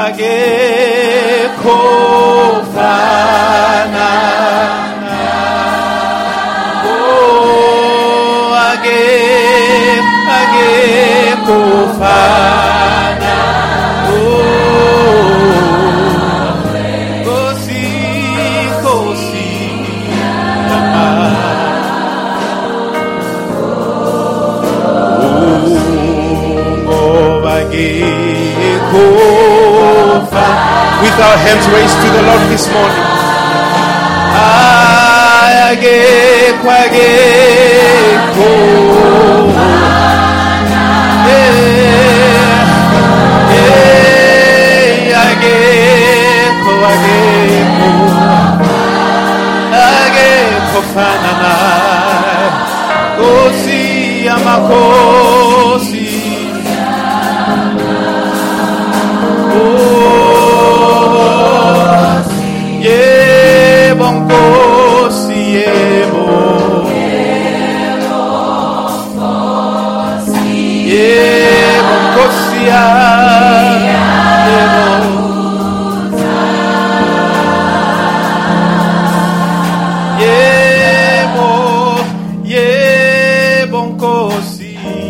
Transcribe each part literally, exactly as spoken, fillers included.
age kofana oh age age kofana oh kosi kosi ama oh age with our hands raised to the Lord this morning. Age kwage ko eh eh age kwage ko age kofanana kosi amakosi bonkosi yebo yebo bonkosi ya yebo yebo yebo bonkosi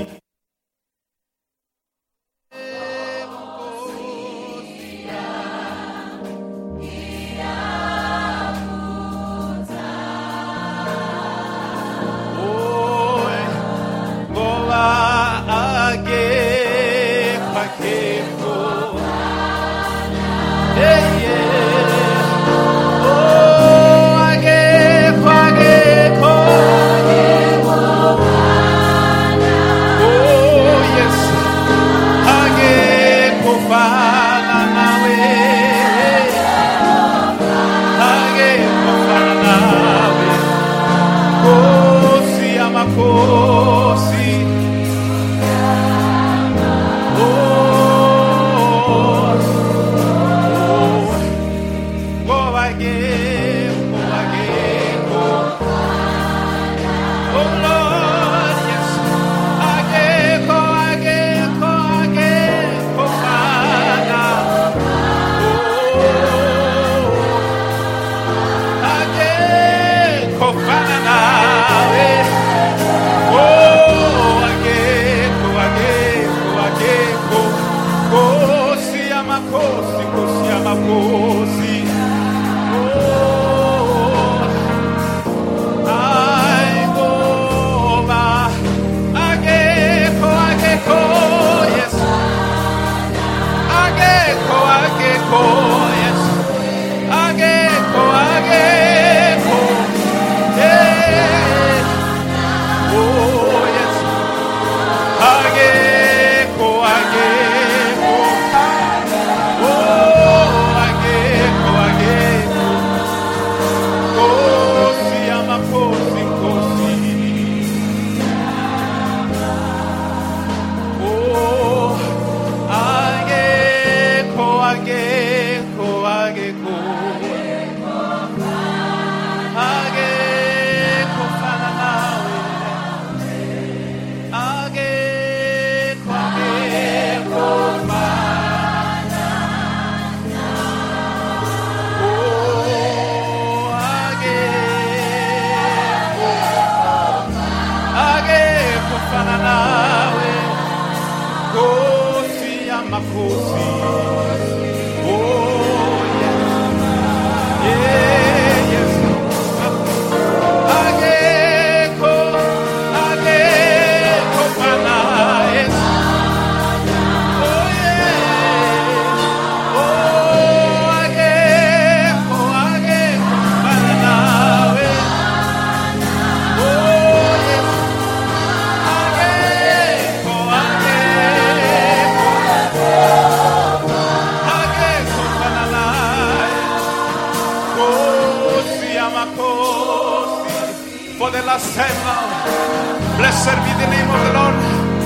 For the last time now, blessed be the name of the Lord.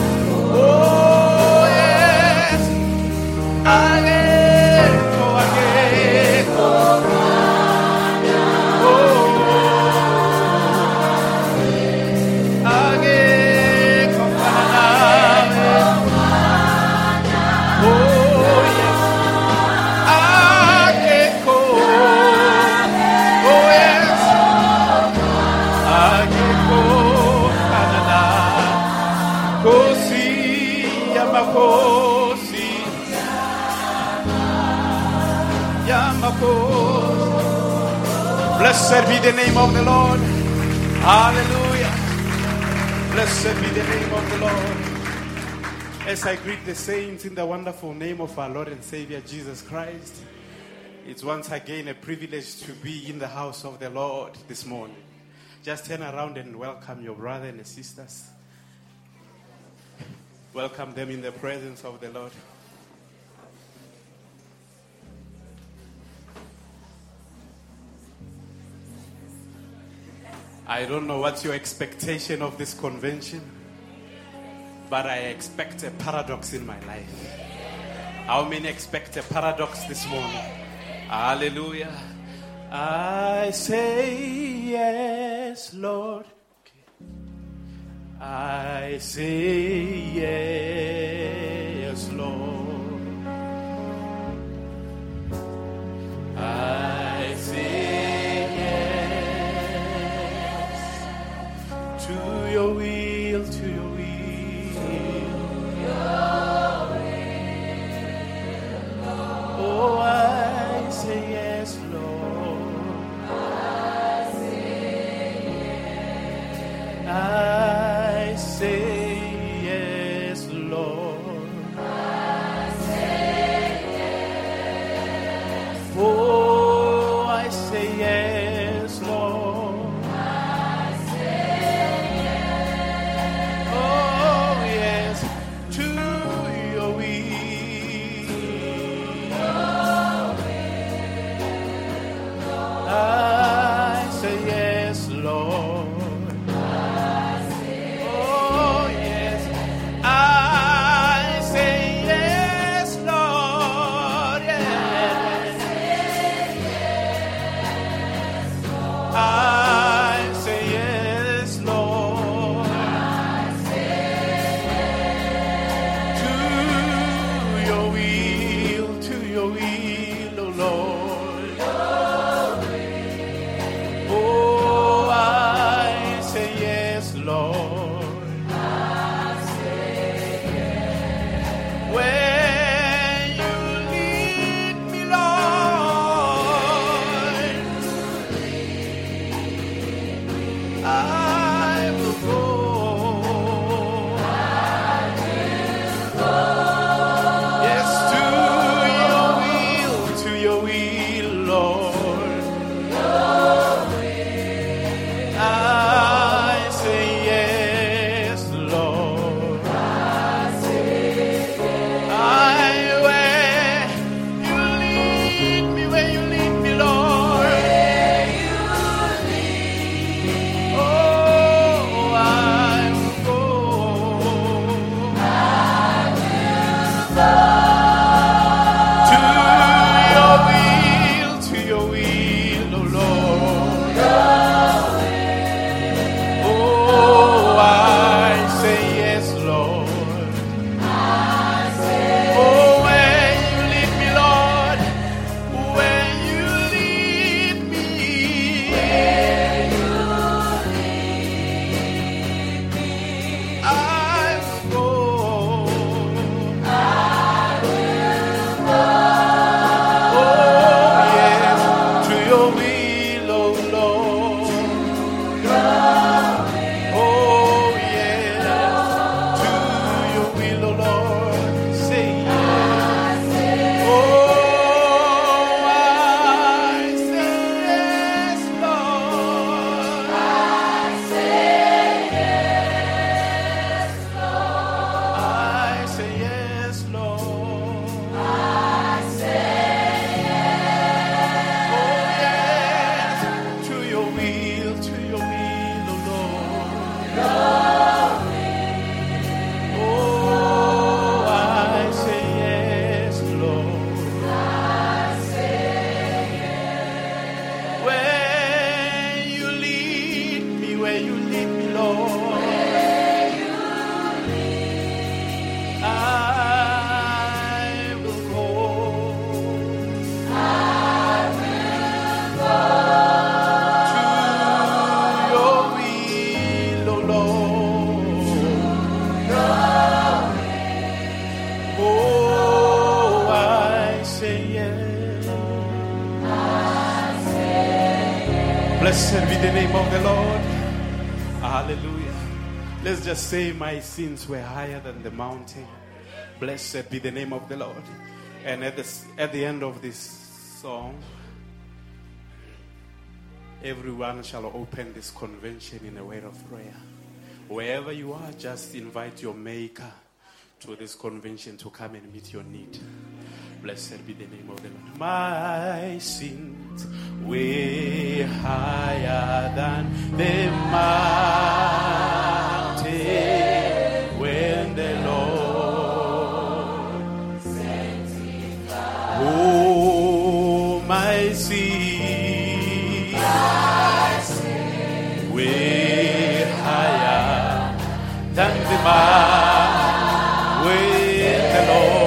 Oh yes, Ageko, Ageko, oh, Ageko, Paname. Oh yes, Yamakosi, Yamakosi, Yamakosi. Blessed be the name of the Lord. Hallelujah. Blessed be the name of the Lord. As I greet the saints in the wonderful name of our Lord and Savior Jesus Christ, it's once again a privilege to be in the house of the Lord this morning. Just turn around and welcome your brother and sisters. Welcome them in the presence of the Lord. I don't know what's your expectation of this convention, but I expect a paradox in my life. How many expect a paradox this morning? Hallelujah. I say yes, Lord. I say yes, Lord. I say yes to your will, to your will. Oh, I say yes, Lord. I say yes. I say yes, Lord. I Blessed be the name of the Lord. Hallelujah. Let's just say my sins were higher than the mountain. Blessed be the name of the Lord. And at the, at the end of this song, everyone shall open this convention in a word of prayer. Wherever you are, just invite your maker to this convention to come and meet your need. Blessed be the name of the Lord. My sins way higher than the mountain when the Lord sanctified. Oh, my sins way higher than the mountain when the Lord.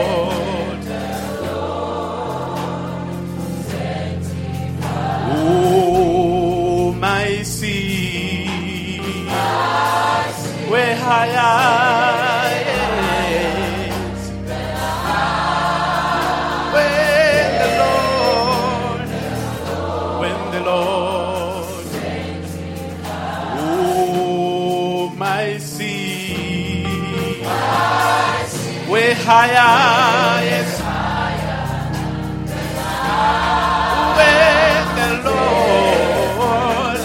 Way higher, yes. When the Lord, when the Lord, oh my sin, way higher, yes. When the Lord.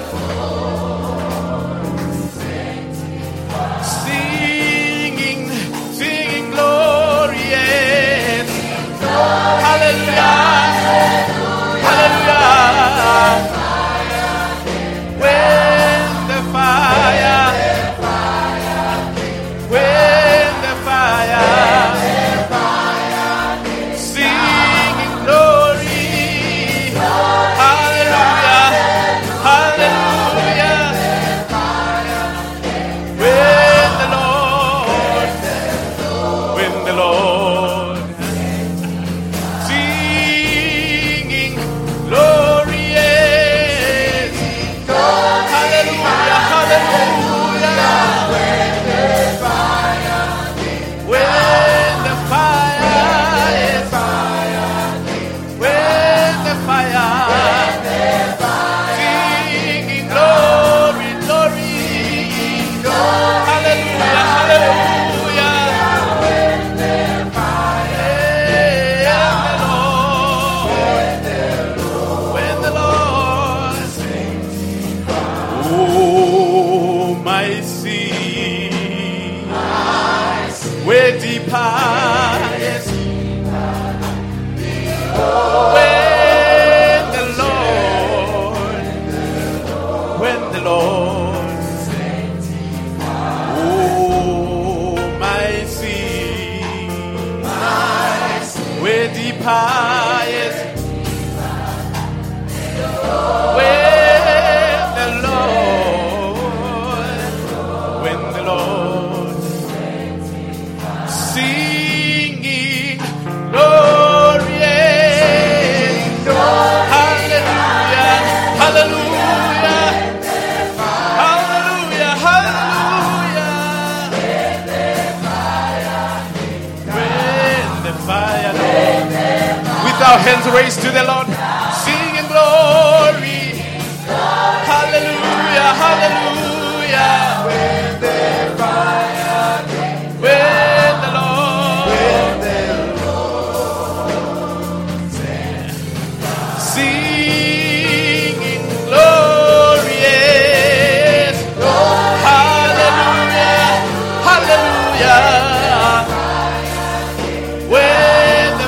Hands raised to the Lord, singing glory, hallelujah, hallelujah. When the fire, when the Lord, when the Lord singing glory, yes, hallelujah, hallelujah. When the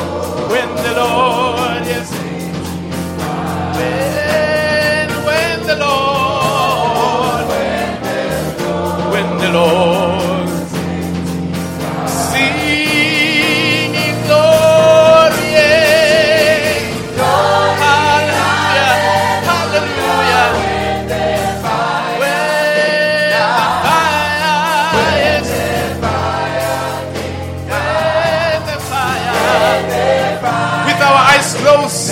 When the Ghost.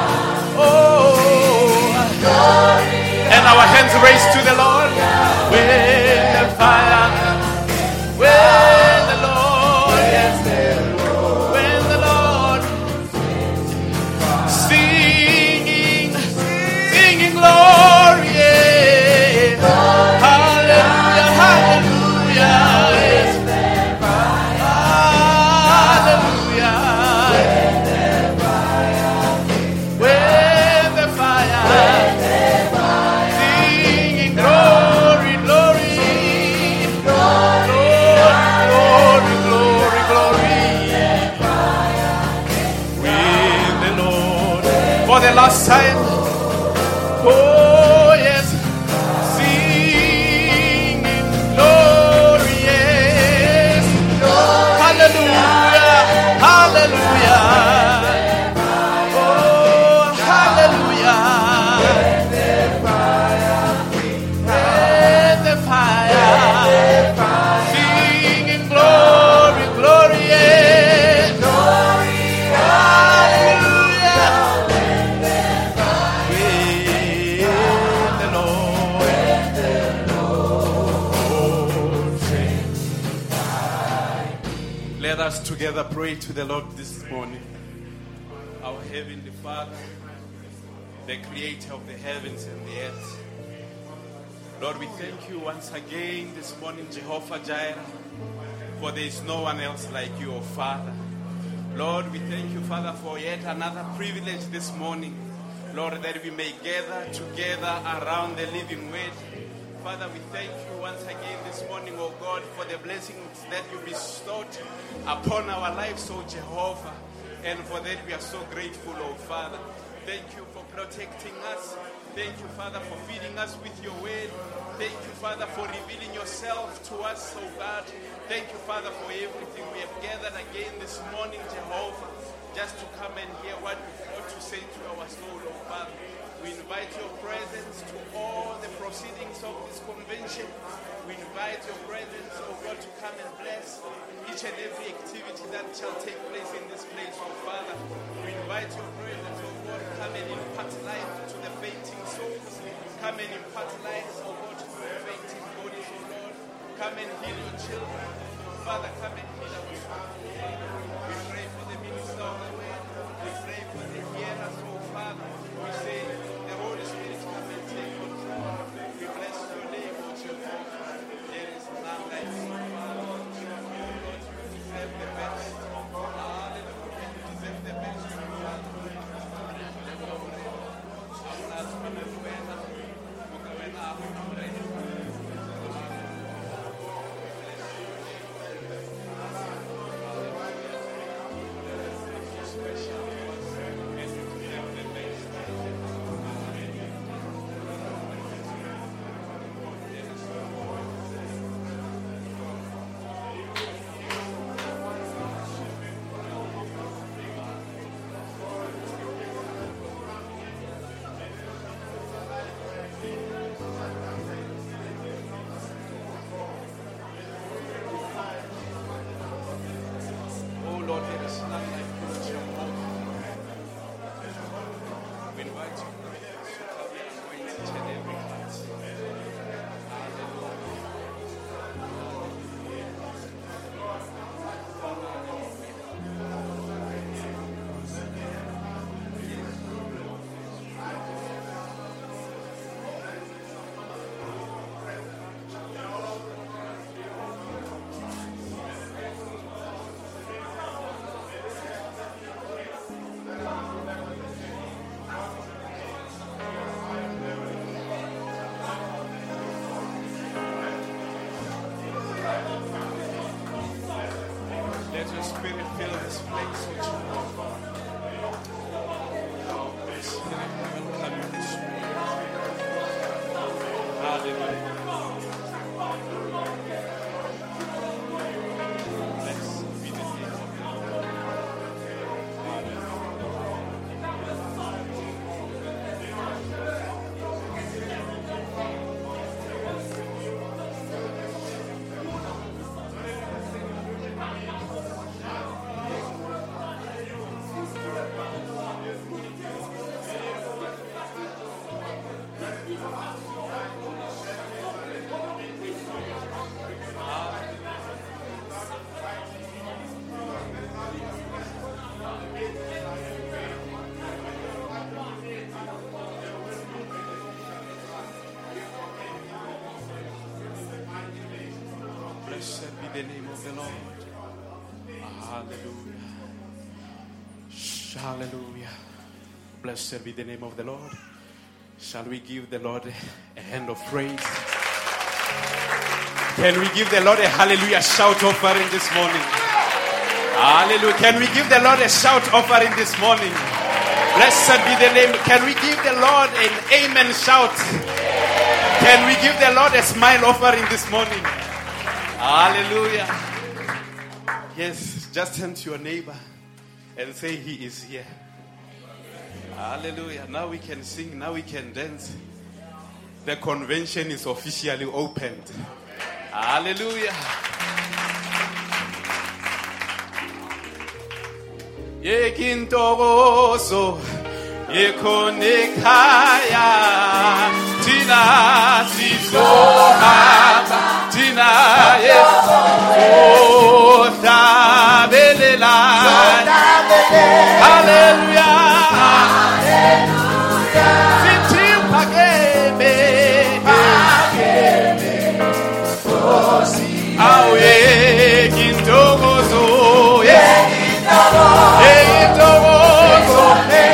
Oh, and our hands raised to the Lord. When the fire, when the Lord, yes, when the Lord, singing, singing glory, yeah. Hallelujah, hallelujah, yes. Hallelujah. When the fire, singing glory, glory, glory, glory, glory, glory. With the Lord, for the last time. Oh yes, singing glory, yes. Hallelujah, hallelujah. Oh, hallelujah. With the fire, singing glory, glory, yes. Hallelujah. With the Lord. Sing. Let us together pray to the Lord this morning. Our Heavenly Father, the Creator of the heavens and the earth. Lord, we thank you once again this morning, Jehovah Jireh, for there is no one else like you, O Father. Lord, we thank you, Father, for yet another privilege this morning, Lord, that we may gather together around the living word. Father, we thank you once again this morning, O God, for the blessings that you bestowed upon our lives, O Jehovah. And for that we are so grateful, O Father. Thank you for protecting us. Thank you, Father, for feeding us with your word. Thank you, Father, for revealing yourself to us, O God. Thank you, Father, for everything. We have gathered again this morning, Jehovah, just to come and hear what you've got to say to our soul, O Father. We invite your presence to all the proceedings of this convention. We invite your presence, O God, to come and bless each and every activity that shall take place in this place, O Father. We invite your presence, O God, come and impart life to the fainting souls. Come and impart life, O God, to the fainting bodies, O Lord. Come and heal your children. Father, come and heal our souls. We pray for the minister of the word. We pray for the hearers, O Father. We say, the Holy Spirit, come and take control. We bless your name, O Jehovah. There is none like you, Father. Lord, you deserve the best. Hallelujah. You deserve the best, O Father. Let your spirit fill this place, O Jehovah. Holy Spirit, welcome you this morning. Hallelujah. Blessed be the name of the Lord. Blessed be the name of the Lord. Hallelujah. Hallelujah. Blessed be the name of the Lord. Shall we give the Lord a hand of praise? Can we give the Lord a hallelujah shout offering this morning? Hallelujah. Can we give the Lord a shout offering this morning? Blessed be the name. Can we give the Lord an amen shout? Can we give the Lord a smile offering this morning? Hallelujah. Yes, just turn to your neighbor and say he is here. Hallelujah. Now we can sing, now we can dance. The convention is officially opened. Hallelujah. Yekintokozo yekhonekaya tina sizohamba tina yesodabelela hallelujah sithi phakeme phakeme Nkosi awu yekintokozo yekintokozo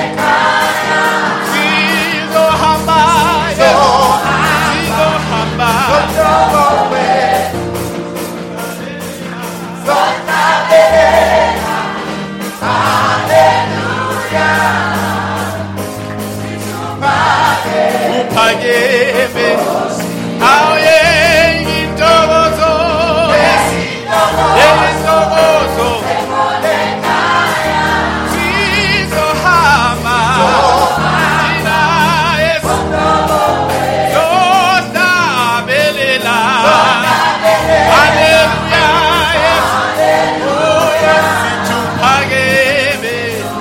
Upageme, aye, intogozo, intogozo, Zizo hama, ina es, Zoda belela, Hallelujah, yes, oh yes, Upageme,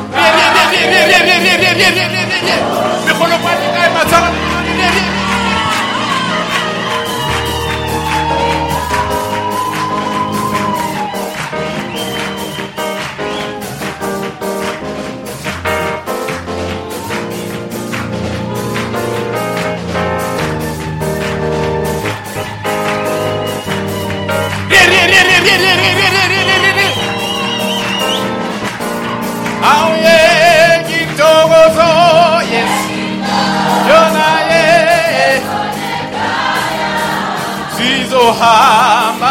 Zizohamba,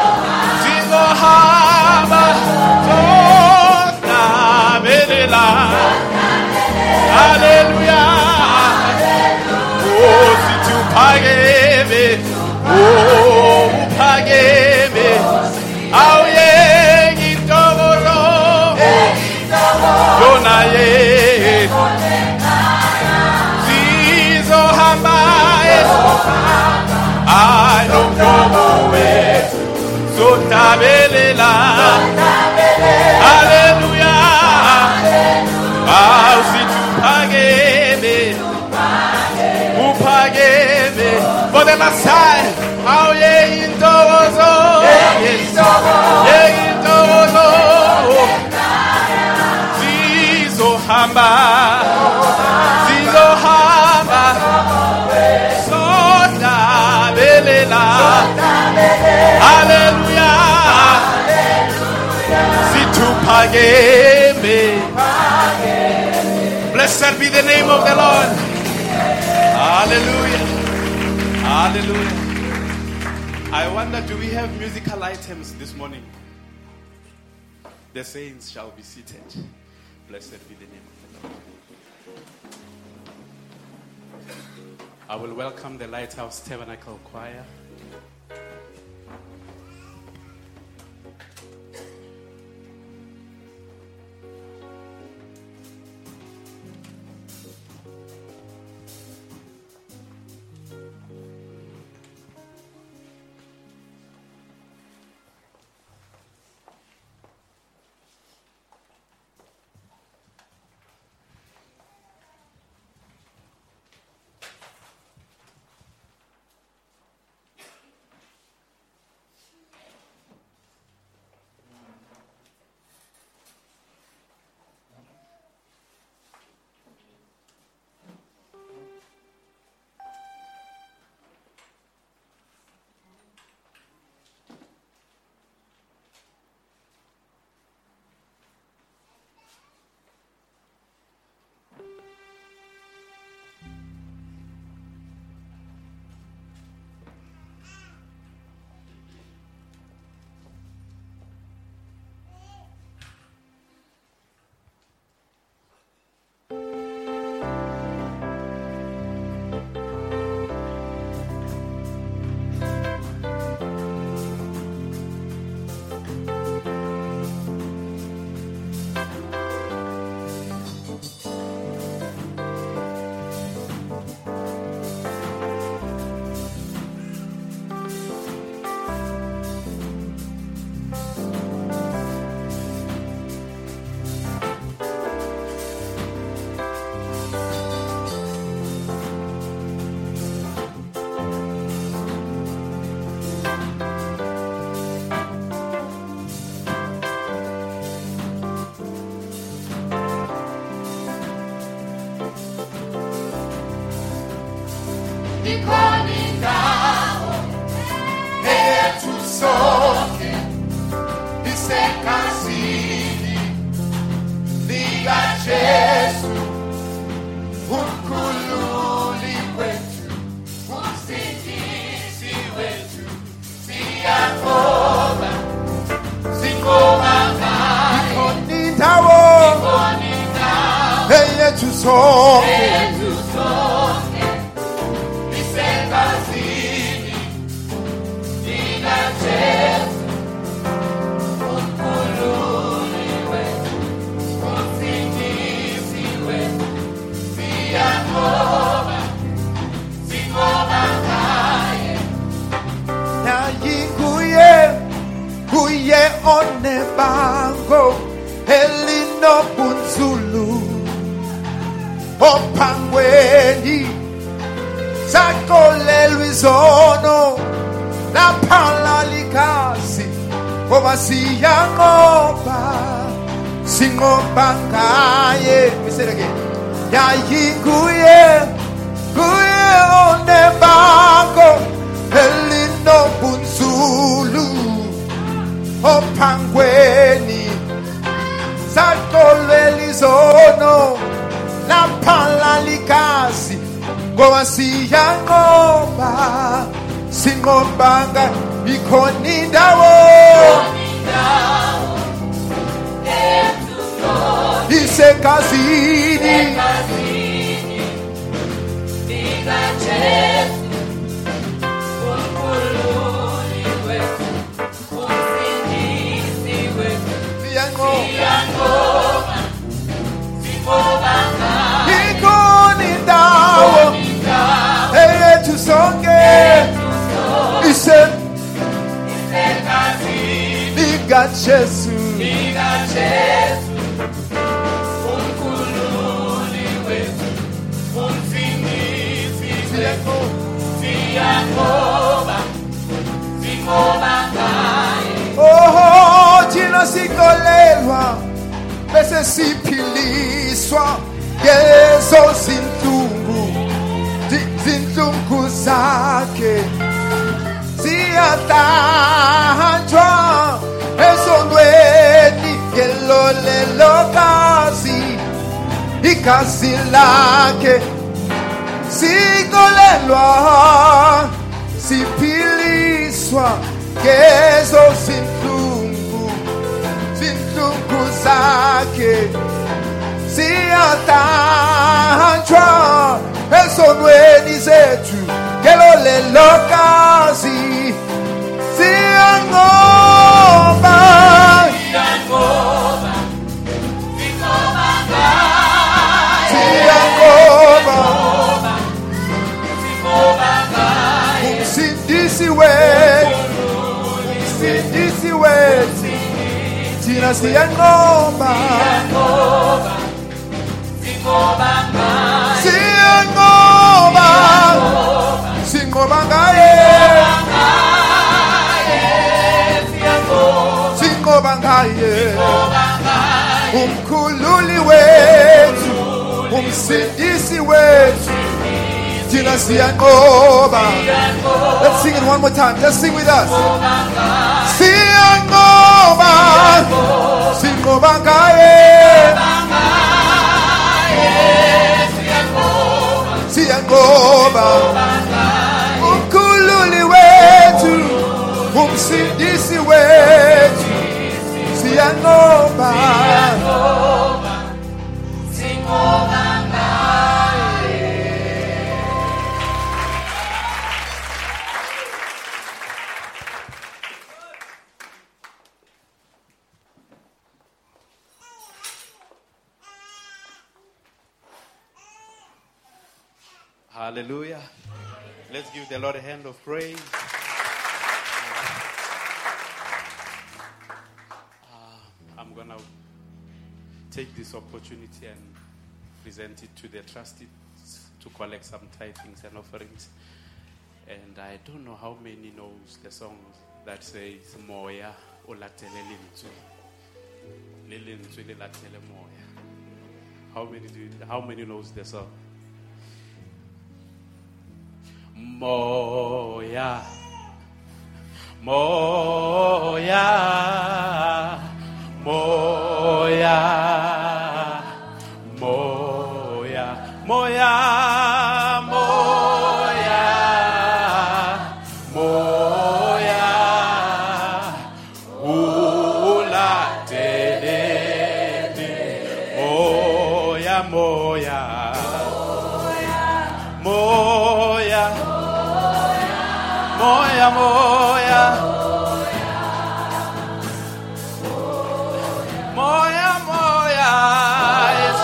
Zizohamba, Zodabelela, Hallelujah, oh, sithi uphakeme, oh, uphakeme, awuye ngitokolo, yona ye, Zizohamba, I don't know where. So tabelela. Hallelujah. I'll see you upageme. Upageme. For the last time. Oh, yeah, in Tozo. Yeah, in Tozo. Zizo hamba. Zizo hamba. Hallelujah. Situpageme. Blessed be the name of the Lord. Hallelujah. Hallelujah. I wonder, do we have musical items this morning? The saints shall be seated. Blessed be the name of the Lord. I will welcome the Lighthouse Tabernacle Choir. Let's sing it one more time. Just sing with us. Siangoba, Singobangaye, Siangoba, Umkululi wetu, Umsindisi wetu, Siangoba, Singobangaye. Hallelujah. Let's give the Lord a hand of praise. Uh, I'm going to take this opportunity and present it to the trustees to collect some tithings and offerings. And I don't know how many knows the song that says Moya Olatele Lintu. Lilintu Lilatele Moya. How many do how many knows the song? Moya, Moya, Moya, Moya, Moya, Moya, Moya, Ula Telele, Moya, Moya, Moya, Moya, Moya, Moya, Moya, yes.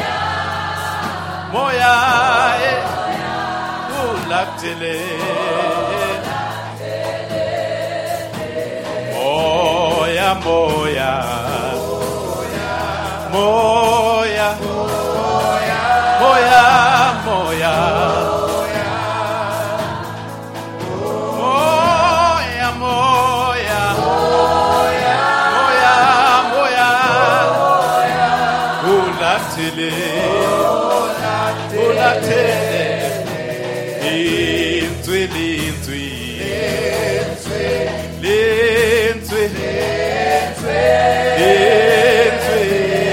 Moya, yes. Ulatele. Moya, Moya, Moya, Moya, Moya. Ulatele, ulatele, lintwe, lintwe, lintwe, lintwe,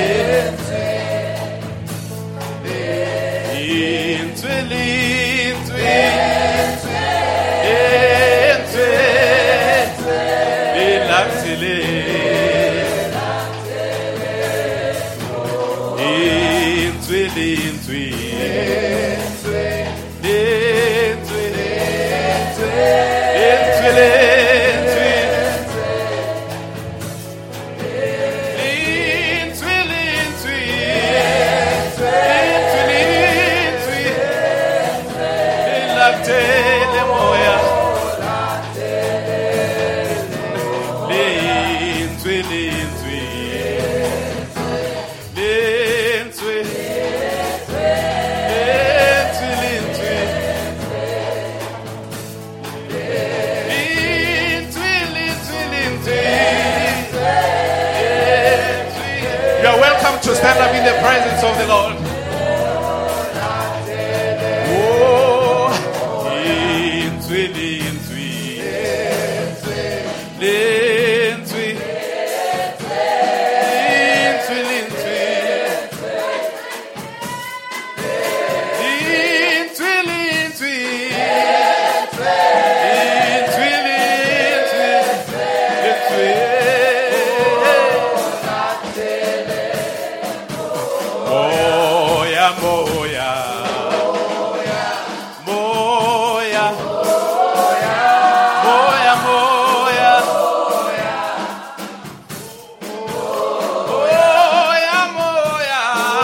lintwe, lintwe, lintwe, lilatele. Lintwe, lintwe, lintwe, lintwe, lintwe, lintwe, lintwe, lilatele moya, lintwe, lintwe, lintwe. To stand up in the presence of the Lord. Oh, lintwe, lintwe, lintwe, lintwe, lintwe, lintwe, lintwe, lintwe, lintwe, lintwe. Moya, moya, moya, moya, moya, moya,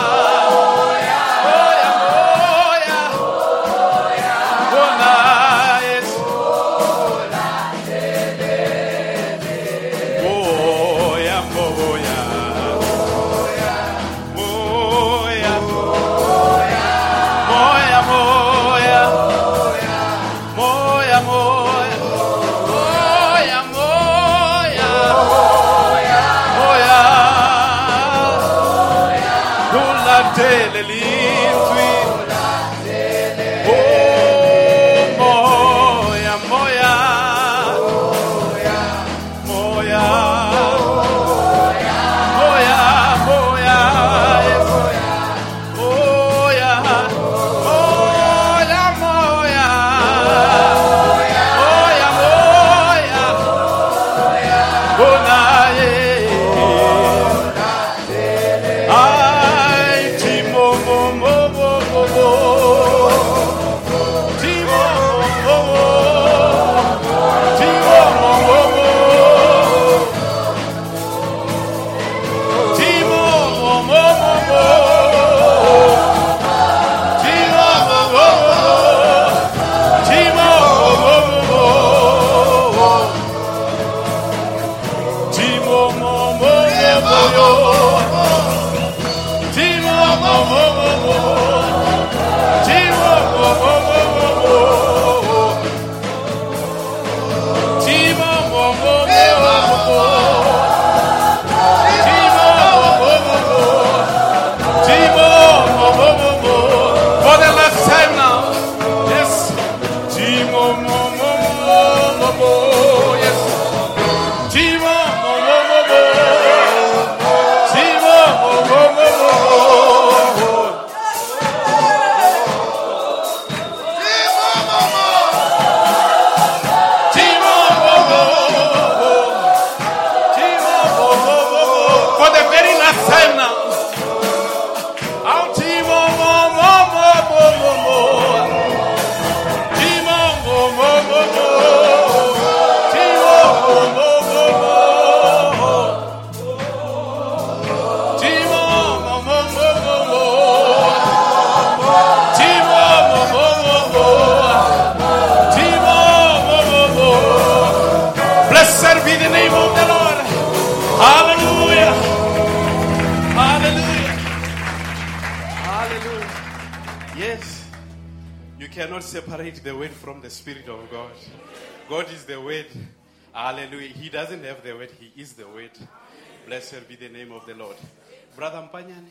Tele lintwi, oh moya, moya, moya, moya, moya, moya, moya, moya, moya, moya, For the last time now, yes, cannot separate the word from the Spirit of God. God is the word. Hallelujah. He doesn't have the word. He is the word. Blessed be the name of the Lord. Brother Mpanyane,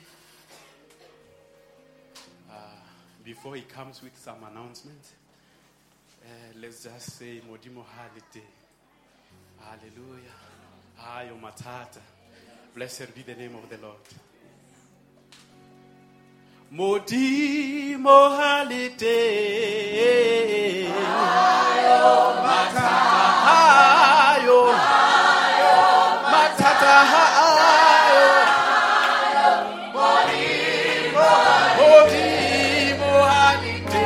uh, before he comes with some announcements, uh, let's just say Modimo Halite. Hallelujah. Ayo Matata. Blessed be the name of the Lord. Modimo Halite. Ayo Matata. Ayo Matata. Ayo Modimo Modimo Halite.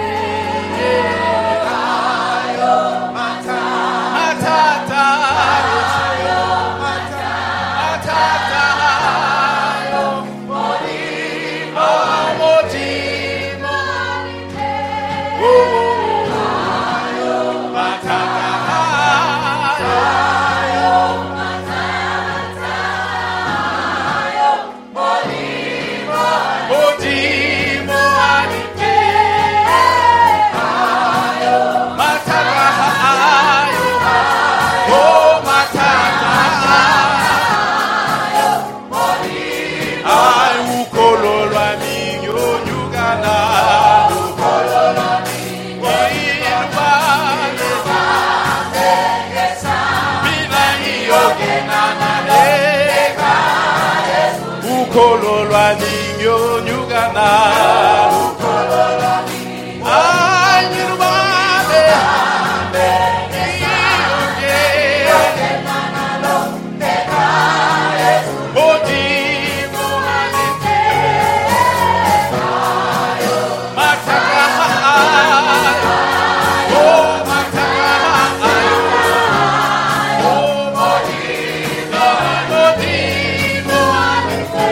Ayo Matata. Kololwa ninyo nyugana Kololwa ninyo anyirubane Niyoge Yogenanalo Tekaye Modimo Halite Mataka Oh Mataka Oh Modimo Modimo Halite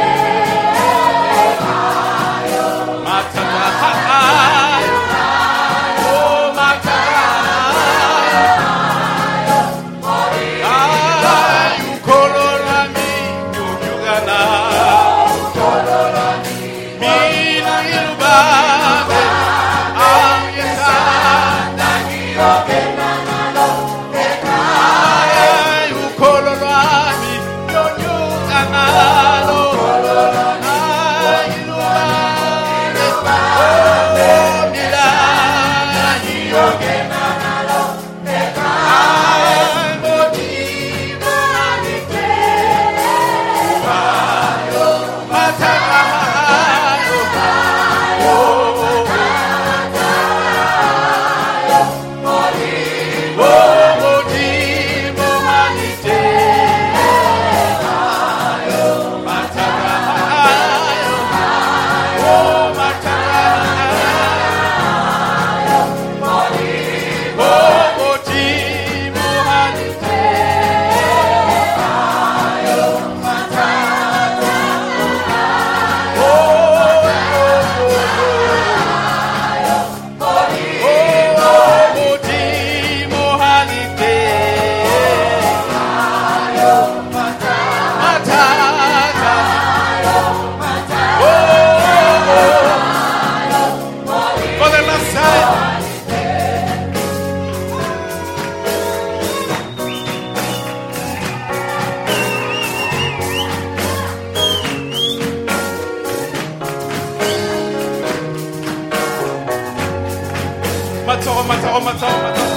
Matoro, matoro, matoro, matoro.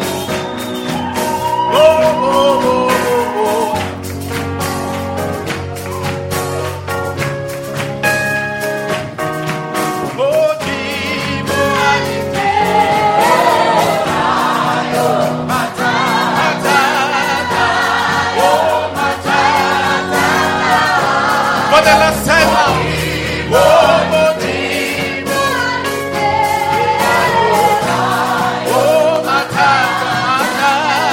Oh, oh, oh, oh, oh. Modimo Halite. Ayo Matata. Oh, Matata. For the last time now. Oh, Modimo Oh, Matata.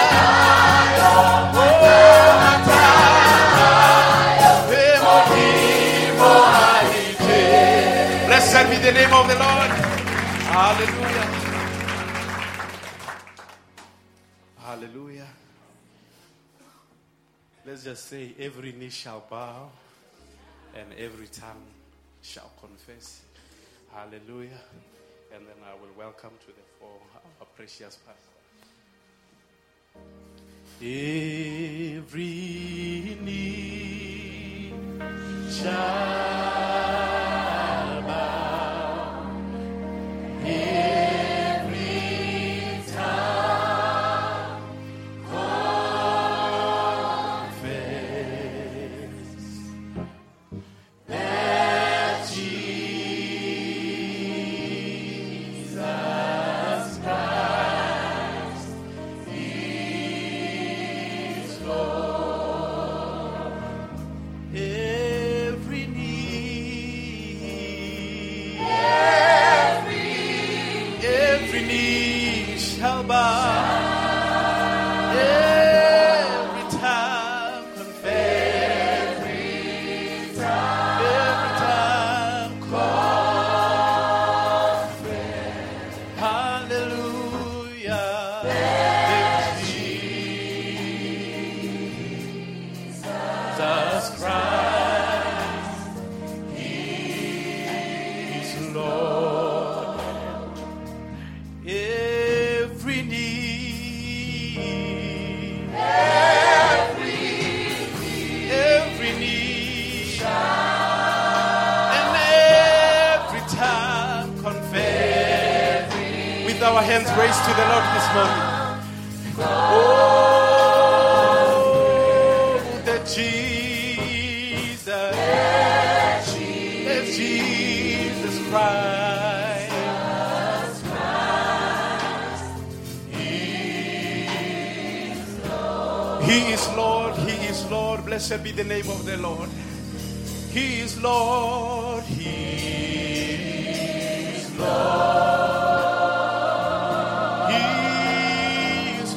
Oh, Matata. Blessed be the name of the Lord. Hallelujah. Hallelujah. Let's just say every knee shall bow and every tongue shall confess. Hallelujah. And then I will welcome to the fore our precious pastor. Every knee shall bow, every tongue confess that Jesus Christ is Lord. Every knee, every, every knee shall bow, every tongue confess, every tongue confess, hallelujah, that Jesus Christ is Lord. Every knee, every, every knee, and every tongue confess. With our hands raised to the Lord this morning. Oh, that Jesus, that Jesus Christ, He is Lord, He is Lord. Blessed be the name of the Lord. He is Lord, He is Lord. He is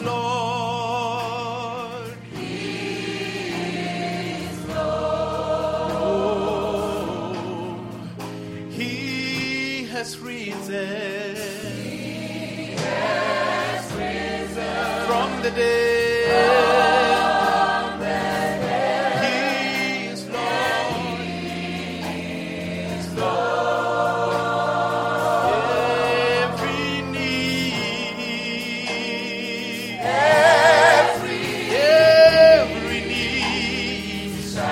Lord. He is Lord. Oh, He has risen. He has risen from the dead. He is Lord. He is Lord. Every knee, every, every knee,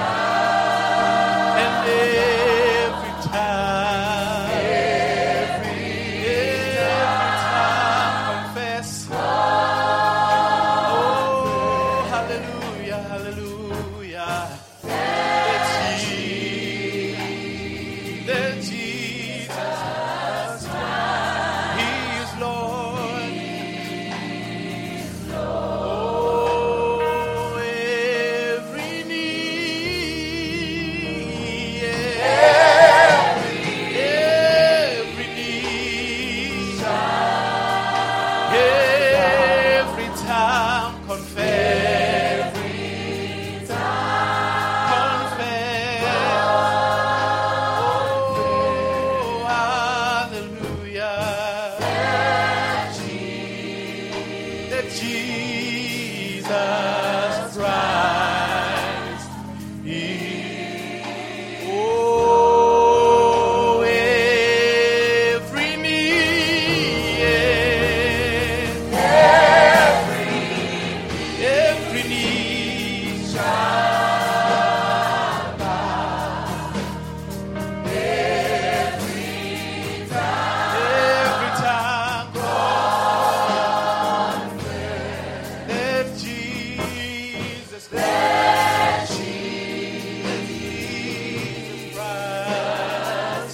and every time, every, every time confess. Oh, hallelujah, hallelujah. That Jesus, that Jesus, He is Lord. Oh, every knee, every, every knee, every time confess, confess. Oh, hallelujah. That Jesus Christ is. Oh, every knee, every, every knee shall bow, every time confess that Jesus, that Jesus Christ,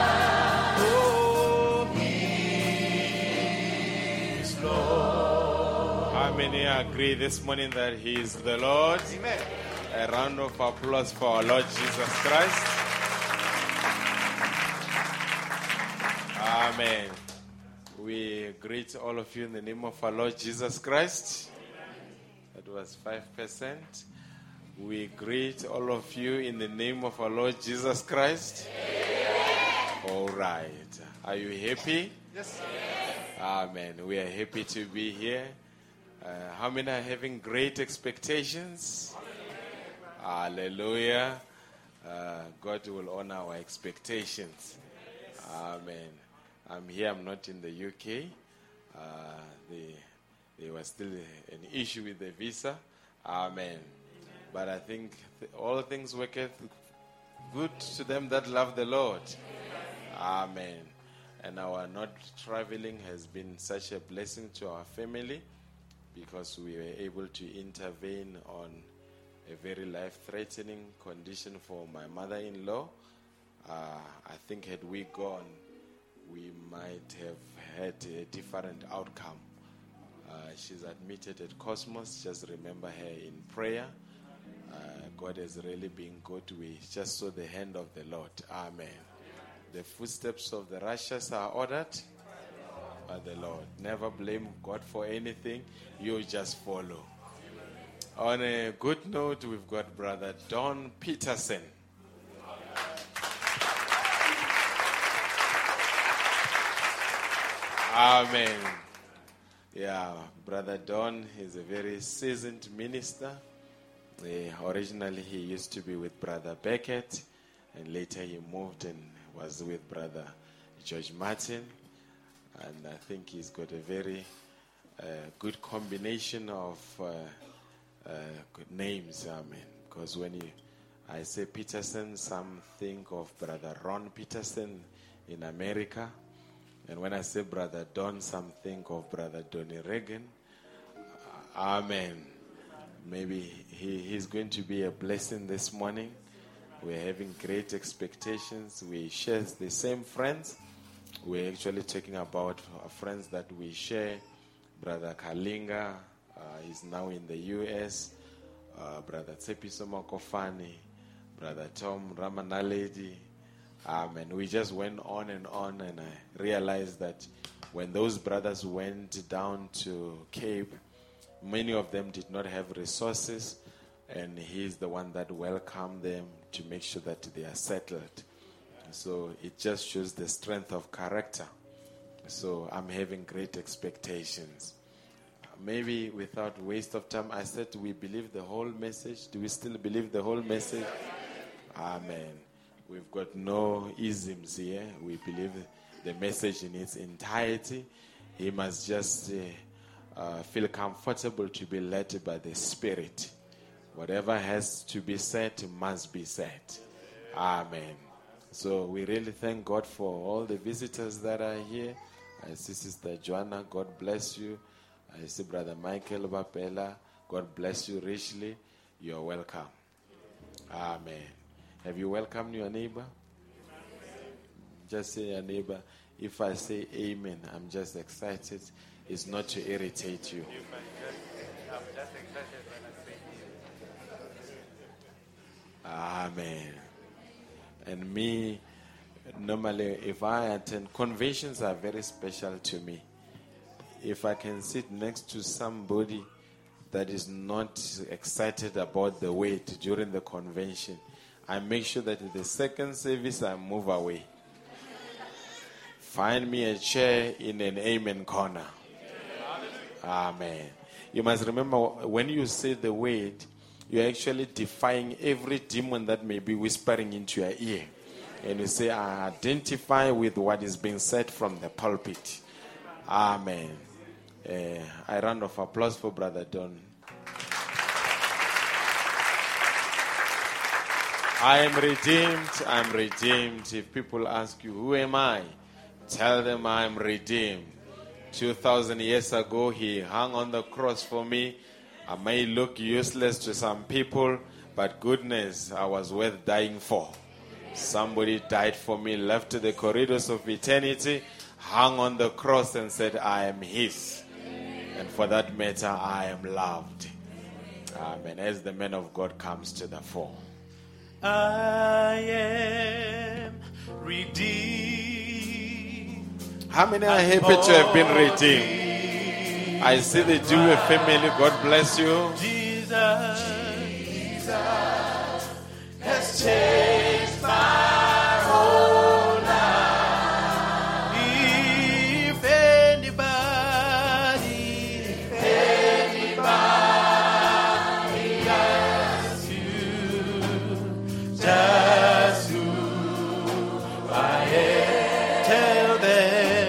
oh, He is Lord. How many agree this morning that He is the Lord? Amen. A round of applause for our Lord Jesus Christ. Amen. We greet all of you in the name of our Lord Jesus Christ. That was five percent. We greet all of you in the name of our Lord Jesus Christ. All right. Are you happy? Yes. Amen. We are happy to be here. Uh, how many are having great expectations? Hallelujah. Uh, God will honor our expectations. Amen. I'm here, I'm not in the U K. Uh, they, there was still an issue with the visa. Amen. But I think th- all things worketh good to them that love the Lord. Amen. And our not traveling has been such a blessing to our family because we were able to intervene on a very life-threatening condition for my mother-in-law. Uh, I think had we gone, we might have had a different outcome. Uh, she's admitted at Cosmos. Just remember her in prayer. Uh, God has really been good. We just saw the hand of the Lord. Amen. The footsteps of the righteous are ordered by the Lord. Never blame God for anything. You just follow. On a good note, we've got Brother Don Peterson. Amen. Yeah, Brother Don is a very seasoned minister. Uh, originally, he used to be with Brother Beckett, and later he moved and was with Brother George Martin. And I think he's got a very uh, good combination of uh, uh, good names. Amen. Because when you, I say Peterson, some think of Brother Ron Peterson in America. And when I say Brother Don, some think of Brother Donnie Reagan. Uh, amen. Maybe he, he's going to be a blessing this morning. We're having great expectations. We share the same friends. We're actually talking about friends that we share. Brother Kalinga uh, is now in the U S. Uh, Brother Tsepiso Makofani. Brother Tom Ramanaledi. Um, and we just went on and on, and I realized that when those brothers went down to Cape, many of them did not have resources, and he's the one that welcomed them to make sure that they are settled. So it just shows the strength of character. So I'm having great expectations. Maybe without waste of time, I said we believe the whole message. Do we still believe the whole message? Amen. We've got no isms here. We believe the message in its entirety. He must just uh, uh, feel comfortable to be led by the Spirit. Whatever has to be said must be said. Amen. So we really thank God for all the visitors that are here. I see Sister Joanna, God bless you. I see Brother Michael Bapela, God bless you richly. You're welcome. Amen. Have you welcomed your neighbor? Just say your neighbor. If I say amen, I'm just excited. It's not to irritate you. I'm just excited when I say Amen. And me, normally, if I attend, conventions are very special to me. If I can sit next to somebody that is not excited about the wait during the convention, I make sure that in the second service I move away. Find me a chair in an amen corner. Amen. You must remember, when you say the word, you're actually defying every demon that may be whispering into your ear. And you say, I identify with what is being said from the pulpit. Amen. Uh, I round of applause for Brother Don. I am redeemed, I'm redeemed. If people ask you, who am I? Tell them I am redeemed. Two thousand years ago, he hung on the cross for me. I may look useless to some people, but goodness, I was worth dying for. Somebody died for me, left to the corridors of eternity, hung on the cross and said, I am his. And for that matter, I am loved. Amen. As the man of God comes to the fore. I am redeemed. How many are happy to have been redeemed? I see the Jewish family. God bless you. Jesus, Jesus has changed my whole life. If anybody, if anybody asks you just who I am, tell them.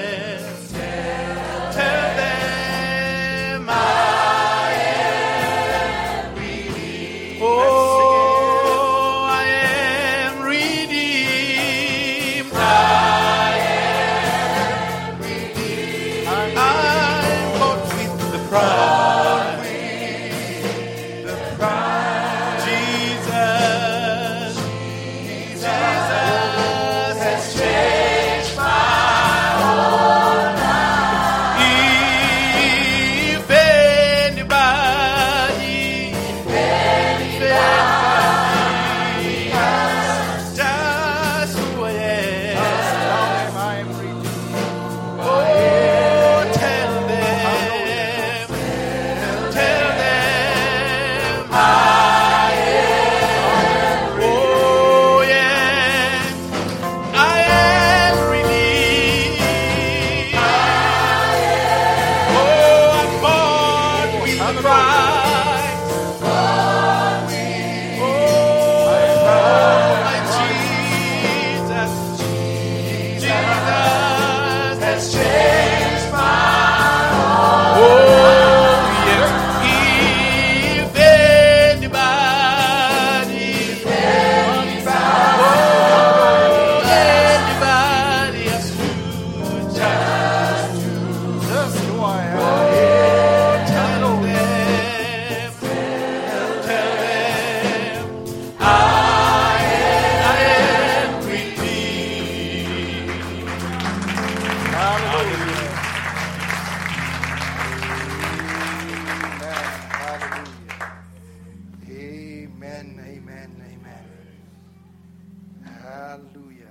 Amen. Amen. Hallelujah.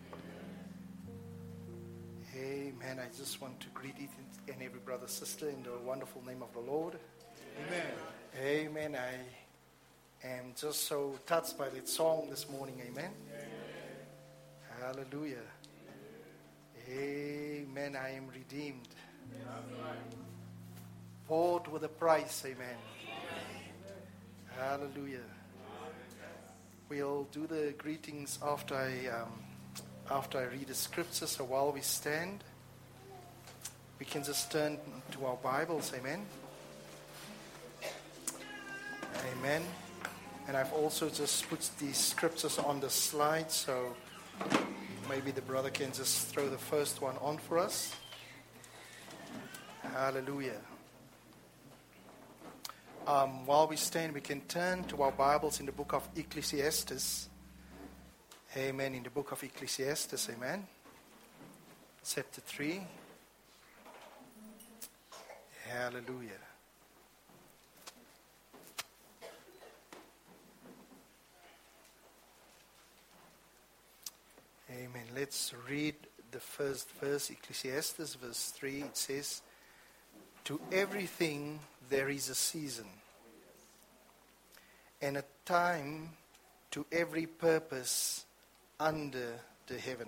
Amen. I just want to greet each and every brother, sister in the wonderful name of the Lord. Amen. Amen. I am just so touched by that song this morning. Amen. Hallelujah. Amen. I am redeemed. Bought with a price. Amen. Hallelujah. We'll do the greetings after I um, after I read the scripture. So while we stand, we can just turn to our Bibles. Amen. Amen. And I've also just put these scriptures on the slide, so maybe the brother can just throw the first one on for us. Hallelujah. Um, while we stand, we can turn to our Bibles in the book of Ecclesiastes. Amen. In the book of Ecclesiastes, amen. Chapter three. Hallelujah. Amen. Let's read the first verse, Ecclesiastes, verse three. It says, "To everything there is a season, and a time to every purpose under the heaven."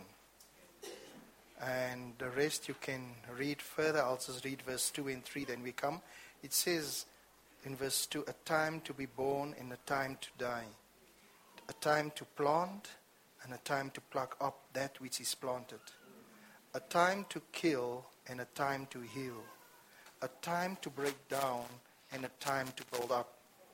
And the rest you can read further. I'll just read verse two and three, then we come. It says in verse two, "A time to be born and a time to die, a time to plant and a time to pluck up that which is planted, a time to kill and a time to heal, a time to break down and a time to build up."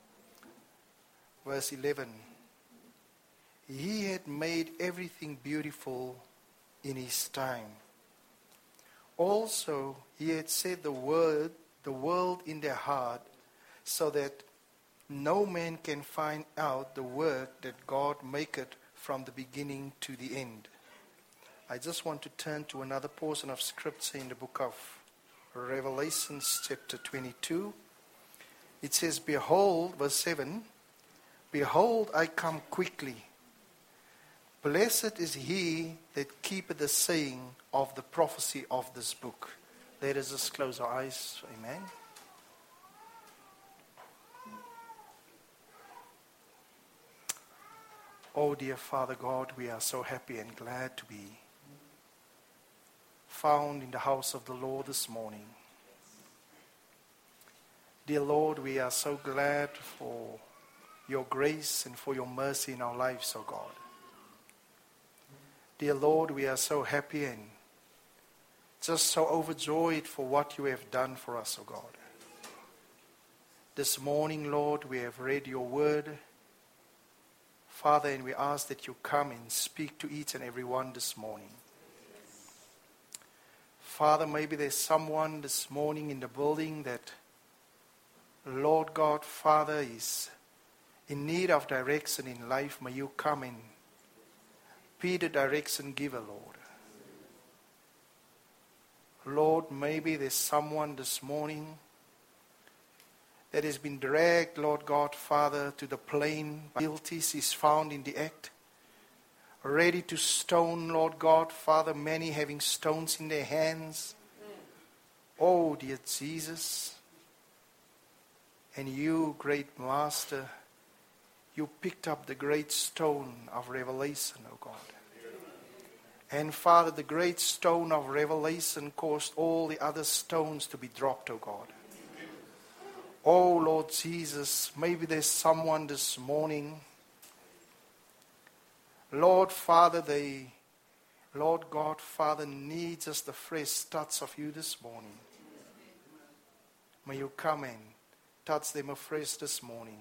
Verse eleven, "He had made everything beautiful in his time. Also, he had set the word, the world in their heart, so that no man can find out the work that God maketh from the beginning to the end." I just want to turn to another portion of scripture in the book of Revelation, chapter twenty-two. It says, "Behold," verse seven, "Behold, I come quickly. Blessed is he that keepeth the saying of the prophecy of this book." Let us just close our eyes. Amen. Oh, dear Father God, we are so happy and glad to be found in the house of the Lord this morning. Dear Lord, we are so glad for your grace and for your mercy in our lives, oh God. Dear Lord, we are so happy and just so overjoyed for what you have done for us, oh God. This morning, Lord, we have read your word, Father, and we ask that you come and speak to each and every one this morning. Father, maybe there's someone this morning in the building that, Lord God, Father, is in need of direction in life. May you come and be the direction giver, Lord. Lord, maybe there's someone this morning that has been dragged, Lord God, Father, to the plain. Guilties is found in the act. Ready to stone, Lord God, Father, many having stones in their hands. Oh, dear Jesus. And you, great Master, you picked up the great stone of revelation, oh God. And Father, the great stone of revelation caused all the other stones to be dropped, oh God. Oh, Lord Jesus, maybe there's someone this morning, Lord Father, they, Lord God, Father, need just the fresh touch of you this morning. May you come and touch them afresh this morning.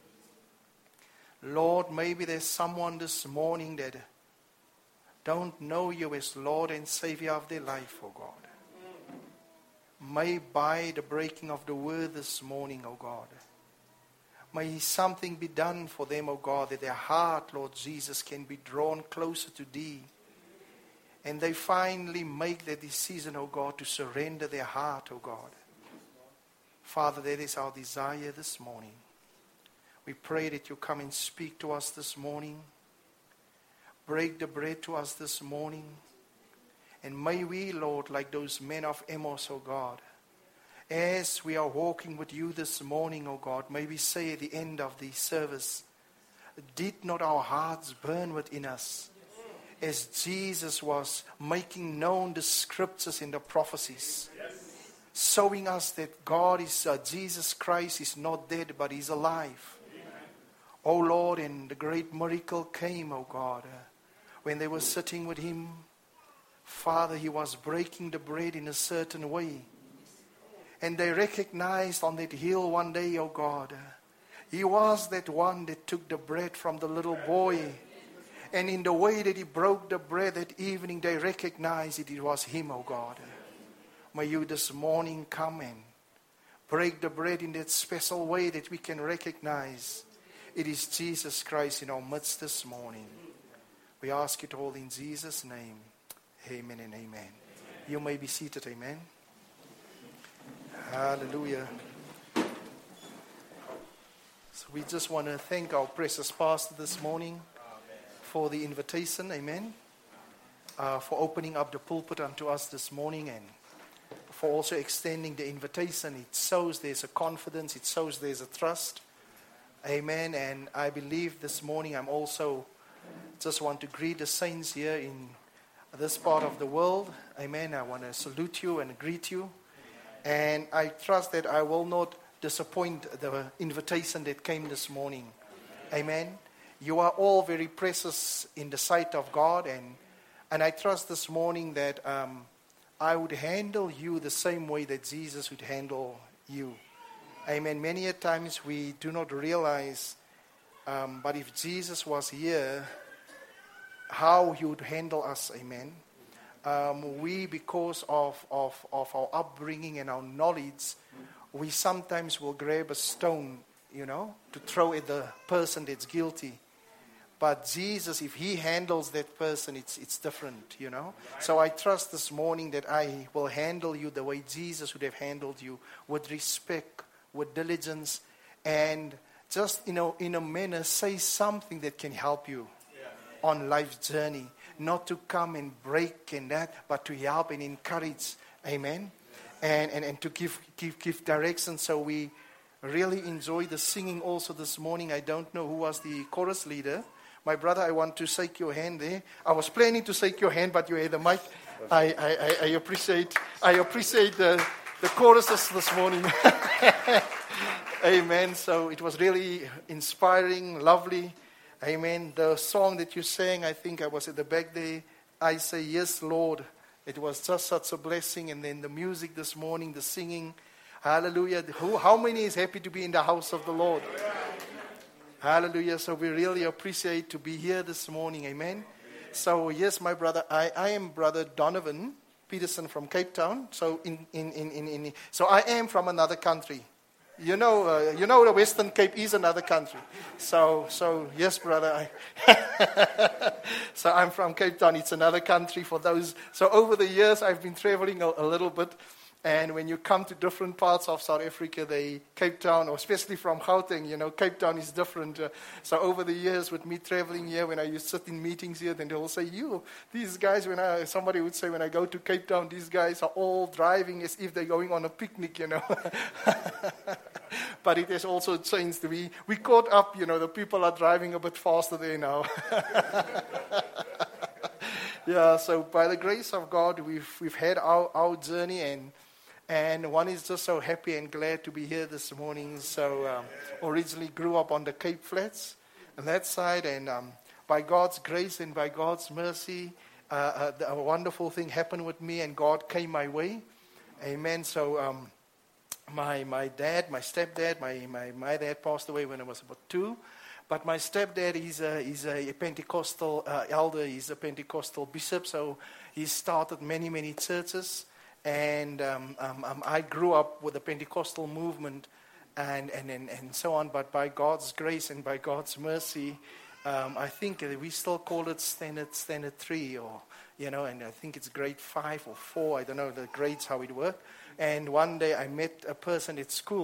Lord, maybe there's someone this morning that don't know you as Lord and Savior of their life, oh God. May by the breaking of the word this morning, oh God, may something be done for them, oh God, that their heart, Lord Jesus, can be drawn closer to thee. And they finally make the decision, oh God, to surrender their heart, oh God. Father, that is our desire this morning. We pray that you come and speak to us this morning. Break the bread to us this morning. And may we, Lord, like those men of Amos, O God, as we are walking with you this morning, O God, may we say at the end of the service, did not our hearts burn within us as Jesus was making known the scriptures and the prophecies, showing us that God is, uh, Jesus Christ is not dead, but He's alive. Oh Lord, and the great miracle came, oh God, uh, when they were sitting with Him. Father, He was breaking the bread in a certain way. And they recognized on that hill one day, oh God, uh, He was that one that took the bread from the little boy. And in the way that He broke the bread that evening, they recognized it, it was Him, oh God. May you this morning come and break the bread in that special way that we can recognize it is Jesus Christ in our midst this morning. We ask it all in Jesus' name. Amen and amen. Amen. You may be seated, amen. Hallelujah. So we just want to thank our precious pastor this morning for the invitation, amen. Uh, for opening up the pulpit unto us this morning, and for also extending the invitation. It shows there's a confidence, it shows there's a trust. Amen. And I believe this morning I'm also just want to greet the saints here in this part of the world. Amen. I want to salute you and greet you. And I trust that I will not disappoint the invitation that came this morning. Amen. You are all very precious in the sight of God. And, and I trust this morning that um, I would handle you the same way that Jesus would handle you. Amen. Many a times we do not realize, um, but if Jesus was here, how He would handle us. Amen. Um, we, because of, of, of our upbringing and our knowledge, we sometimes will grab a stone, you know, to throw at the person that's guilty. But Jesus, if He handles that person, it's it's different, you know. So I trust this morning that I will handle you the way Jesus would have handled you, with respect, with diligence, and just, you know, in a manner, say something that can help you on life's journey. Not to come and break and that, but to help and encourage. Amen. And and, and to give, give give direction. So we really enjoy the singing also this morning. I don't know who was the chorus leader. My brother, I want to shake your hand there. I was planning to shake your hand, but you had the mic. I, I, I appreciate I appreciate the, the choruses this morning. Amen. So it was really inspiring, lovely. Amen. The song that you sang, I think I was at the back there. I say, yes, Lord. It was just such a blessing. And then the music this morning, the singing. Hallelujah. Who, how many is happy to be in the house of the Lord? Hallelujah. So we really appreciate to be here this morning. Amen. So yes, my brother, I, I am Brother Donovan Peterson from Cape Town. So in, in, in, in, in so I am from another country. You know, uh, you know the Western Cape is another country. So, so yes, brother. I so I'm from Cape Town. It's another country for those. So over the years, I've been traveling a, a little bit. And when you come to different parts of South Africa, they Cape Town, or especially from Gauteng, you know, Cape Town is different. Uh, so over the years, with me traveling here, when I used to sit in meetings here, then they will say, "You, these guys." When I somebody would say, when I go to Cape Town, these guys are all driving as if they're going on a picnic, you know. But it has also changed. We we caught up, you know. The people are driving a bit faster there now. Yeah. So by the grace of God, we've we've had our, our journey, and. And one is just so happy and glad to be here this morning. So um, originally grew up on the Cape Flats on that side. And um, by God's grace and by God's mercy, uh, a, a wonderful thing happened with me, and God came my way. Amen. So um, my my dad, my stepdad, my, my, my dad passed away when I was about two. But my stepdad, he's a, he's a Pentecostal uh, elder. He's a Pentecostal bishop. So he started many, many churches. And um, um, um, I grew up with the Pentecostal movement and, and, and, and so on. But by God's grace and by God's mercy, um, I think we still call it standard standard three, or, you know, and I think it's grade five or four. I don't know the grades, how it worked. And one day I met a person at school,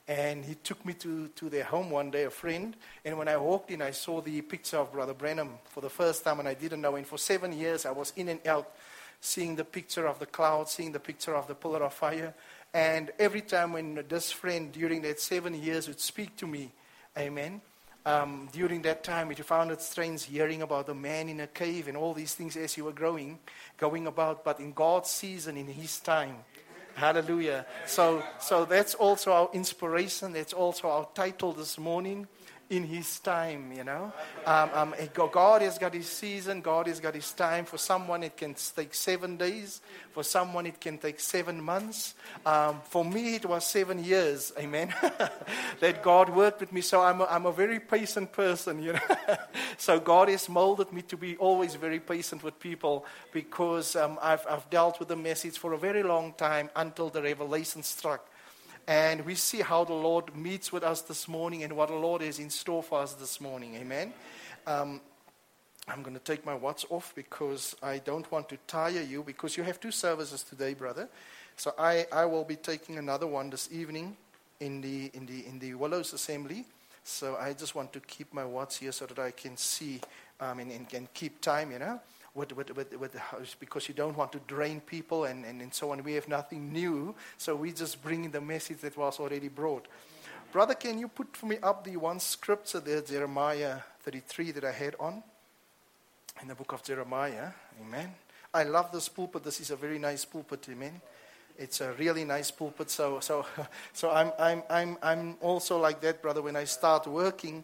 And he took me to, to their home one day, a friend. And when I walked in, I saw the picture of Brother Branham for the first time, and I didn't know. And for seven years, I was in and out, seeing the picture of the cloud, seeing the picture of the pillar of fire. And every time when this friend, during that seven years, would speak to me, amen, um, during that time, it found it strange hearing about the man in a cave and all these things as you were growing, going about. But in God's season, in His time, hallelujah. So, so that's also our inspiration. That's also our title this morning. In His time, you know. Um, um, God has got His season. God has got His time. For someone, it can take seven days. For someone, it can take seven months. Um, for me, it was seven years. Amen. That God worked with me. So I'm a, I'm a very patient person, you know. So God has molded me to be always very patient with people, because um, I've, I've dealt with the message for a very long time until the revelation struck. And we see how the Lord meets with us this morning and what the Lord is in store for us this morning. Amen. Um, I'm going to take my watch off because I don't want to tire you, because you have two services today, brother. So I, I will be taking another one this evening in the in the in the Willows Assembly. So I just want to keep my watch here so that I can see um, and, and can keep time, you know. With, with, with, with the house, because you don't want to drain people and, and, and so on. We have nothing new, so we just bring in the message that was already brought. Brother, can you put for me up the one scripture there, Jeremiah thirty-three, that I had on? In the book of Jeremiah, amen. I love this pulpit. This is a very nice pulpit, amen. It's a really nice pulpit. So so so I'm I'm I'm I'm also like that, brother, when I start working.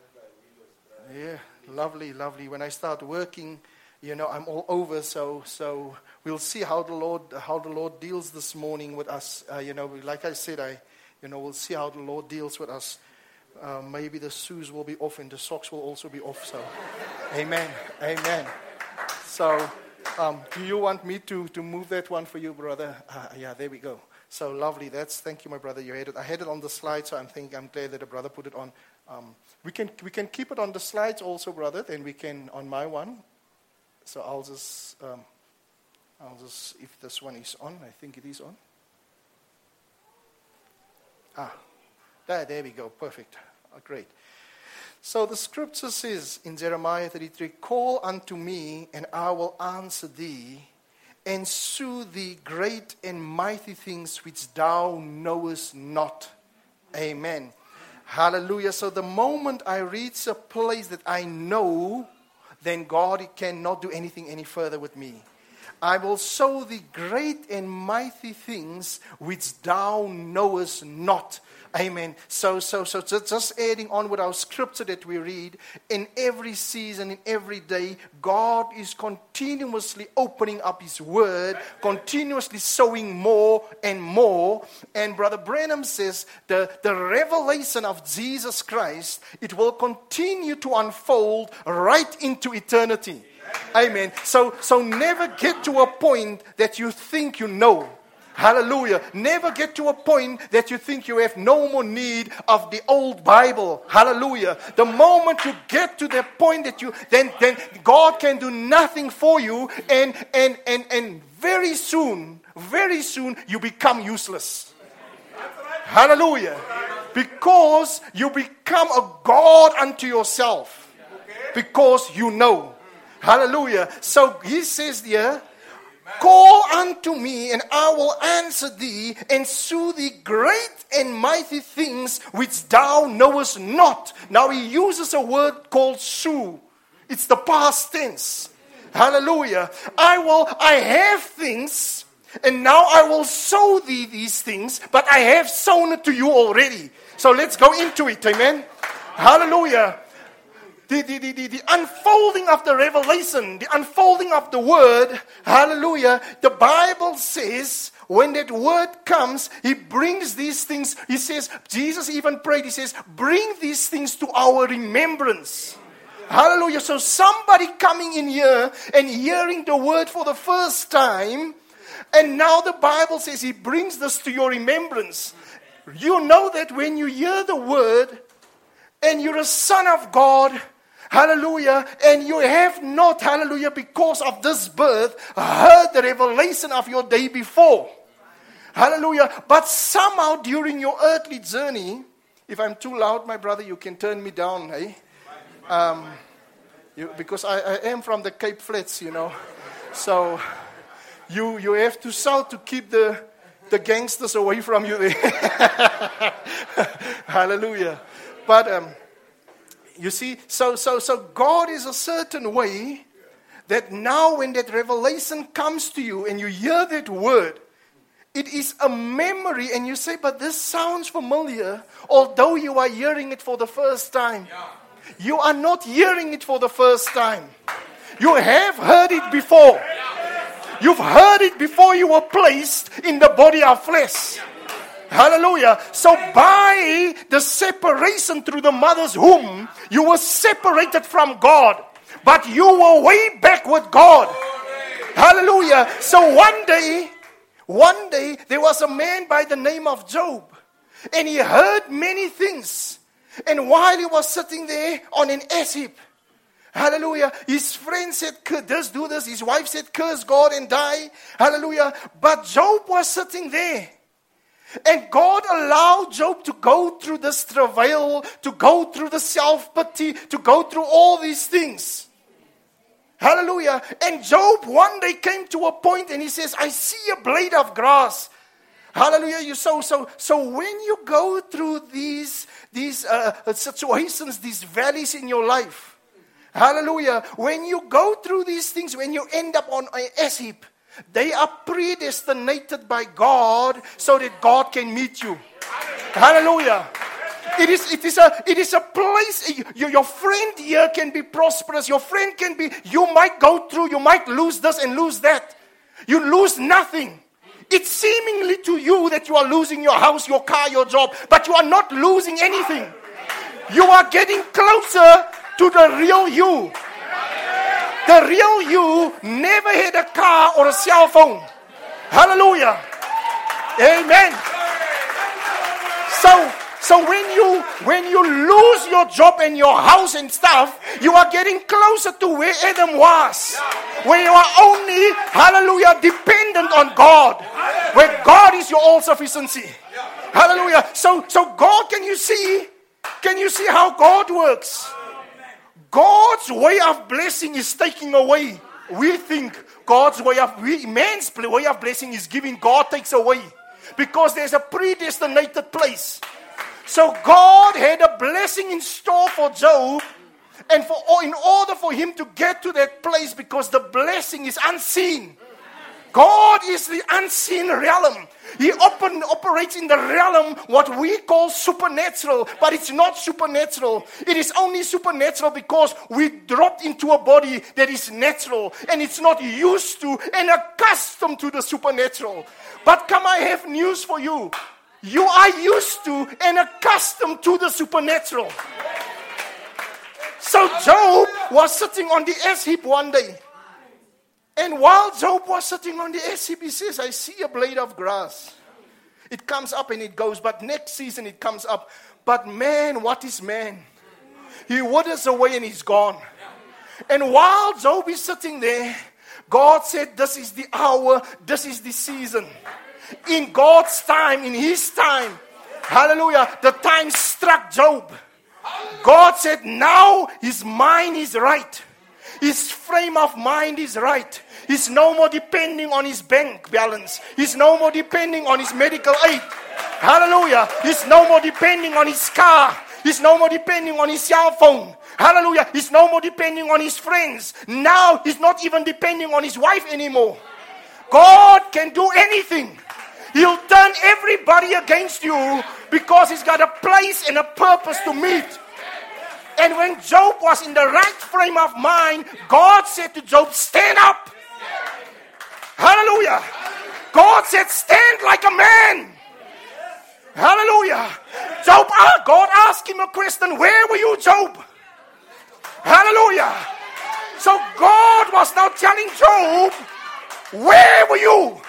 Yeah, lovely, lovely. When I start working, you know, I'm all over, so so we'll see how the Lord how the Lord deals this morning with us. Uh, you know, like I said, I, you know, we'll see how the Lord deals with us. Uh, maybe the shoes will be off and the socks will also be off. So, amen, amen. So, um, do you want me to to move that one for you, brother? Uh, yeah, there we go. So lovely. That's thank you, my brother. You had it. I had it on the slide, so I'm thinking I'm glad that the brother put it on. Um, we can we can keep it on the slides also, brother. Then we can on my one. So I'll just, um, I'll just, if this one is on, I think it is on. Ah, there, there we go, perfect, oh, great. So the scripture says in Jeremiah thirty-three, "Call unto me, and I will answer thee, and shew thee great and mighty things which thou knowest not." Amen. Hallelujah. So the moment I reach a place that I know, then God cannot do anything any further with me. I will show thee great and mighty things which thou knowest not. Amen. So, so, so just adding on with our scripture that we read, in every season, in every day, God is continuously opening up His Word, continuously showing more and more. And Brother Branham says the, the revelation of Jesus Christ, it will continue to unfold right into eternity. Amen. So, so never get to a point that you think you know. Hallelujah. Never get to a point that you think you have no more need of the old Bible. Hallelujah. The moment you get to the point that you, then, then God can do nothing for you, and, and, and, and very soon, very soon, you become useless. Hallelujah. Because you become a God unto yourself. Because you know. Hallelujah. So he says here, "Call unto me, and I will answer thee, and shew thee great and mighty things which thou knowest not." Now he uses a word called shew. It's the past tense. Hallelujah. I will, I have things, and now I will show thee these things, but I have shown it to you already. So let's go into it. Amen. Hallelujah. The, the, the, the, the unfolding of the revelation, the unfolding of the word, hallelujah, the Bible says when that word comes, He brings these things, He says, Jesus even prayed, He says, bring these things to our remembrance. Hallelujah. So somebody coming in here and hearing the word for the first time, and now the Bible says He brings this to your remembrance. You know that when you hear the word and you're a son of God, hallelujah, and you have not, hallelujah, because of this birth, heard the revelation of your day before. Hallelujah. But somehow during your earthly journey, if I'm too loud, my brother, you can turn me down, eh? Um, you, because I, I am from the Cape Flats, you know. So you you have to shout to keep the, the gangsters away from you there. Hallelujah. But um, you see, so so so God is a certain way that now when that revelation comes to you and you hear that word, it is a memory, and you say, but this sounds familiar, although you are hearing it for the first time. Yeah. You are not hearing it for the first time. You have heard it before. You've heard it before you were placed in the body of flesh. Hallelujah. So by the separation through the mother's womb, you were separated from God. But you were way back with God. Hallelujah. So one day, one day, there was a man by the name of Job. And he heard many things. And while he was sitting there on an ass heap, hallelujah, his friend said, this, do this. His wife said, curse God and die. Hallelujah. But Job was sitting there. And God allowed Job to go through this travail, to go through the self-pity, to go through all these things. Hallelujah. And Job one day came to a point and he says, I see a blade of grass. Hallelujah. You so so so when you go through these these uh, situations, these valleys in your life, hallelujah, when you go through these things, when you end up on an ass heap, they are predestinated by God so that God can meet you. Hallelujah. It is, it is a, it is a place. You, your friend here can be prosperous. Your friend can be, you might go through, you might lose this and lose that. You lose nothing. It's seemingly to you that you are losing your house, your car, your job, but you are not losing anything. You are getting closer to the real you. The real you never had a car or a cell phone. Hallelujah. Amen. So, so when you when you lose your job and your house and stuff, you are getting closer to where Adam was. Where you are only, hallelujah, dependent on God. Where God is your all-sufficiency. Hallelujah. So, so God, can you see? Can you see how God works? God's way of blessing is taking away. We think God's way of, we, man's way of blessing is giving. God takes away. Because there's a predestinated place. So God had a blessing in store for Job. And for in order for him to get to that place, because the blessing is unseen. God is the unseen realm. He open, operates in the realm what we call supernatural, but it's not supernatural. It is only supernatural because we dropped into a body that is natural and it's not used to and accustomed to the supernatural. But come, I have news for you. You are used to and accustomed to the supernatural. So Job was sitting on the ass heap one day. And while Job was sitting on the ass heap, he says, I see a blade of grass. It comes up and it goes, but next season it comes up. But man, what is man? He withers away and he's gone. And while Job is sitting there, God said, this is the hour, this is the season. In God's time, in his time, hallelujah, the time struck Job. God said, now his mind is right. His frame of mind is right. He's no more depending on his bank balance. He's no more depending on his medical aid. Hallelujah. He's no more depending on his car. He's no more depending on his cell phone. Hallelujah. He's no more depending on his friends. Now he's not even depending on his wife anymore. God can do anything. He'll turn everybody against you because he's got a place and a purpose to meet. And when Job was in the right frame of mind, God said to Job, stand up. Hallelujah. God said, stand like a man. Hallelujah. Job, God asked him a question, where were you, Job? Hallelujah. So God was now telling Job, where were you?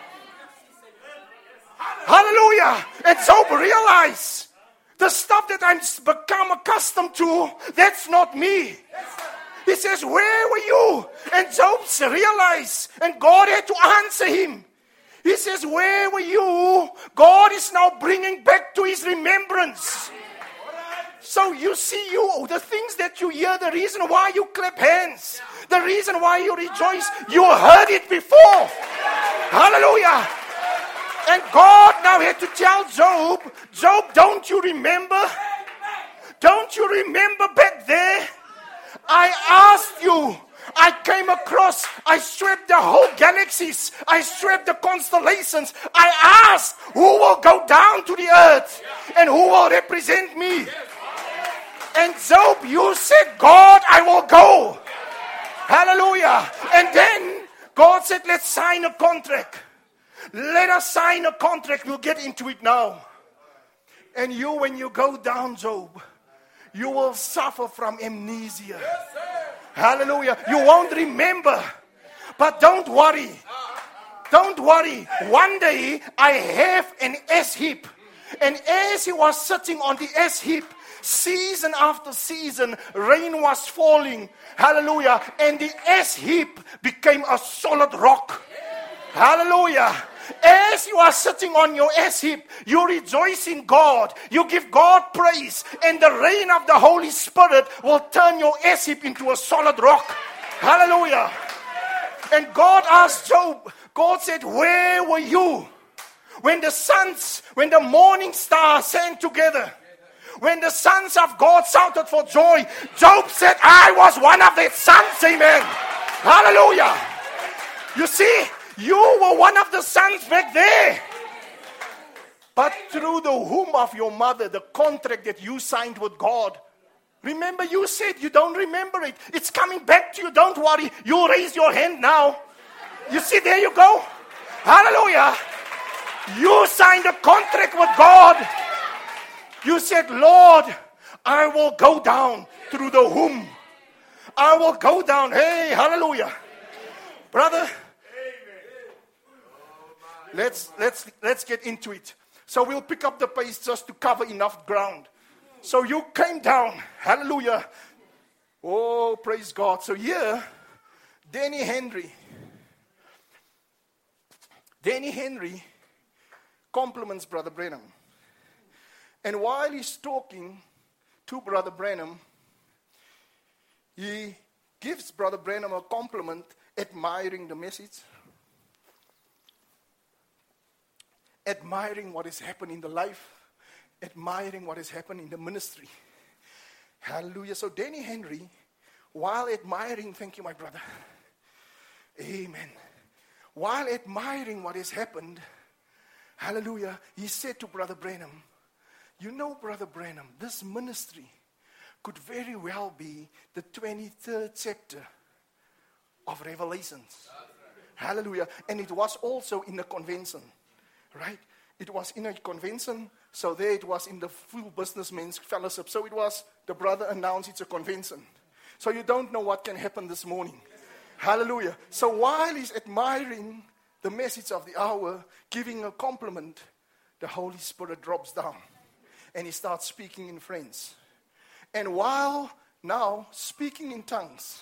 Hallelujah. And Job realized, the stuff that I've become accustomed to, that's not me. He says, where were you? And Job realized, and God had to answer him. He says, where were you? God is now bringing back to his remembrance. So you see, you the things that you hear, the reason why you clap hands, the reason why you rejoice, you heard it before. Hallelujah. And God now had to tell Job, Job, don't you remember? Don't you remember back there? I asked you. I came across, I swept the whole galaxies. I swept the constellations. I asked, who will go down to the earth? And who will represent me? And Job, you said, God, I will go. Hallelujah. And then God said, let's sign a contract. Let us sign a contract. We'll get into it now. And you, when you go down, Job, you will suffer from amnesia. Hallelujah. You won't remember. But don't worry. Don't worry. One day, I have an ash heap. And as he was sitting on the ash heap, season after season, rain was falling. Hallelujah. And the ash heap became a solid rock. Hallelujah. As you are sitting on your ash heap, you rejoice in God. You give God praise. And the rain of the Holy Spirit will turn your ash heap into a solid rock. Hallelujah. And God asked Job, God said, where were you when the sons, when the morning stars sang together? When the sons of God shouted for joy, Job said, I was one of their sons. Amen. Hallelujah. You see, you were one of the sons back there. But through the womb of your mother, the contract that you signed with God, remember you said you don't remember it. It's coming back to you. Don't worry. You raise your hand now. You see, there you go. Hallelujah. You signed a contract with God. You said, Lord, I will go down through the womb. I will go down. Hey, hallelujah. Brother, let's let's let's get into it. So we'll pick up the pace just to cover enough ground. So you came down. Hallelujah. Oh, praise God. So here, Danny Henry. Danny Henry compliments Brother Branham. And while he's talking to Brother Branham, he gives Brother Branham a compliment, admiring the message, admiring what has happened in the life, admiring what has happened in the ministry. Hallelujah. So Danny Henry, while admiring, thank you, my brother. Amen. While admiring what has happened, hallelujah, he said to Brother Branham, you know, Brother Branham, this ministry could very well be the twenty-third chapter of Revelations. Hallelujah. And it was also in a convention, right? It was in a convention, so there it was in the full businessmen's fellowship. So it was, the brother announced it's a convention. So you don't know what can happen this morning. Hallelujah. So while he's admiring the message of the hour, giving a compliment, the Holy Spirit drops down. And he starts speaking in French. And while now speaking in tongues,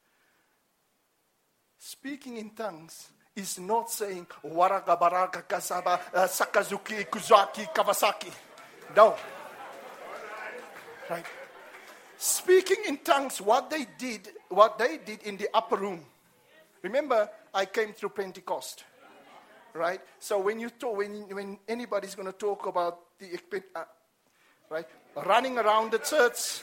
speaking in tongues is not saying Waraka Baraka Kasaba Sakazuki Kuzaki Kawasaki. No. Right. Speaking in tongues, what they did, what they did in the upper room. Remember, I came through Pentecost. Right? So when you talk, when when anybody's going to talk about the uh, right, running around the church.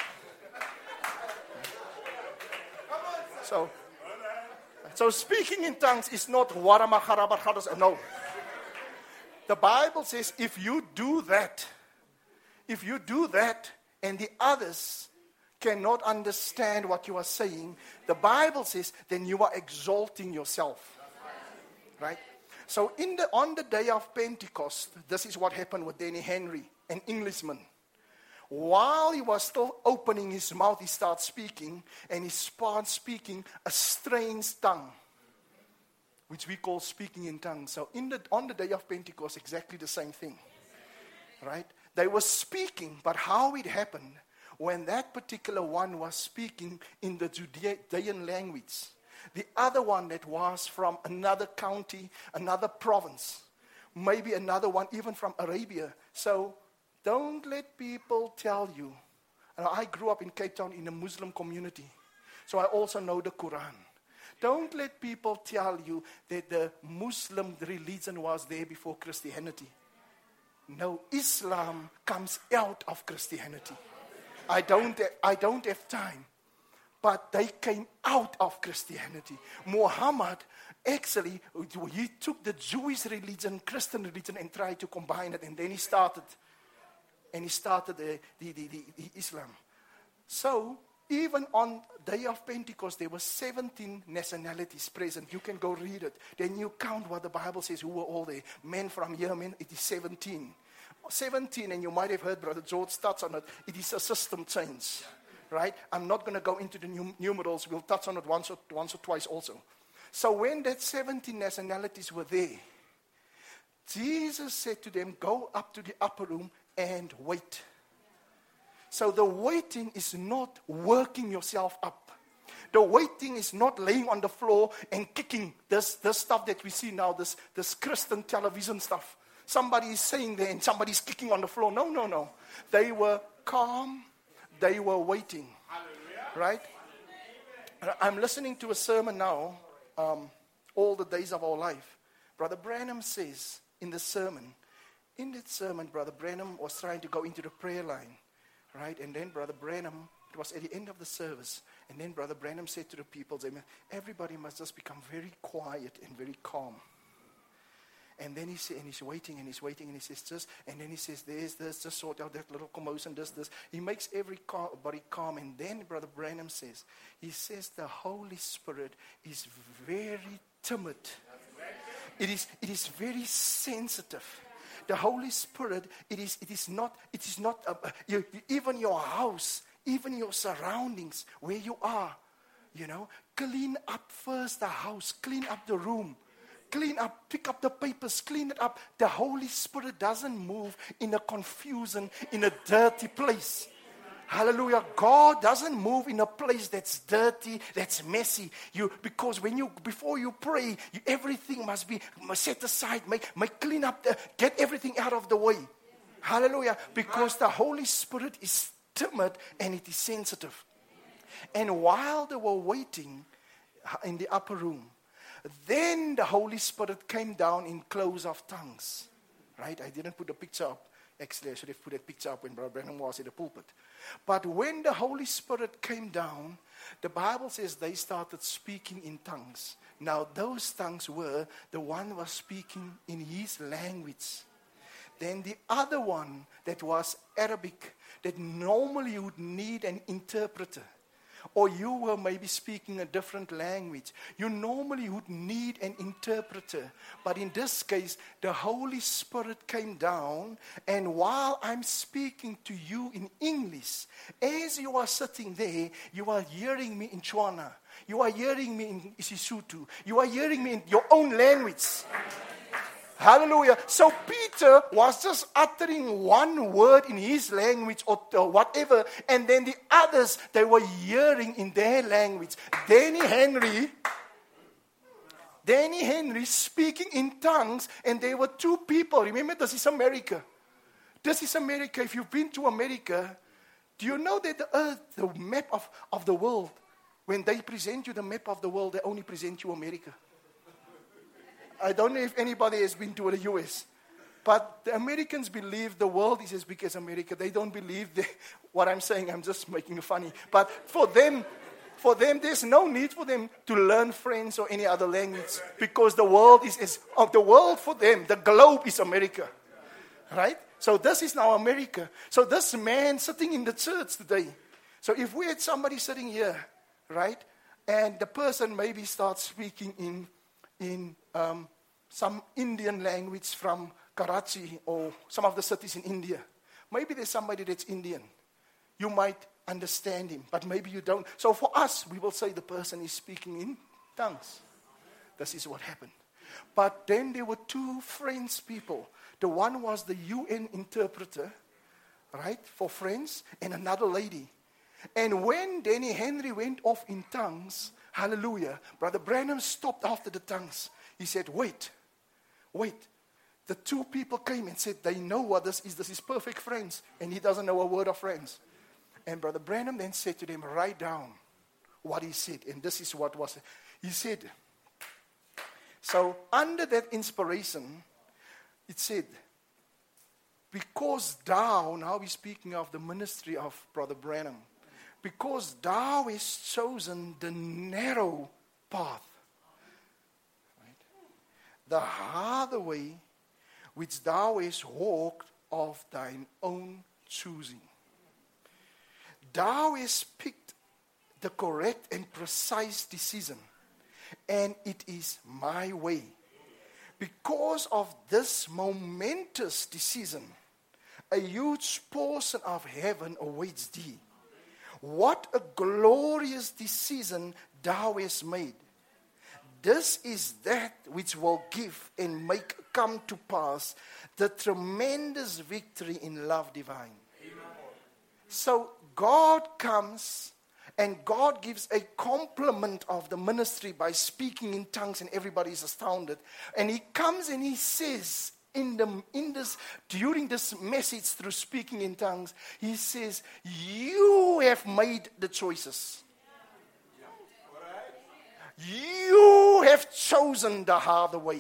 So, so speaking in tongues is not waramacharabarchados. No. The Bible says if you do that, if you do that, and the others cannot understand what you are saying, the Bible says then you are exalting yourself. Right? So in the on the day of Pentecost, this is what happened with Danny Henry, an Englishman. While he was still opening his mouth, he started speaking, and he started speaking a strange tongue, which we call speaking in tongues. So in the on the day of Pentecost, exactly the same thing. Right? They were speaking, but how it happened, when that particular one was speaking in the Judean language, The other one that was from another county, another province, maybe another one even from Arabia. So don't let people tell you. And I grew up in Cape Town in a Muslim community, so I also know the Quran. Don't let people tell you that the Muslim religion was there before Christianity. No, Islam comes out of Christianity. I don't, I don't have time. But they came out of Christianity. Muhammad, actually, he took the Jewish religion, Christian religion, and tried to combine it. And then he started, and he started the, the, the, the, the Islam. So, even on day of Pentecost, there were seventeen nationalities present. You can go read it. Then you count what the Bible says, who were all there. Men from Yemen, it is seventeen. seventeen, and you might have heard Brother George touch on it. It is a system change, right? I'm not going to go into the num- numerals. We'll touch on it once or, once or twice also. So when that seventeen nationalities were there, Jesus said to them, go up to the upper room and wait. So the waiting is not working yourself up. The waiting is not laying on the floor and kicking this, this stuff that we see now, this, this Christian television stuff. Somebody is saying there and somebody's kicking on the floor. No, no, no. They were calm. They were waiting. Right? I'm listening to a sermon now, um, All the Days of Our Life. Brother Branham says in the sermon, in that sermon, Brother Branham was trying to go into the prayer line. Right? And then Brother Branham, it was at the end of the service, and then Brother Branham said to the people, everybody must just become very quiet and very calm. And then he said, and he's waiting and he's waiting and he says just, and then he says, there's this, just sort out that little commotion, this, this. He makes everybody calm. And then Brother Branham says, he says the Holy Spirit is very timid. It is, it is very sensitive. The Holy Spirit, it is, it is not, it is not, uh, you, you, even your house, even your surroundings, where you are, you know, clean up first the house, clean up the room, clean up, pick up the papers, clean it up. The Holy Spirit doesn't move in a confusion, in a dirty place. Hallelujah. God doesn't move in a place that's dirty, that's messy. You because when you before you pray, you, everything must be set aside, make, make clean up, the, get everything out of the way. Hallelujah. Because the Holy Spirit is timid and it is sensitive. And while they were waiting in the upper room, then the Holy Spirit came down in cloves of tongues. Right? I didn't put the picture up. Actually, I should have put that picture up when Brother Branham was in the pulpit. But when the Holy Spirit came down, the Bible says they started speaking in tongues. Now, those tongues were, the one was speaking in his language. Then the other one that was Arabic, that normally would need an interpreter. Or you were maybe speaking a different language. You normally would need an interpreter. But in this case, the Holy Spirit came down. And while I'm speaking to you in English, as you are sitting there, you are hearing me in Tswana. You are hearing me in Isisutu. You are hearing me in your own language. Hallelujah. So Peter was just uttering one word in his language or, or whatever, and then the others, they were hearing in their language. Danny Henry, Danny Henry speaking in tongues, and there were two people. Remember, this is America. This is America. If you've been to America, do you know that the earth, the map of, of the world, when they present you the map of the world, they only present you America. I don't know if anybody has been to the U S, but the Americans believe the world is as big as America. They don't believe the, what I'm saying. I'm just making it funny. But for them, for them, there's no need for them to learn French or any other language because the world is as of the world for them. The globe is America, right? So this is now America. So this man sitting in the church today. So if we had somebody sitting here, right, and the person maybe starts speaking in in um, some Indian language from Karachi or some of the cities in India. Maybe there's somebody that's Indian. You might understand him, but maybe you don't. So for us, we will say the person is speaking in tongues. This is what happened. But then there were two French people. The one was the U N interpreter, right, for French, and another lady. And when Danny Henry went off in tongues, hallelujah, Brother Branham stopped after the tongues. He said, wait, wait. The two people came and said, they know what this is. This is perfect friends. And he doesn't know a word of friends. And Brother Branham then said to them, write down what he said. And this is what was. He said, so under that inspiration, it said, because thou, now we're speaking of the ministry of Brother Branham, because thou hast chosen the narrow path, right? The harder way, which thou hast walked of thine own choosing. Thou hast picked the correct and precise decision, and it is my way. Because of this momentous decision, a huge portion of heaven awaits thee. What a glorious decision thou hast made. This is that which will give and make come to pass the tremendous victory in love divine. Amen. So God comes and God gives a compliment of the ministry by speaking in tongues, and everybody is astounded. And he comes and he says in the in this during this message through speaking in tongues, he says, you have made the choices. You have chosen the harder way.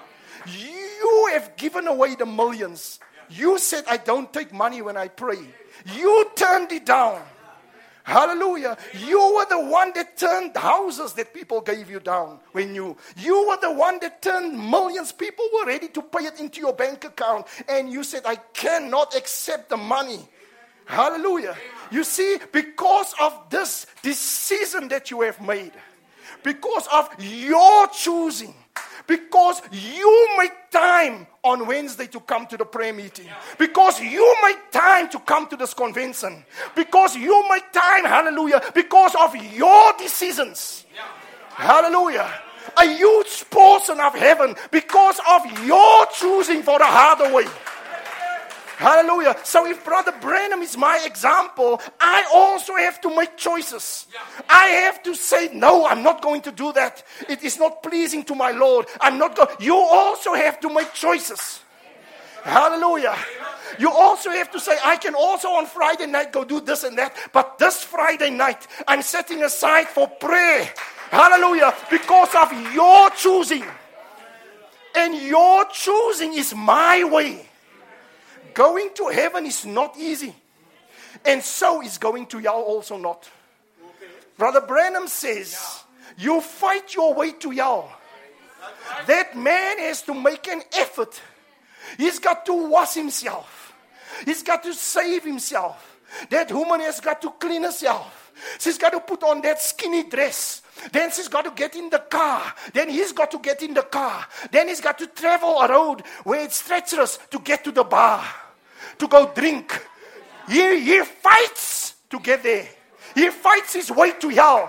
You have given away the millions. You said, I don't take money when I pray. You turned it down. Hallelujah. You were the one that turned houses that people gave you down when you, you were the one that turned millions. People were ready to pay it into your bank account. And you said, I cannot accept the money. Hallelujah. You see, because of this decision that you have made, because of your choosing, because you make time on Wednesday to come to the prayer meeting, because you make time to come to this convention, because you make time, hallelujah, because of your decisions, hallelujah, a huge portion of heaven, because of your choosing for the harder way. Hallelujah. So if Brother Branham is my example, I also have to make choices. I have to say, no, I'm not going to do that. It is not pleasing to my Lord. I'm not going. You also have to make choices. Hallelujah. You also have to say, I can also on Friday night go do this and that. But this Friday night, I'm setting aside for prayer. Hallelujah. Because of your choosing. And your choosing is my way. Going to heaven is not easy. And so is going to hell also not. Okay. Brother Branham says, yeah. You fight your way to hell. Right. That man has to make an effort. He's got to wash himself. He's got to save himself. That woman has got to clean herself. She's got to put on that skinny dress. Then she's got to get in the car. Then he's got to get in the car. Then he's got to travel a road where it's treacherous to get to the bar, to go drink. He, he fights to get there. He fights his way to hell.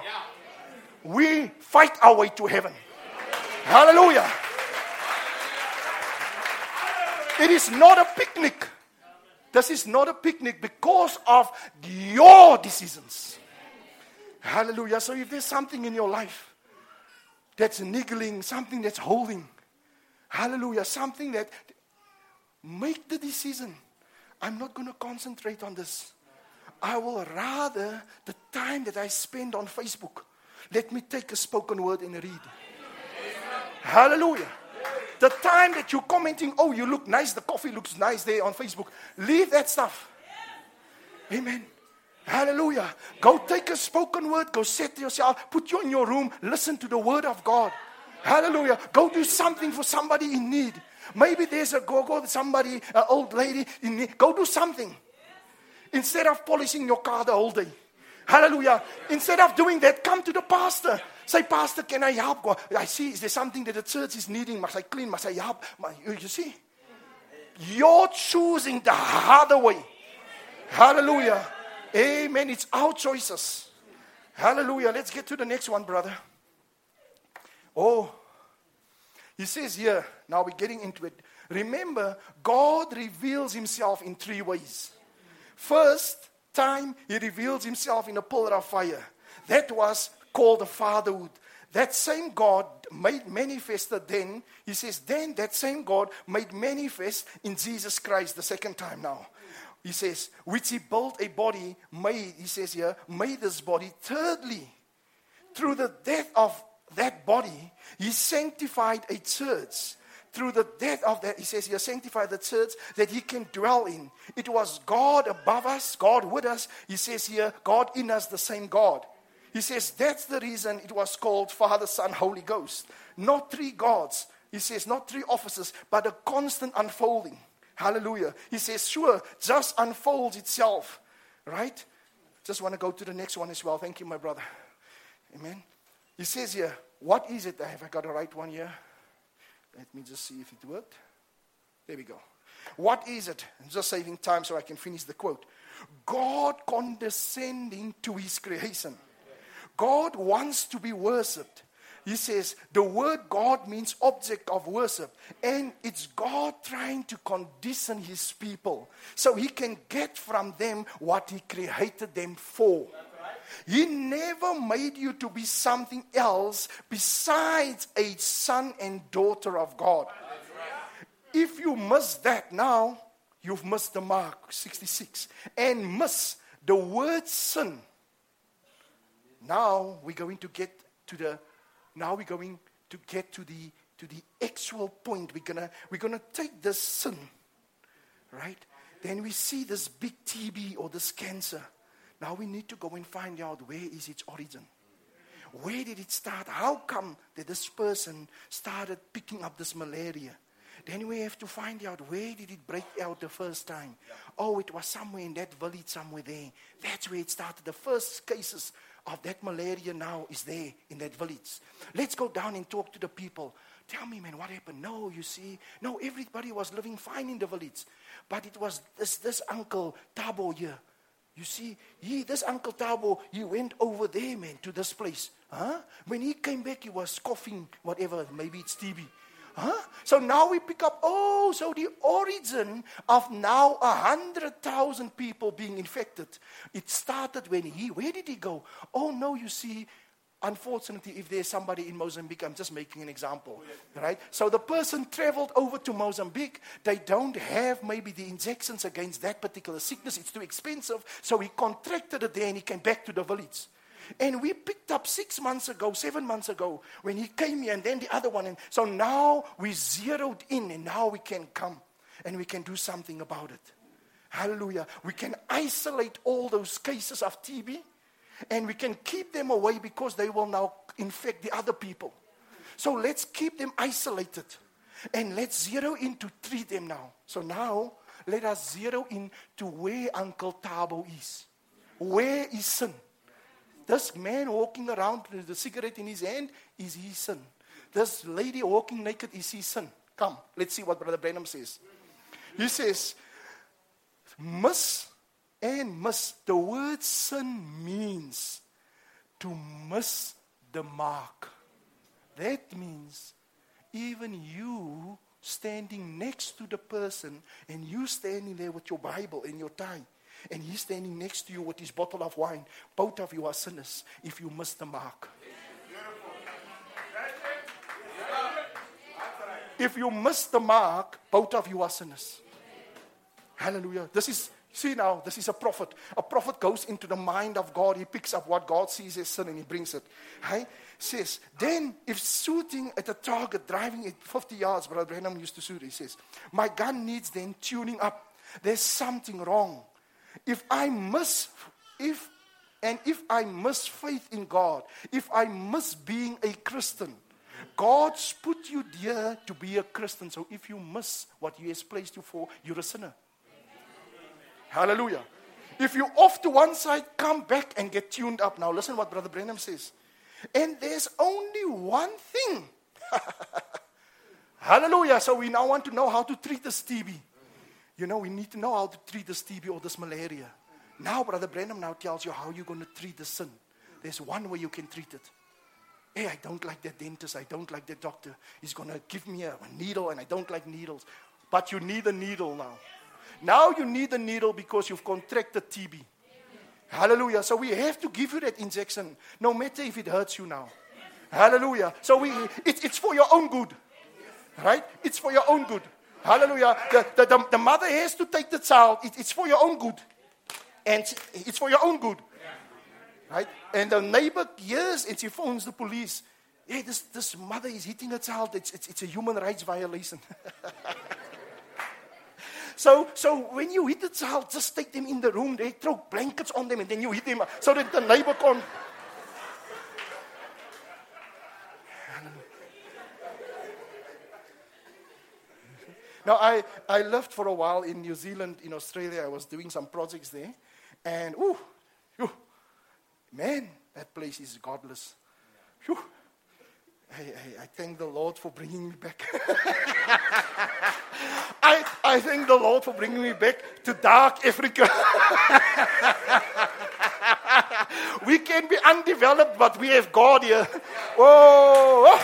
We fight our way to heaven. Hallelujah. It is not a picnic. This is not a picnic because of your decisions. Hallelujah. So if there's something in your life that's niggling, something that's holding, hallelujah, something that, make the decision. I'm not going to concentrate on this. I will rather, the time that I spend on Facebook, let me take a spoken word and read. Hallelujah. The time that you're commenting, oh, you look nice, the coffee looks nice there on Facebook. Leave that stuff. Amen. Hallelujah. Go take a spoken word. Go set yourself. Put you in your room. Listen to the word of God. Hallelujah. Go do something for somebody in need. Maybe there's a go-go, somebody, an old lady in need. Go do something. Instead of polishing your car the whole day. Hallelujah. Instead of doing that, come to the pastor. Say, Pastor, can I help? God? I see, is there something that the church is needing? Must I clean? Must I help? You see? You're choosing the harder way. Hallelujah. Amen. It's our choices. Hallelujah. Let's get to the next one, brother. Oh, he says here, now we're getting into it. Remember, God reveals himself in three ways. First, time, he reveals himself in a pillar of fire. That was called the fatherhood. That same God made manifested then, he says, then that same God made manifest in Jesus Christ the second time now. He says, which he built a body, made, he says here, made this body. Thirdly, through the death of that body, he sanctified a church. Through the death of that, he says, he sanctified the church that he can dwell in. It was God above us, God with us. He says here, God in us, the same God. He says that's the reason it was called Father, Son, Holy Ghost. Not three gods. He says not three offices, but a constant unfolding. Hallelujah. He says, sure, just unfolds itself. Right? Just want to go to the next one as well. Thank you, my brother. Amen. He says here, what is it? Have I got the right one here? Let me just see if it worked. There we go. What is it? I'm just saving time so I can finish the quote. God condescending to his creation. God wants to be worshipped. He says the word God means object of worship. And it's God trying to condition his people so he can get from them what he created them for. He never made you to be something else besides a son and daughter of God. If you miss that now, you've missed the mark, sixty-six. And miss the word sin. Now we're going to get to the now we're going to get to the to the actual point. We're gonna we're gonna take this sin, right? Then we see this big T B or this cancer. Now we need to go and find out where is its origin. Where did it start? How come that this person started picking up this malaria? Then we have to find out where did it break out the first time. Oh, it was somewhere in that village, somewhere there. That's where it started. The first cases of that malaria now is there in that village. Let's go down and talk to the people. Tell me, man, what happened? No, you see, no, everybody was living fine in the village. But it was this, this Uncle Tabo here. You see, he, this Uncle Tabo, he went over there, man, to this place. Huh? When he came back, he was coughing, whatever, maybe it's T B. Huh? So now we pick up, oh, so the origin of now a hundred thousand people being infected. It started when he, where did he go? Oh no, you see, unfortunately, if there's somebody in Mozambique, I'm just making an example, right? So the person traveled over to Mozambique. They don't have maybe the injections against that particular sickness. It's too expensive. So he contracted it there and he came back to the village. And we picked up six months ago, seven months ago, when he came here, and then the other one. And so now we zeroed in, and now we can come, and we can do something about it. Hallelujah. We can isolate all those cases of T B, and we can keep them away because they will now infect the other people. So let's keep them isolated, and let's zero in to treat them now. So now, let us zero in to where Uncle Tabo is. Where is sin? This man walking around with the cigarette in his hand, is his sin. This lady walking naked, is his sin. Come, let's see what Brother Branham says. He says, miss and miss. The word sin means to miss the mark. That means even you standing next to the person and you standing there with your Bible and your tie, and he's standing next to you with his bottle of wine. Both of you are sinners if you miss the mark. If you miss the mark, both of you are sinners. Hallelujah. This is, see now, this is a prophet. A prophet goes into the mind of God. He picks up what God sees as sin and he brings it. He says, then if shooting at a target, driving at fifty yards, Brother Branham used to shoot, he says, my gun needs then tuning up. There's something wrong. If I miss, if, and if I miss faith in God, if I miss being a Christian, God's put you there to be a Christian. So if you miss what He has placed you for, you're a sinner. Hallelujah. If you off to one side, come back and get tuned up. Now listen what Brother Branham says. And there's only one thing. Hallelujah. So we now want to know how to treat this T B. You know, we need to know how to treat this T B or this malaria. Now, Brother Branham now tells you how you're going to treat the sin. There's one way you can treat it. Hey, I don't like that dentist. I don't like that doctor. He's going to give me a, a needle, and I don't like needles. But you need a needle now. Now you need a needle because you've contracted T B. Hallelujah. So we have to give you that injection, no matter if it hurts you now. Hallelujah. So we, it, it's for your own good. Right? It's for your own good. Hallelujah. The, the, the, the mother has to take the child. It, it's for your own good. And it's for your own good. Right? And the neighbor hears and she phones the police. Hey, this, this mother is hitting a child. It's, it's, it's a human rights violation. So, so when you hit the child, just take them in the room. They throw blankets on them and then you hit them so that the neighbor can. Now, I, I lived for a while in New Zealand, in Australia. I was doing some projects there. And, ooh, ooh man, that place is godless. Whew. I, I, I thank the Lord for bringing me back. I, I thank the Lord for bringing me back to dark Africa. We can be undeveloped, but we have God here. Oh,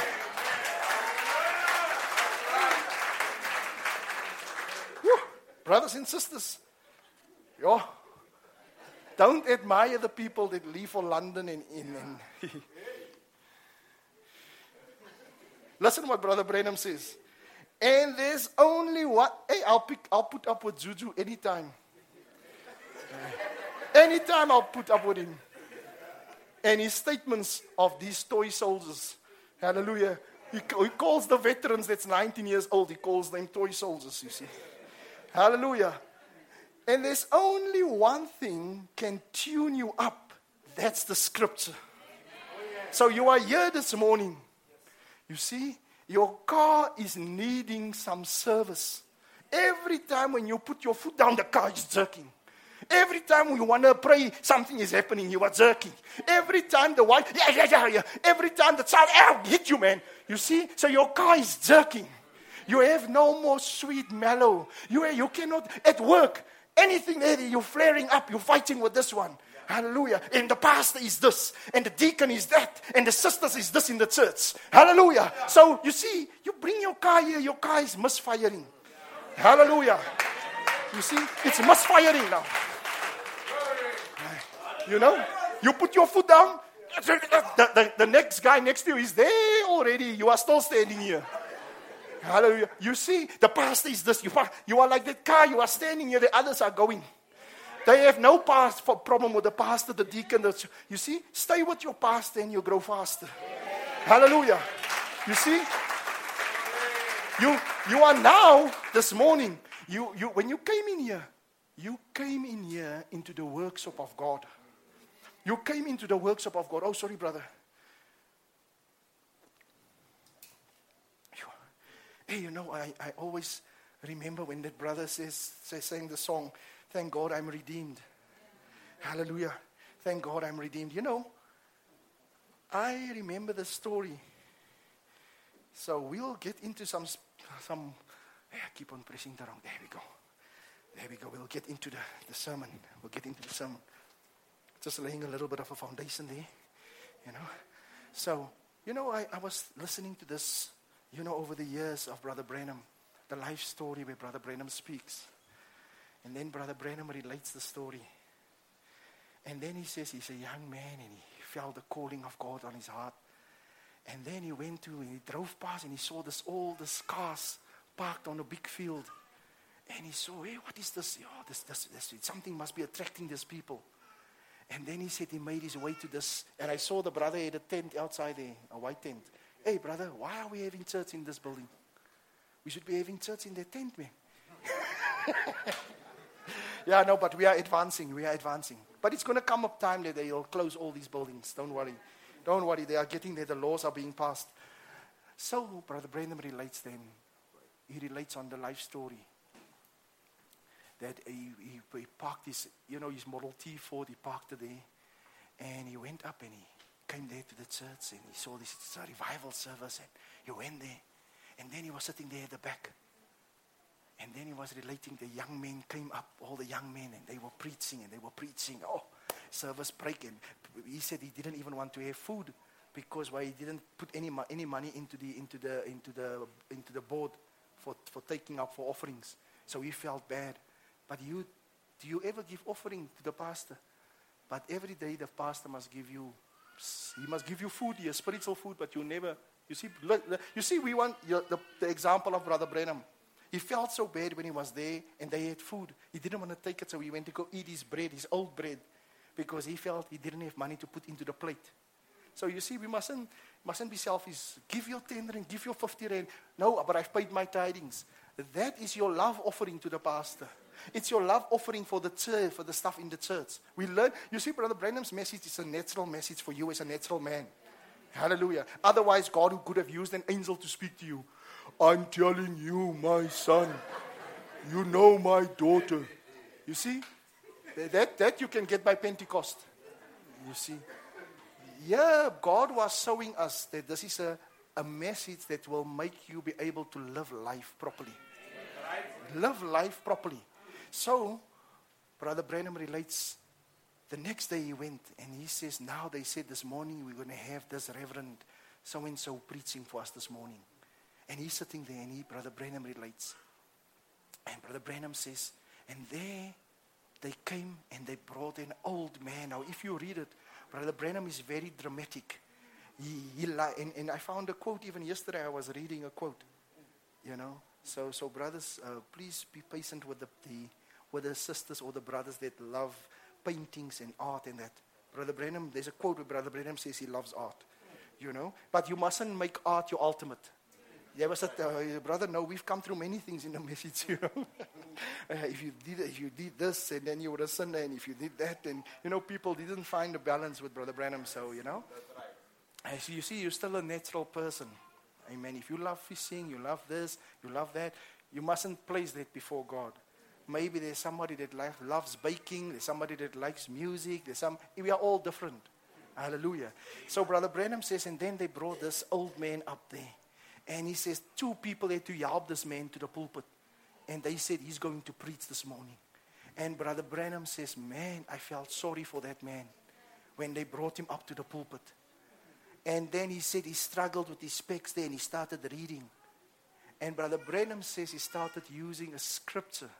oh. Brothers and sisters, yo, don't admire the people that leave for London and in. And listen to what Brother Branham says. And there's only one. Hey, I'll pick. I'll put up with Juju anytime. Anytime I'll put up with him. And his statements of these toy soldiers. Hallelujah. He, he calls the veterans that's nineteen years old. He calls them toy soldiers. You see. Hallelujah. And there's only one thing can tune you up. That's the scripture. So you are here this morning. You see, your car is needing some service. Every time when you put your foot down, the car is jerking. Every time you want to pray, something is happening, you are jerking. Every time the wife, yeah, yeah, yeah, yeah. Every time the child, ow, hit you, man. You see, so your car is jerking. You have no more sweet mellow. You, you cannot, at work, anything there, you're flaring up, you're fighting with this one. Hallelujah. And the pastor is this. And the deacon is that. And the sisters is this in the church. Hallelujah. So, you see, you bring your car here, your car is misfiring. Hallelujah. You see, it's misfiring now. You know, you put your foot down. The, the, the next guy next to you is there already. You are still standing here. Hallelujah. You see, the pastor is this. You are, you are like that car. You are standing here. The others are going. They have no past for problem with the pastor, the deacon. The, you see, stay with your pastor and you grow faster. Hallelujah. You see, you you are now this morning. You you when you came in here, you came in here into the workshop of God. You came into the workshop of God. Oh, sorry, brother. Hey, you know, I, I always remember when that brother says, says sang the song, thank God I'm redeemed. Hallelujah. Thank God I'm redeemed. You know, I remember the story. So we'll get into some, some yeah, keep on pressing the wrong. There we go. There we go. We'll get into the, the sermon. We'll get into the sermon. Just laying a little bit of a foundation there. You know. So, you know, I, I was listening to this, you know, over the years of Brother Branham, the life story where Brother Branham speaks. And then Brother Branham relates the story. And then he says he's a young man and he felt the calling of God on his heart. And then he went to, and he drove past and he saw this all these cars parked on a big field. And he saw, hey, what is this? Oh, this, this, this, something must be attracting these people. And then he said he made his way to this. And I saw the brother had a tent outside there, a white tent. Hey, brother, why are we having church in this building? We should be having church in the tent, man. Yeah, no, but we are advancing. We are advancing. But it's going to come up time that they will close all these buildings. Don't worry. Don't worry. They are getting there. The laws are being passed. So, Brother Branham relates then. He relates on the life story. That he, he, he parked his, you know, his Model T Ford. He parked it there. And he went up and he came there to the church. And he saw this revival service. And he went there. And then he was sitting there at the back. And then he was relating, the young men came up, all the young men, and they were preaching, and they were preaching. Oh, service break. And he said he didn't even want to have food because why he didn't put any any money into the into the into the into the board for, for taking up for offerings. So he felt bad. But you, do you ever give offering to the pastor? But every day the pastor must give you, he must give you food, your spiritual food, but you never, you see, you see, we want the, the, the example of Brother Branham. He felt so bad when he was there and they had food. He didn't want to take it, so he went to go eat his bread, his old bread, because he felt he didn't have money to put into the plate. So you see, we mustn't, mustn't be selfish. Give your ten rand, give your fifty rand. No, but I've paid my tithings. That is your love offering to the pastor. It's your love offering for the church, for the stuff in the church. We learn. You see, Brother Branham's message is a natural message for you as a natural man. Hallelujah. Otherwise, God could have used an angel to speak to you. I'm telling you, my son, you know my daughter. You see, that, that you can get by Pentecost. You see. Yeah, God was showing us that this is a, a message that will make you be able to live life properly. Live life properly. So, Brother Branham relates, the next day he went and he says, now they said this morning we're going to have this Reverend so-and-so preaching for us this morning. And he's sitting there and he, Brother Branham relates. And Brother Branham says, and there they came and they brought an old man. Now, if you read it, Brother Branham is very dramatic. He, he li- and, and I found a quote even yesterday. I was reading a quote, you know. So, so brothers, uh, please be patient with the, the with the sisters or the brothers that love paintings and art and that. Brother Branham, there's a quote where Brother Branham says he loves art, you know. But you mustn't make art your ultimate. There was a uh, brother. No, we've come through many things in the message, you know. uh, if you did, if you did this, and then you were a sinner, and if you did that, and you know, people didn't find the balance with Brother Branham. So you know, uh, so you see, you're still a natural person. Amen. If you love fishing, you love this, you love that, you mustn't place that before God. Maybe there's somebody that like, loves baking. There's somebody that likes music. There's some. We are all different. Hallelujah. So Brother Branham says, and then they brought this old man up there. And he says, two people had to help this man to the pulpit. And they said, he's going to preach this morning. And Brother Branham says, man, I felt sorry for that man when they brought him up to the pulpit. And then he said he struggled with his specs there and he started reading. And Brother Branham says he started using a scripture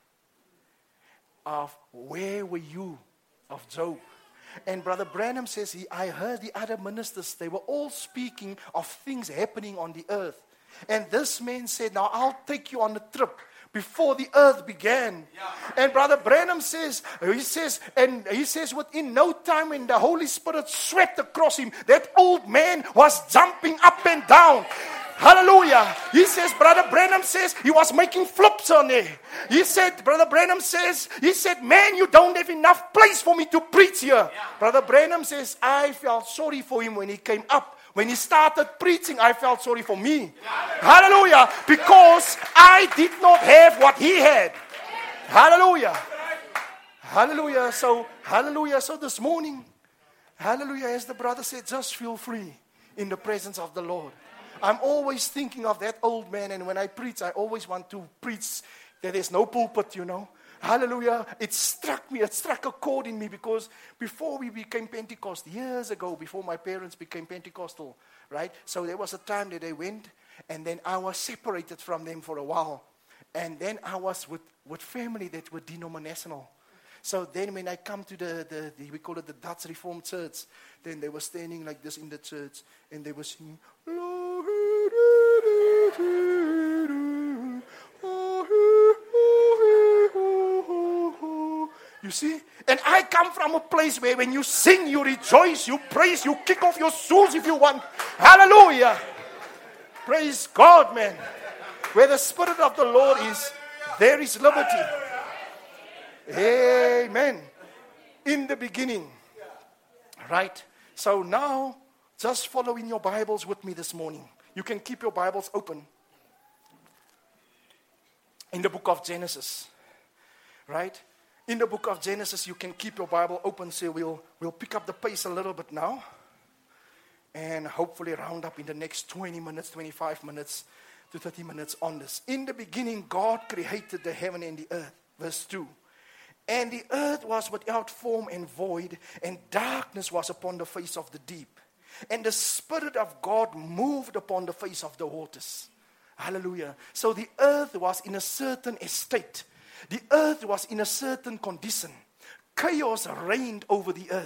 of where were you of Job. And Brother Branham says, he, I heard the other ministers, they were all speaking of things happening on the earth. And this man said, now I'll take you on a trip before the earth began. Yeah. And Brother Branham says, he says, and he says within no time when the Holy Spirit swept across him, that old man was jumping up and down. Hallelujah. He says, Brother Branham says, he was making flips on there. He said, Brother Branham says, he said, man, you don't have enough place for me to preach here. Yeah. Brother Branham says, I felt sorry for him when he came up. When he started preaching, I felt sorry for me. Yeah. Hallelujah. Because I did not have what he had. Hallelujah. Hallelujah. So, hallelujah. So this morning, hallelujah, as the brother said, just feel free in the presence of the Lord. I'm always thinking of that old man, and when I preach, I always want to preach that there's no pulpit, you know. Hallelujah. It struck me, it struck a chord in me, because before we became Pentecost, years ago, before my parents became Pentecostal, right? So there was a time that they went, and then I was separated from them for a while. And then I was with, with family that were denominational. So then when I come to the, the, the, we call it the Dutch Reformed Church, then they were standing like this in the church, and they were singing, you see? And I come from a place where when you sing, you rejoice, you praise, you kick off your shoes if you want. Hallelujah. Praise God, man. Where the Spirit of the Lord is, there is liberty. Amen. In the beginning. Right? So now, just follow in your Bibles with me this morning. You can keep your Bibles open. In the book of Genesis. Right? In the book of Genesis, you can keep your Bible open. So we'll, we'll pick up the pace a little bit now. And hopefully round up in the next twenty minutes, twenty-five minutes to thirty minutes on this. In the beginning, God created the heaven and the earth. Verse two. And the earth was without form and void, and darkness was upon the face of the deep. And the Spirit of God moved upon the face of the waters. Hallelujah. So the earth was in a certain estate. The earth was in a certain condition. Chaos reigned over the earth.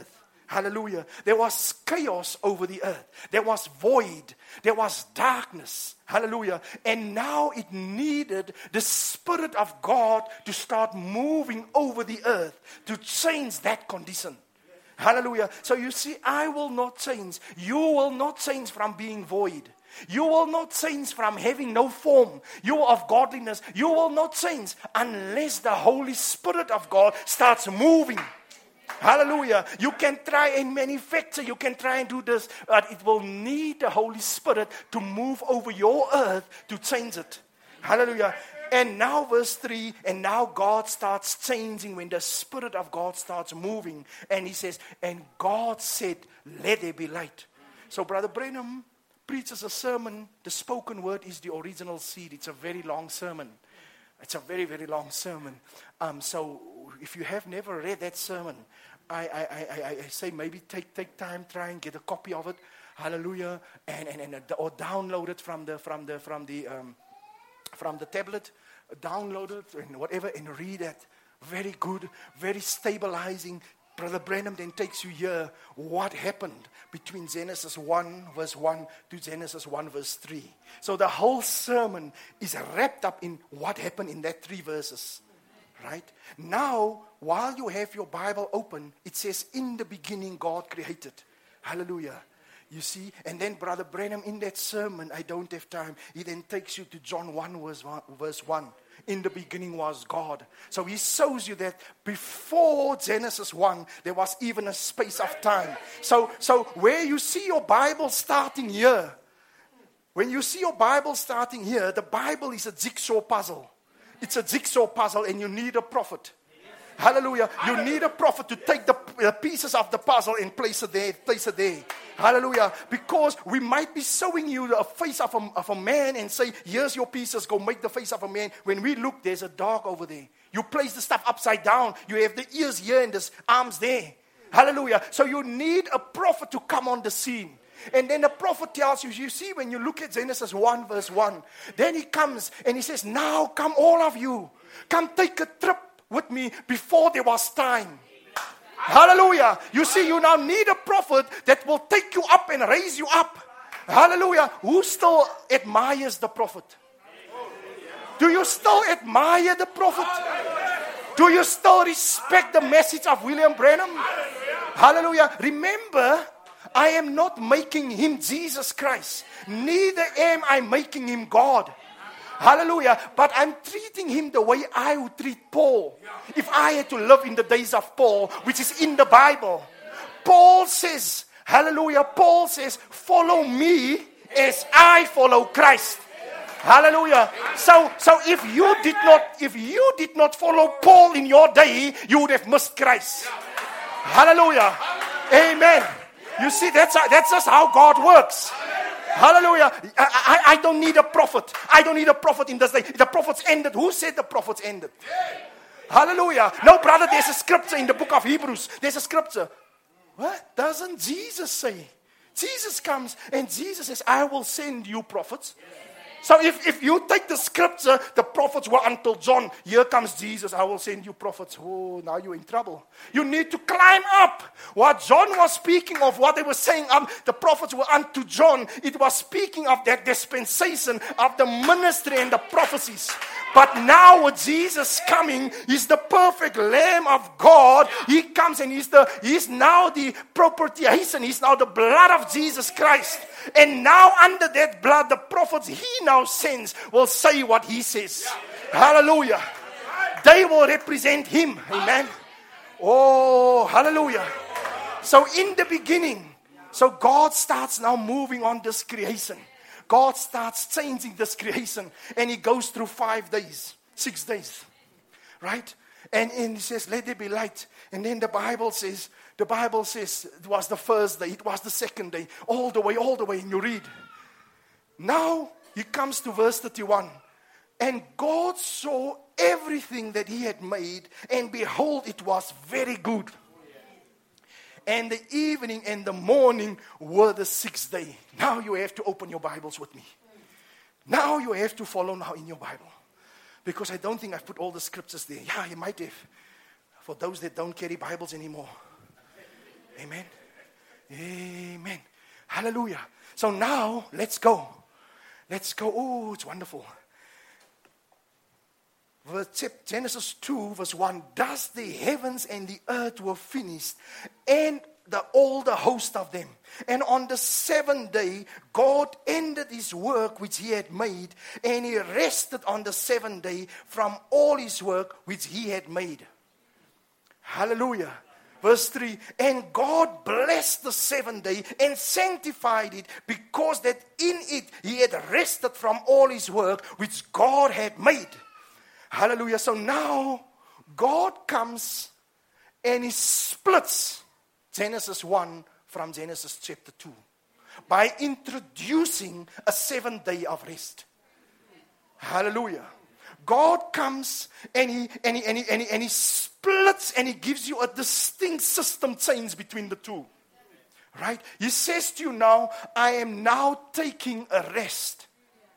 Hallelujah. There was chaos over the earth. There was void. There was darkness. Hallelujah. And now it needed the Spirit of God to start moving over the earth to change that condition. Hallelujah. So you see, I will not change. You will not change from being void. You will not change from having no form. You of godliness. You will not change unless the Holy Spirit of God starts moving. Hallelujah. You can try and manufacture, you can try and do this, but it will need the Holy Spirit to move over your earth to change it. Hallelujah. And now verse three, and now God starts changing when the Spirit of God starts moving. And he says, and God said, let there be light. So Brother Branham preaches a sermon. The spoken word is the original seed. It's a very long sermon. It's a very, very long sermon. Um, so if you have never read that sermon, I, I, I, I say maybe take take time, try and get a copy of it. Hallelujah, and and, and or download it from the from the from the um, from the tablet. Download it and whatever and read it. Very good, very stabilizing. Brother Branham then takes you here. What happened between Genesis one verse one to Genesis one verse three? So the whole sermon is wrapped up in what happened in that three verses. Right? Now, while you have your Bible open, it says, in the beginning God created. Hallelujah. You see? And then Brother Branham in that sermon, I don't have time, he then takes you to John one verse one. Verse one. In the beginning was God. So he shows you that before Genesis one, there was even a space of time. So, so where you see your Bible starting here, when you see your Bible starting here, the Bible is a jigsaw puzzle. It's a jigsaw puzzle and you need a prophet. Hallelujah. You need a prophet to take the, the pieces of the puzzle and place it there, place it there. Hallelujah. Because we might be showing you a face of a, of a man and say, here's your pieces, go make the face of a man. When we look, there's a dog over there. You place the stuff upside down. You have the ears here and the arms there. Hallelujah. So you need a prophet to come on the scene. And then the prophet tells you, you see, when you look at Genesis one verse one, then he comes and he says, now come all of you. Come take a trip with me before there was time. Hallelujah. You see, you now need a prophet that will take you up and raise you up. Hallelujah. Who still admires the prophet? Do you still admire the prophet? Do you still respect the message of William Branham? Hallelujah. Remember, I am not making him Jesus Christ. Neither am I making him God. Hallelujah. But I'm treating him the way I would treat Paul. If I had to live in the days of Paul, which is in the Bible. Paul says, hallelujah, Paul says, follow me as I follow Christ. Hallelujah. So, so if you did not, if you did not follow Paul in your day, you would have missed Christ. Hallelujah. Amen. You see, that's, that's just how God works. Hallelujah. I, I, I don't need a prophet. I don't need a prophet in this day. The prophets ended. Who said the prophets ended? Hallelujah. No, brother, there's a scripture in the book of Hebrews. There's a scripture. What? Doesn't Jesus say? Jesus comes and Jesus says, I will send you prophets. So if, if you take the scripture, the prophets were until John. Here comes Jesus. I will send you prophets. Oh, now you're in trouble. You need to climb up. What John was speaking of, what they were saying, um, the prophets were unto John. It was speaking of that dispensation of the ministry and the prophecies. But now with Jesus coming, he's the perfect Lamb of God. He comes and he's the he's now the propitiation. He's now the blood of Jesus Christ. And now under that blood, the prophets he now sends will say what he says. Hallelujah. They will represent him. Amen. Oh, hallelujah. So in the beginning, so God starts now moving on this creation. God starts changing this creation. And he goes through five days, six days. Right? And, and he says, let there be light. And then the Bible says, the Bible says it was the first day, it was the second day, all the way, all the way. And you read. Now he comes to verse thirty-one. And God saw everything that he had made, and behold, it was very good. And the evening and the morning were the sixth day. Now you have to open your Bibles with me. Now you have to follow now in your Bible. Because I don't think I've put all the scriptures there. Yeah, you might have. For those that don't carry Bibles anymore. Amen. Amen. Hallelujah. So now, let's go. Let's go. Oh, it's wonderful. Verse, Genesis two, verse one. Thus the heavens and the earth were finished, and the, all the host of them. And on the seventh day, God ended his work which he had made, and he rested on the seventh day from all his work which he had made. Hallelujah. Verse three, and God blessed the seventh day and sanctified it, because that in it he had rested from all his work which God had made. Hallelujah. So now God comes and he splits Genesis one from Genesis chapter two by introducing a seventh day of rest. Hallelujah. God comes and he, and, he, and, he, and, he, and he splits and he gives you a distinct system change between the two. Right? He says to you now, I am now taking a rest.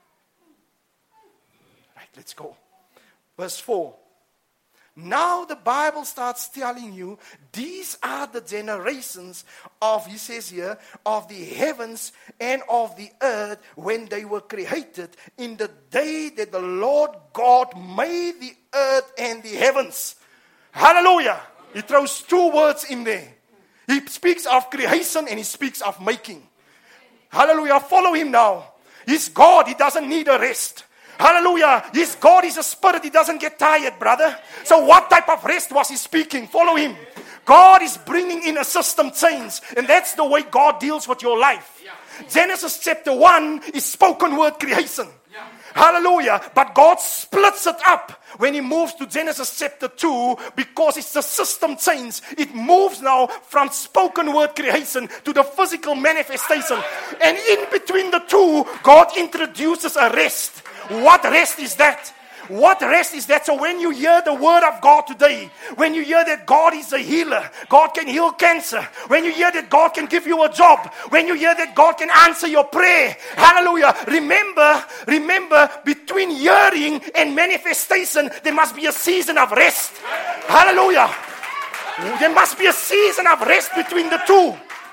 Right, let's go. Verse four. Now the Bible starts telling you these are the generations of, he says here, of the heavens and of the earth when they were created in the day that the Lord God made the earth and the heavens. Hallelujah. He throws two words in there. He speaks of creation and he speaks of making. Hallelujah. Follow him now. He's God. He doesn't need a rest. Hallelujah. His God is a spirit. He doesn't get tired, brother. So what type of rest was he speaking? Follow him. God is bringing in a system change. And that's the way God deals with your life. Genesis chapter one is spoken word creation. Hallelujah. But God splits it up when he moves to Genesis chapter two, because it's a system change. It moves now from spoken word creation to the physical manifestation. And in between the two, God introduces a rest. What rest is that? What rest is that? So when you hear the word of God today, when you hear that God is a healer, God can heal cancer, when you hear that God can give you a job, when you hear that God can answer your prayer, hallelujah, remember, remember, between hearing and manifestation, there must be a season of rest. Hallelujah. There must be a season of rest between the two.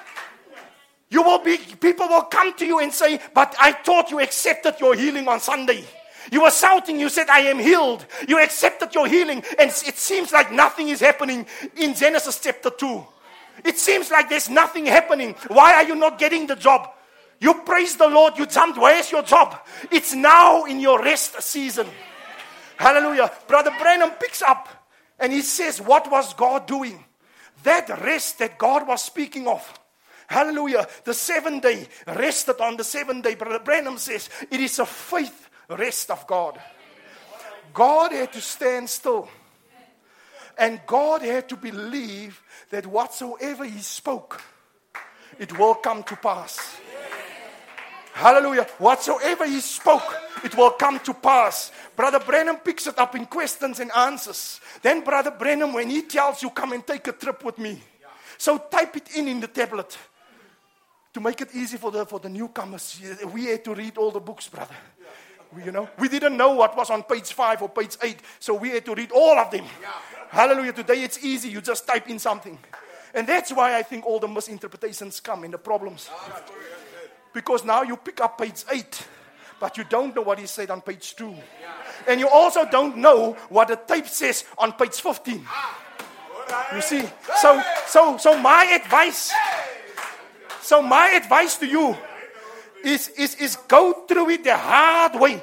You will be, people will come to you and say, but I thought you accepted your healing on Sunday. You were shouting, you said, I am healed. You accepted your healing, and it seems like nothing is happening in Genesis chapter two. It seems like there's nothing happening. Why are you not getting the job? You praised the Lord, you jumped. Where's your job? It's now in your rest season. Hallelujah. Brother Branham picks up and he says, what was God doing? That rest that God was speaking of. Hallelujah. The seventh day, rested on the seventh day. Brother Branham says, it is a faith rest of God. God had to stand still. And God had to believe that whatsoever he spoke, it will come to pass. Hallelujah. Whatsoever he spoke, it will come to pass. Brother Branham picks it up in questions and answers. Then Brother Branham, when he tells you, come and take a trip with me. So type it in in the tablet. To make it easy for the for the newcomers, we had to read all the books, brother. We, you know, we didn't know what was on page five or page eight, so we had to read all of them. Yeah. Hallelujah. Today it's easy. You just type in something. And that's why I think all the misinterpretations come and the problems. Because now you pick up page eight, but you don't know what he said on page two. And you also don't know what the tape says on page fifteen. You see? So, so, so my advice... So my advice to you is, is, is go through it the hard way.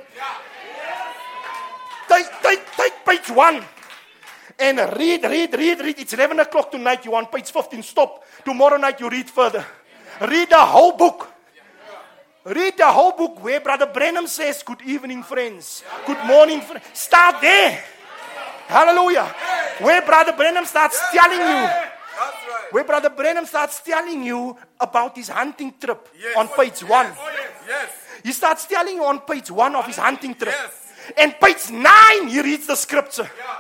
Take, take, take page one and read, read, read, read. It's eleven o'clock tonight. You're on page fifteen. Stop. Tomorrow night you read further. Read the whole book. Read the whole book where Brother Branham says, good evening, friends. Good morning, friends. Start there. Hallelujah. Where Brother Branham starts telling you. Where Brother Branham starts telling you about his hunting trip yes. on page one. Yes. Yes. He starts telling you on page one of his hunting trip. Yes. And page nine, he reads the scripture. Yeah.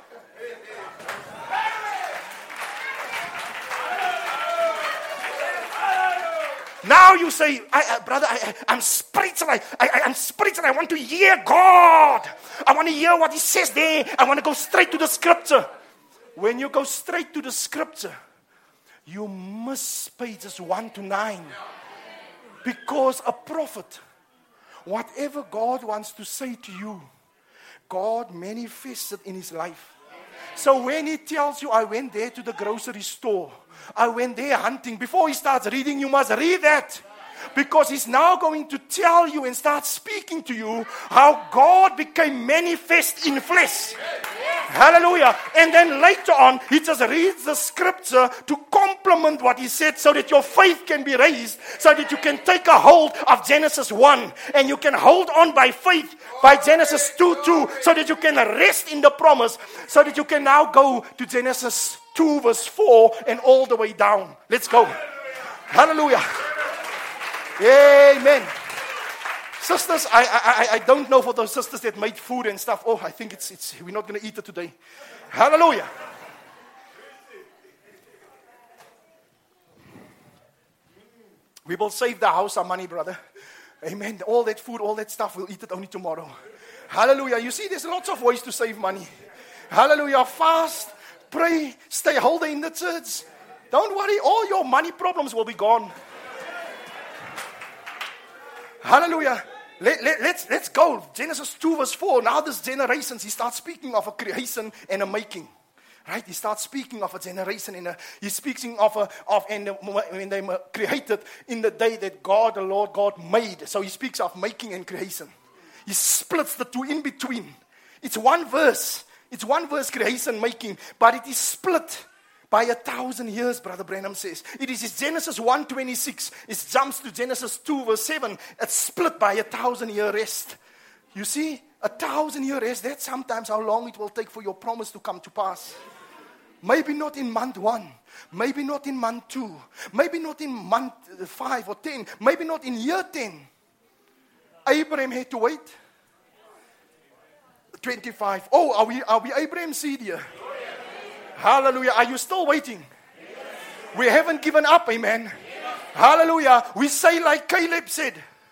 Now you say, I, I, brother, I, I, I'm spiritual. I, I, I'm spiritual. I want to hear God. I want to hear what he says there. I want to go straight to the scripture. When you go straight to the scripture, you miss pages one to nine. Because a prophet, whatever God wants to say to you, God manifested in his life. So when he tells you, I went there to the grocery store, I went there hunting, before he starts reading, you must read that. Because he's now going to tell you and start speaking to you how God became manifest in flesh. Hallelujah. And then later on, he just reads the scripture to complement what he said so that your faith can be raised, so that you can take a hold of Genesis one and you can hold on by faith by Genesis two two, so that you can rest in the promise, so that you can now go to Genesis two verse four and all the way down. Let's go. Hallelujah. Amen. Sisters, I, I I don't know for those sisters that made food and stuff. Oh, I think it's it's we're not going to eat it today. Hallelujah. We will save the house some money, brother. Amen. All that food, all that stuff, we'll eat it only tomorrow. Hallelujah. You see, there's lots of ways to save money. Hallelujah. Fast, pray, stay holder in the church. Don't worry, all your money problems will be gone. Hallelujah. Let, let, let's, let's go. Genesis two verse four. Now this generations, he starts speaking of a creation and a making. Right? He starts speaking of a generation and a, he's speaking of a, of, and when they were created in the day that God, the Lord God made. So he speaks of making and creation. He splits the two in between. It's one verse. It's one verse, creation, making, but it is split by a thousand years, Brother Branham says. It is Genesis one twenty-six. It jumps to Genesis two verse seven. It's split by a thousand year rest. You see, a thousand year rest, that's sometimes how long it will take for your promise to come to pass. Maybe not in month one. Maybe not in month two. Maybe not in month five or ten. Maybe not in year ten. Abraham had to wait. twenty-five. Oh, are we, are we Abraham's seed here? Hallelujah. Are you still waiting? Yes. We haven't given up, amen. Yes. Hallelujah. We say like Caleb said.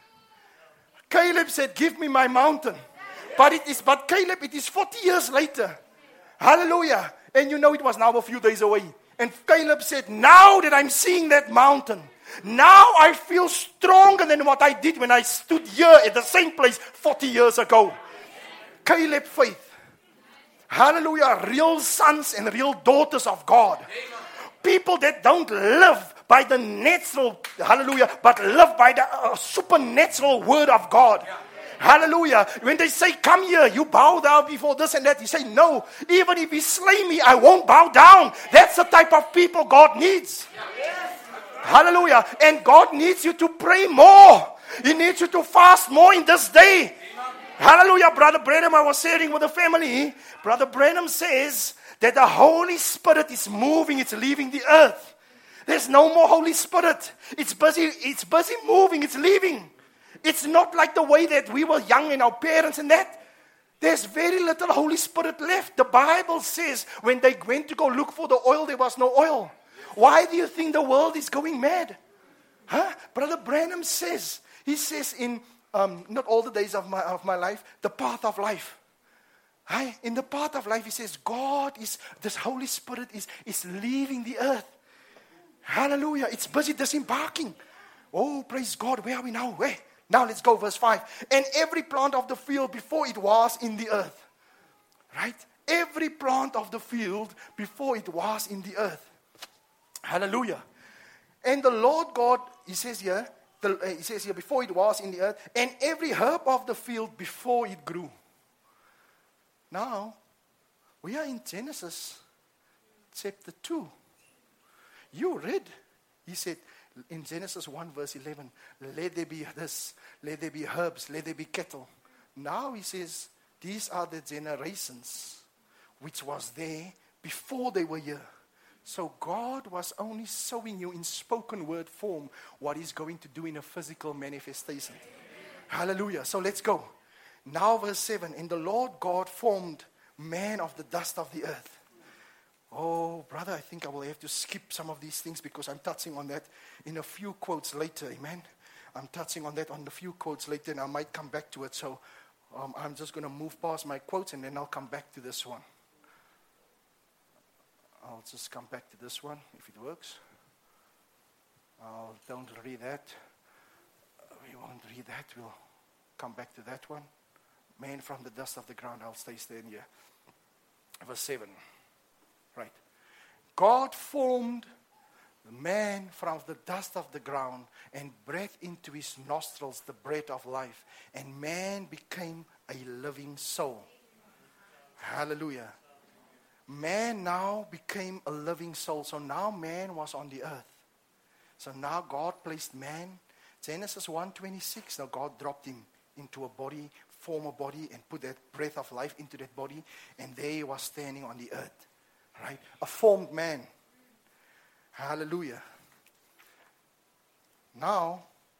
Caleb said, give me my mountain. But it is, but Caleb, it is forty years later. Hallelujah. And you know it was now a few days away. And Caleb said, now that I'm seeing that mountain, now I feel stronger than what I did when I stood here at the same place forty years ago. Caleb faith. Hallelujah, real sons and real daughters of God. People that don't live by the natural, hallelujah, but live by the uh, supernatural word of God. Hallelujah. When they say, come here, you bow down before this and that. You say, no, even if he slay me, I won't bow down. That's the type of people God needs. Hallelujah. And God needs you to pray more. He needs you to fast more in this day. Hallelujah, Brother Branham, I was sharing with the family. Brother Branham says that the Holy Spirit is moving, it's leaving the earth. There's no more Holy Spirit. It's busy, it's busy moving, it's leaving. It's not like the way that we were young and our parents and that. There's very little Holy Spirit left. The Bible says when they went to go look for the oil, there was no oil. Why do you think the world is going mad? Huh? Brother Branham says, he says in Um, not all the days of my of my life, the path of life. Hi, in the path of life, he says, God is, this Holy Spirit is, is leaving the earth. Hallelujah. It's busy disembarking. Oh, praise God. Where are we now? Where? Now let's go, verse five. And every plant of the field before it was in the earth. Right? Every plant of the field before it was in the earth. Hallelujah. And the Lord God, he says here, The, uh, he says here, before it was in the earth, and every herb of the field before it grew. Now, we are in Genesis chapter two. You read, he said in Genesis one verse eleven, let there be this, let there be herbs, let there be cattle. Now he says, these are the generations which was there before they were here. So God was only showing you in spoken word form what he's going to do in a physical manifestation. Amen. Hallelujah. So let's go. Now verse seven. And the Lord God formed man of the dust of the earth. Oh, brother, I think I will have to skip some of these things because I'm touching on that in a few quotes later. Amen. I'm touching on that on a few quotes later and I might come back to it. So um, I'm just going to move past my quotes and then I'll come back to this one. I'll just come back to this one, if it works. Oh, don't read that. We won't read that. We'll come back to that one. Man from the dust of the ground. I'll stay staying here. Verse seven. Right. God formed the man from the dust of the ground and breathed into his nostrils the breath of life. And man became a living soul. Hallelujah. Man now became a living soul. So now man was on the earth. So now God placed man. Genesis one twenty-six. Now God dropped him into a body, form a body, and put that breath of life into that body. And there he was standing on the earth. Right? A formed man. Hallelujah. Now,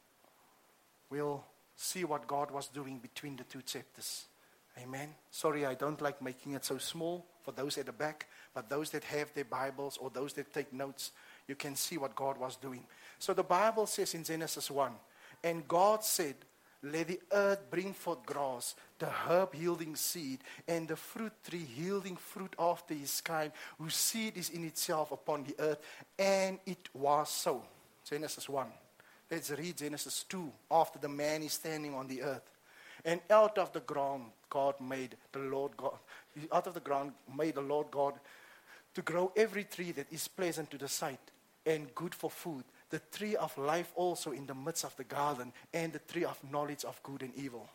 we'll see what God was doing between the two chapters. Amen. Sorry, I don't like making it so small for those at the back, but those that have their Bibles or those that take notes, you can see what God was doing. So the Bible says in Genesis one, and God said, let the earth bring forth grass, the herb yielding seed, and the fruit tree yielding fruit after his kind, whose seed is in itself upon the earth. And it was so. Genesis one. Let's read Genesis two. After the man is standing on the earth. And out of the ground God made the Lord God. Out of the ground made the Lord God to grow every tree that is pleasant to the sight and good for food. The tree of life also in the midst of the garden, and the tree of knowledge of good and evil.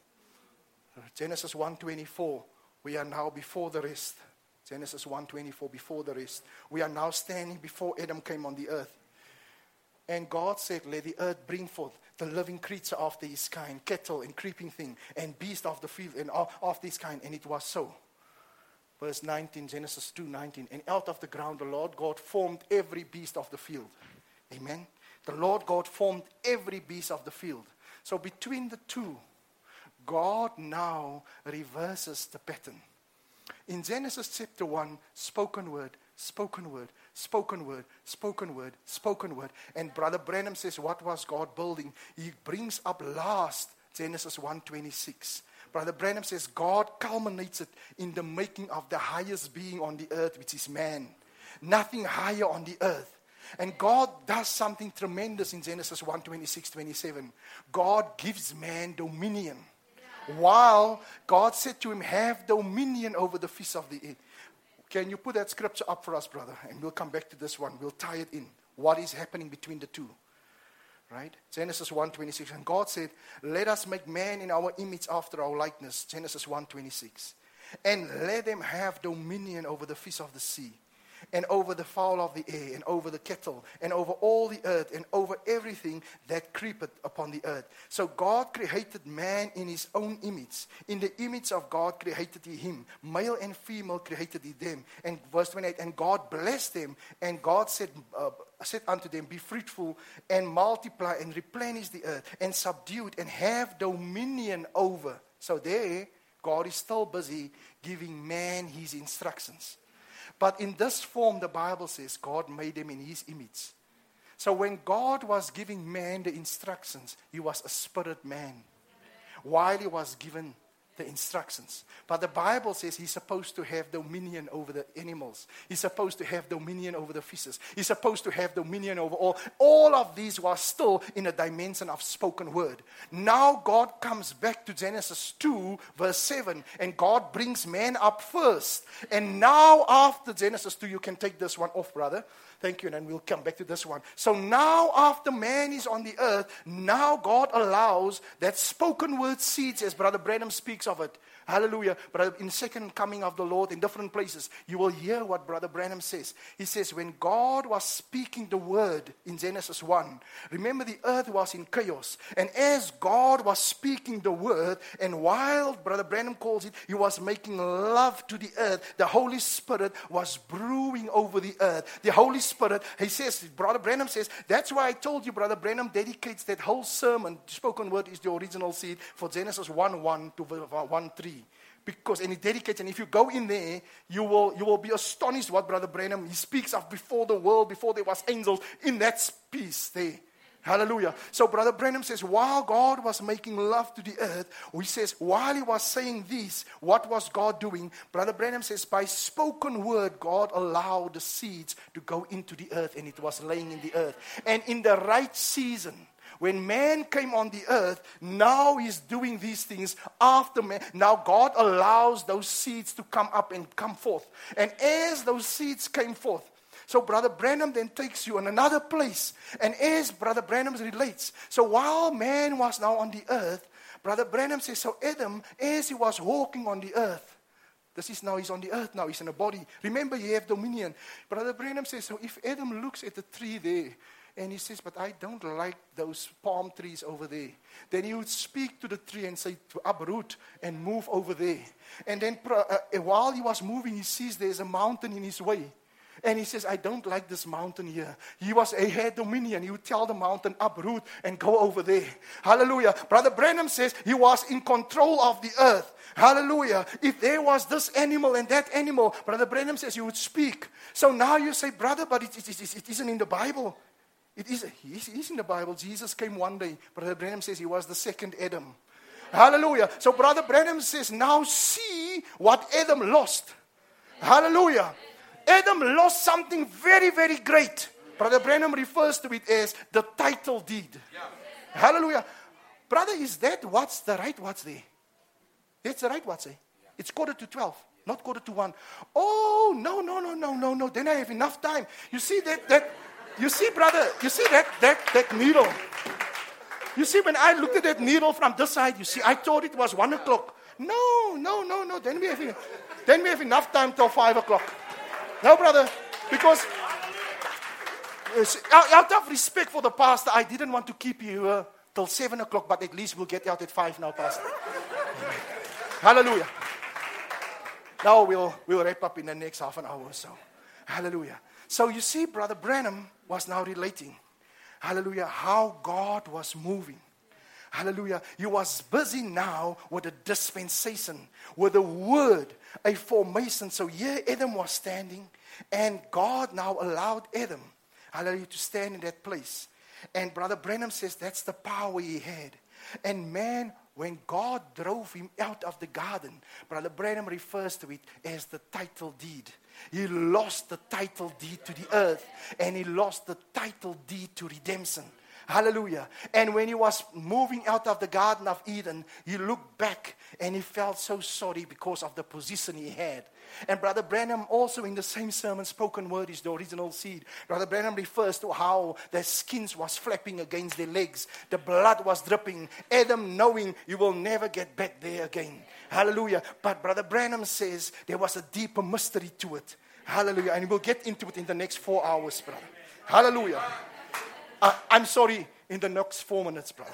Genesis one twenty-four, we are now before the rest. Genesis one twenty-four, before the rest. We are now standing before Adam came on the earth. And God said, let the earth bring forth the living creature after his kind, cattle and creeping thing, and beast of the field and after his kind. And it was so. Verse nineteen, Genesis two nineteen. And out of the ground the Lord God formed every beast of the field. Amen. The Lord God formed every beast of the field. So between the two, God now reverses the pattern. In Genesis chapter one, spoken word, spoken word, spoken word, spoken word, spoken word. And Brother Branham says, what was God building? He brings up last Genesis one twenty-six. Brother Branham says, God culminates it in the making of the highest being on the earth, which is man. Nothing higher on the earth. And God does something tremendous in Genesis one twenty-six twenty-seven. God gives man dominion. While God said to him, have dominion over the fish of the air. Can you put that scripture up for us, brother? And we'll come back to this one. We'll tie it in. What is happening between the two? Right? Genesis one twenty-six. And God said, let us make man in our image after our likeness. Genesis one twenty-six. And let them have dominion over the fish of the sea, and over the fowl of the air, and over the cattle, and over all the earth, and over everything that creepeth upon the earth. So God created man in his own image. In the image of God created he him. Male and female created he them. And verse twenty-eight, and God blessed them, and God said, uh, said unto them, be fruitful, and multiply, and replenish the earth, and subdue it, and have dominion over. So there, God is still busy giving man his instructions. But in this form, the Bible says, God made them in his image. So when God was giving man the instructions, he was a spirit man. While he was given the instructions. But the Bible says he's supposed to have dominion over the animals. He's supposed to have dominion over the fishes. He's supposed to have dominion over all. All of these was still in a dimension of spoken word. Now God comes back to Genesis two verse seven, and God brings man up first. And now after Genesis two, you can take this one off, brother. Thank you, and then we'll come back to this one. So now after man is on the earth, now God allows that spoken word seeds, as Brother Branham speaks of it. Hallelujah. But in second coming of the Lord in different places, you will hear what Brother Branham says. He says, when God was speaking the word in Genesis one, remember the earth was in chaos. And as God was speaking the word, and while Brother Branham calls it, he was making love to the earth, the Holy Spirit was brewing over the earth. The Holy Spirit, he says, Brother Branham says, that's why I told you, Brother Branham dedicates that whole sermon, spoken word is the original seed, for Genesis one one to one three. Because, and he dedicates, and if you go in there, you will you will be astonished what Brother Branham, he speaks of before the world, before there was angels, in that piece there. Hallelujah. So Brother Branham says, while God was making love to the earth, he says, while he was saying this, what was God doing? Brother Branham says, by spoken word, God allowed the seeds to go into the earth, and it was laying in the earth. And in the right season, when man came on the earth, now he's doing these things after man. Now God allows those seeds to come up and come forth. And as those seeds came forth, so Brother Branham then takes you in another place. And as Brother Branham relates, so while man was now on the earth, Brother Branham says, so Adam, as he was walking on the earth, this is now, he's on the earth now, he's in a body. Remember, you have dominion. Brother Branham says, so if Adam looks at the tree there, and he says, but I don't like those palm trees over there. Then he would speak to the tree and say, to uproot and move over there. And then uh, while he was moving, he sees there's a mountain in his way. And he says, I don't like this mountain here. He was a had dominion. He would tell the mountain, uproot and go over there. Hallelujah. Brother Branham says he was in control of the earth. Hallelujah. If there was this animal and that animal, Brother Branham says he would speak. So now you say, brother, but it, it, it, it isn't in the Bible. It is, it is in the Bible. Jesus came one day. Brother Branham says he was the second Adam. Hallelujah. So Brother Branham says, now see what Adam lost. Hallelujah. Adam lost something very, very great. Brother Branham refers to it as the title deed. Yeah. Hallelujah. Brother, is that what's the right what's there? That's the right what's there. It's quarter to twelve, not quarter to one. Oh, no, no, no, no, no, no. Then I have enough time. You see that, that you see, brother, you see that, that, that needle. You see, when I looked at that needle from this side, you see, I thought it was one o'clock. No, no, no, no. Then we have, then we have enough time till five o'clock. No, brother, because out of respect for the pastor, I didn't want to keep you uh, till seven o'clock, but at least we'll get out at five now, pastor. Hallelujah. Now we'll, we'll wrap up in the next half an hour or so. Hallelujah. So you see, Brother Branham was now relating, hallelujah, how God was moving. Hallelujah. He was busy now with a dispensation, with a word, a formation. So here Adam was standing, and God now allowed Adam, hallelujah, to stand in that place. And Brother Branham says that's the power he had. And man, when God drove him out of the garden, Brother Branham refers to it as the title deed. He lost the title deed to the earth, and he lost the title deed to redemption. Hallelujah. And when he was moving out of the Garden of Eden, he looked back and he felt so sorry because of the position he had. And Brother Branham also in the same sermon, spoken word is the original seed. Brother Branham refers to how their skins was flapping against their legs. The blood was dripping. Adam knowing you will never get back there again. Hallelujah. But Brother Branham says there was a deeper mystery to it. Hallelujah. And we'll get into it in the next four hours, brother. Hallelujah. Uh, I'm sorry, in the next four minutes, brother.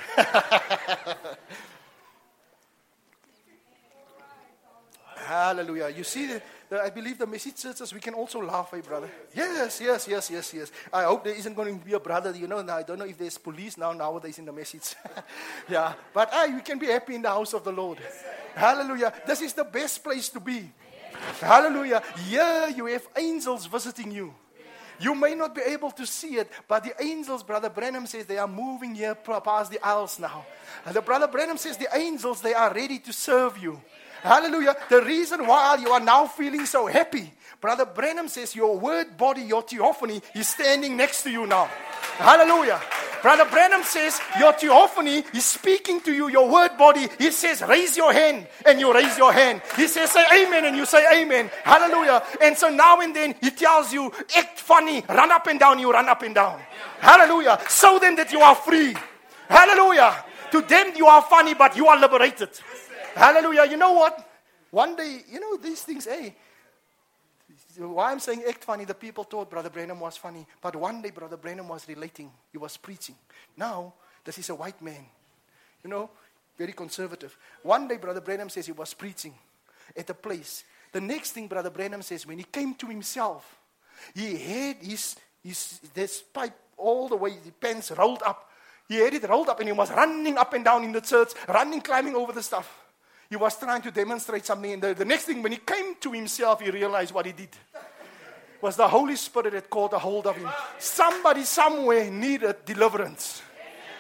Hallelujah. You see, the, the, I believe the message churches, we can also laugh, eh, brother? Yes, yes, yes, yes, yes. I hope there isn't going to be a brother, you know, I don't know if there's police now nowadays in the message. Yeah, but uh, we can be happy in the house of the Lord. Yes, hallelujah. This is the best place to be. Yes. Hallelujah. Here you have angels visiting you. You may not be able to see it, but the angels, Brother Branham says, they are moving here past the aisles now. And the Brother Branham says, the angels, they are ready to serve you. Hallelujah. The reason why you are now feeling so happy, Brother Branham says, your word body, your theophany, is standing next to you now. Hallelujah. Brother Branham says, your theophany is speaking to you, your word body. He says, raise your hand, and you raise your hand. He says, say amen, and you say amen. Hallelujah. And so now and then, he tells you, act funny, run up and down, you run up and down. Hallelujah. Show them that you are free. Hallelujah. To them, you are funny, but you are liberated. Hallelujah. You know what? One day, you know, these things, hey, why I'm saying act funny, the people thought Brother Branham was funny. But one day, Brother Branham was relating. He was preaching. Now, this is a white man. You know, very conservative. One day, Brother Branham says he was preaching at a place. The next thing, Brother Branham says, when he came to himself, he had his, his this pipe all the way, the pants rolled up. He had it rolled up and he was running up and down in the church, running, climbing over the stuff. He was trying to demonstrate something. And the, the next thing, when he came to himself, he realized what he did. It was the Holy Spirit that caught a hold of him. Somebody somewhere needed deliverance.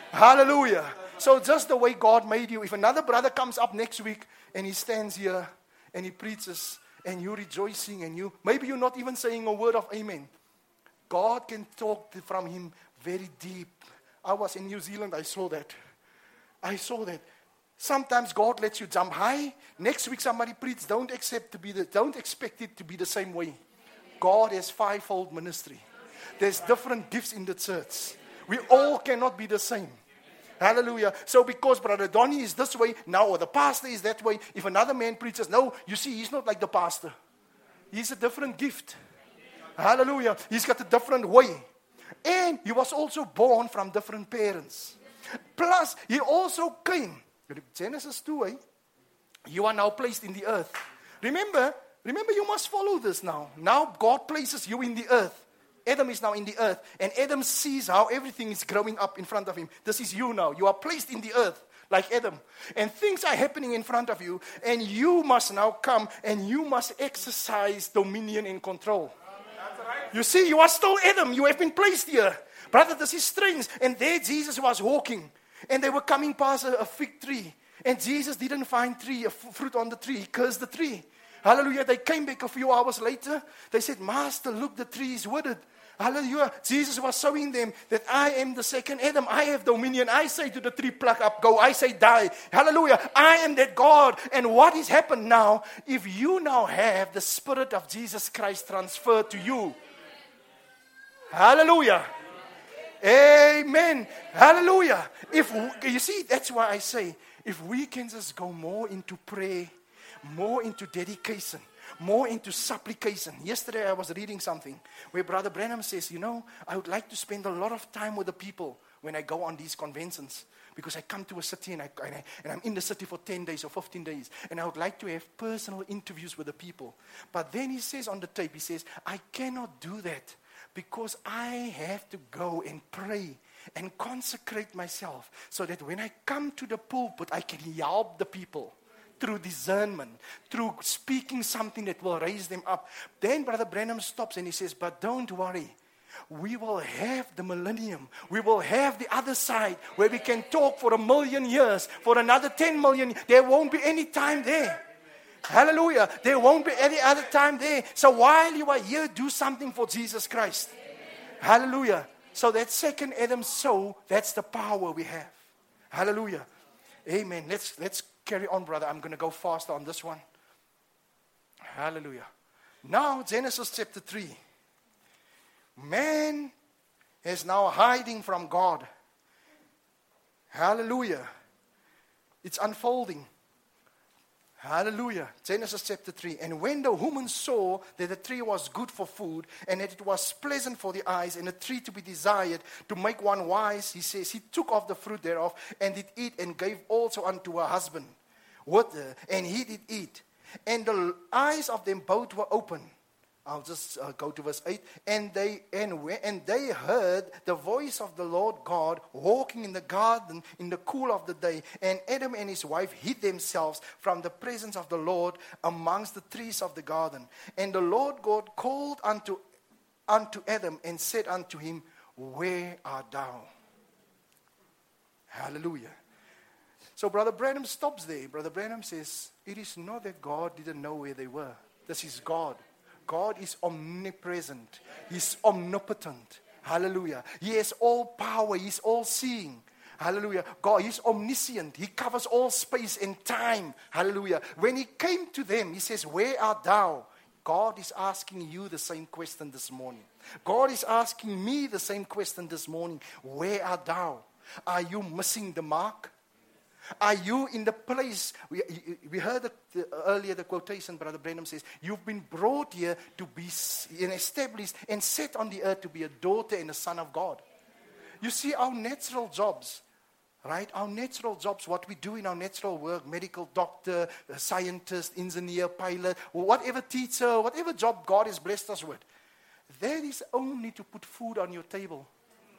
Hallelujah. So just the way God made you, if another brother comes up next week and he stands here and he preaches and you're rejoicing and you, maybe you're not even saying a word of amen. God can talk from him very deep. I was in New Zealand, I saw that. I saw that. Sometimes God lets you jump high. Next week somebody preaches, don't accept to be the, don't expect it to be the same way. God has fivefold ministry. There's different gifts in the church. We all cannot be the same. Hallelujah. So because Brother Donnie is this way, now or the pastor is that way, if another man preaches, no, you see, he's not like the pastor. He's a different gift. Hallelujah. He's got a different way. And he was also born from different parents. Plus, he also came. Genesis two, eh? You are now placed in the earth. Remember, remember you must follow this now. Now God places you in the earth. Adam is now in the earth. And Adam sees how everything is growing up in front of him. This is you now. You are placed in the earth like Adam. And things are happening in front of you. And you must now come and you must exercise dominion and control. You see, you are still Adam. You have been placed here. Brother, this is strange. And there Jesus was walking. And they were coming past a, a fig tree. And Jesus didn't find tree, a f- fruit on the tree. He cursed the tree. Hallelujah. They came back a few hours later. They said, Master, look, the tree is withered. Hallelujah. Jesus was showing them that I am the second Adam. I have dominion. I say to the tree, pluck up, go. I say, die. Hallelujah. I am that God. And what has happened now, if you now have the Spirit of Jesus Christ transferred to you. Hallelujah. Amen. Hallelujah. If you see, that's why I say, if we can just go more into prayer, more into dedication, more into supplication. Yesterday I was reading something where Brother Branham says, you know, I would like to spend a lot of time with the people when I go on these conventions. Because I come to a city and, I, and, I, and I'm in the city for ten days or fifteen days. And I would like to have personal interviews with the people. But then he says on the tape, he says, I cannot do that. Because I have to go and pray and consecrate myself so that when I come to the pulpit, I can help the people through discernment, through speaking something that will raise them up. Then Brother Branham stops and he says, but don't worry. We will have the millennium. We will have the other side where we can talk for a million years, for another ten million. There won't be any time there. Hallelujah. There won't be any other time there. So while you are here, do something for Jesus Christ. Amen. Hallelujah. So that second Adam soul, that's the power we have. Hallelujah. Amen. Let's let's carry on, brother. I'm going to go faster on this one. Hallelujah. Now, Genesis chapter three. Man is now hiding from God. Hallelujah. It's unfolding. Hallelujah. Genesis chapter three. And when the woman saw that the tree was good for food, and that it was pleasant for the eyes, and a tree to be desired to make one wise, he says, he took of the fruit thereof, and did eat, and gave also unto her husband with her, and he did eat. And the eyes of them both were open. I'll just uh, go to verse eight. And they and, we, and they heard the voice of the Lord God walking in the garden in the cool of the day. And Adam and his wife hid themselves from the presence of the Lord amongst the trees of the garden. And the Lord God called unto, unto Adam and said unto him, where art thou? Hallelujah. So Brother Branham stops there. Brother Branham says, it is not that God didn't know where they were. This is God. God is omnipresent. He's omnipotent. Hallelujah. He has all power. He's all seeing. Hallelujah. God, He's omniscient. He covers all space and time. Hallelujah. When He came to them, He says, where art thou? God is asking you the same question this morning. God is asking me the same question this morning. Where art thou? Are you missing the mark? Are you in the place? We, we heard the, the, earlier the quotation, Brother Branham says, you've been brought here to be and established and set on the earth to be a daughter and a son of God. You see, our natural jobs, right? Our natural jobs, what we do in our natural work, medical doctor, scientist, engineer, pilot, whatever teacher, whatever job God has blessed us with, that is only to put food on your table.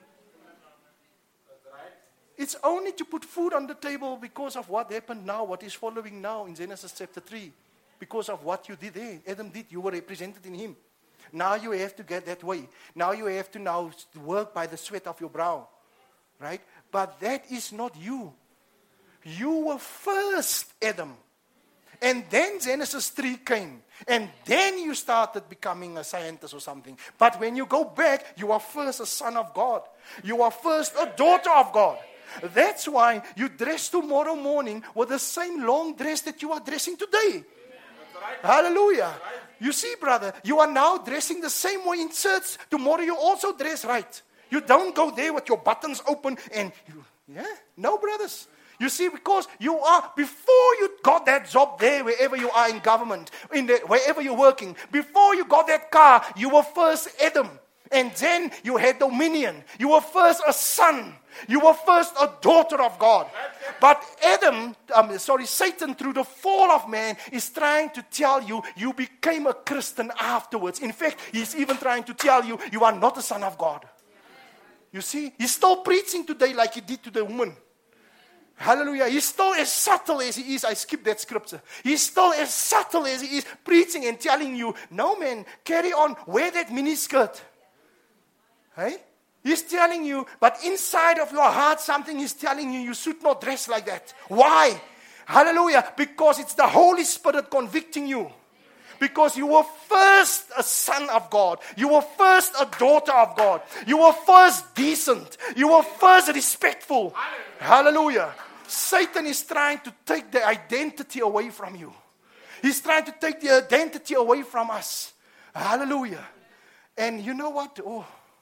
It's only to put food on the table because of what happened now, what is following now in Genesis chapter three. Because of what you did there. Adam did. You were represented in him. Now you have to get that way. Now you have to now work by the sweat of your brow. Right? But that is not you. You were first Adam. And then Genesis three came. And then you started becoming a scientist or something. But when you go back, you are first a son of God. You are first a daughter of God. That's why you dress tomorrow morning with the same long dress that you are dressing today. Right. Hallelujah. Right. You see, brother, you are now dressing the same way in church. Tomorrow you also dress right. You don't go there with your buttons open and, you, yeah, no, brothers. You see, because you are, before you got that job there, wherever you are in government, in the, wherever you're working, before you got that car, you were first Adam. And then you had dominion. You were first a son. You were first a daughter of God. But Adam, um, sorry, Satan, through the fall of man, is trying to tell you, you became a Christian afterwards. In fact, he's even trying to tell you, you are not a son of God. You see, he's still preaching today like he did to the woman. Hallelujah. He's still as subtle as he is. I skipped that scripture. He's still as subtle as he is, preaching and telling you, no man, carry on, wear that miniskirt. Hey? He's telling you, but inside of your heart, something is telling you, you should not dress like that. Why? Hallelujah. Because it's the Holy Spirit convicting you. Because you were first a son of God. You were first a daughter of God. You were first decent. You were first respectful. Hallelujah. Satan is trying to take the identity away from you. He's trying to take the identity away from us. Hallelujah. And you know what? Oh.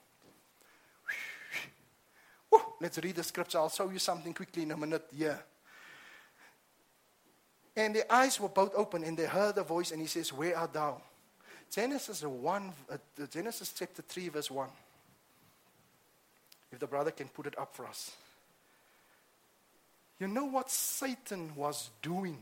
Woo. Let's read the scripture. I'll show you something quickly in a minute here. And their eyes were both open, and they heard a voice, and he says, where art thou? Genesis one, uh, Genesis chapter three, verse one. If the brother can put it up for us. You know what Satan was doing?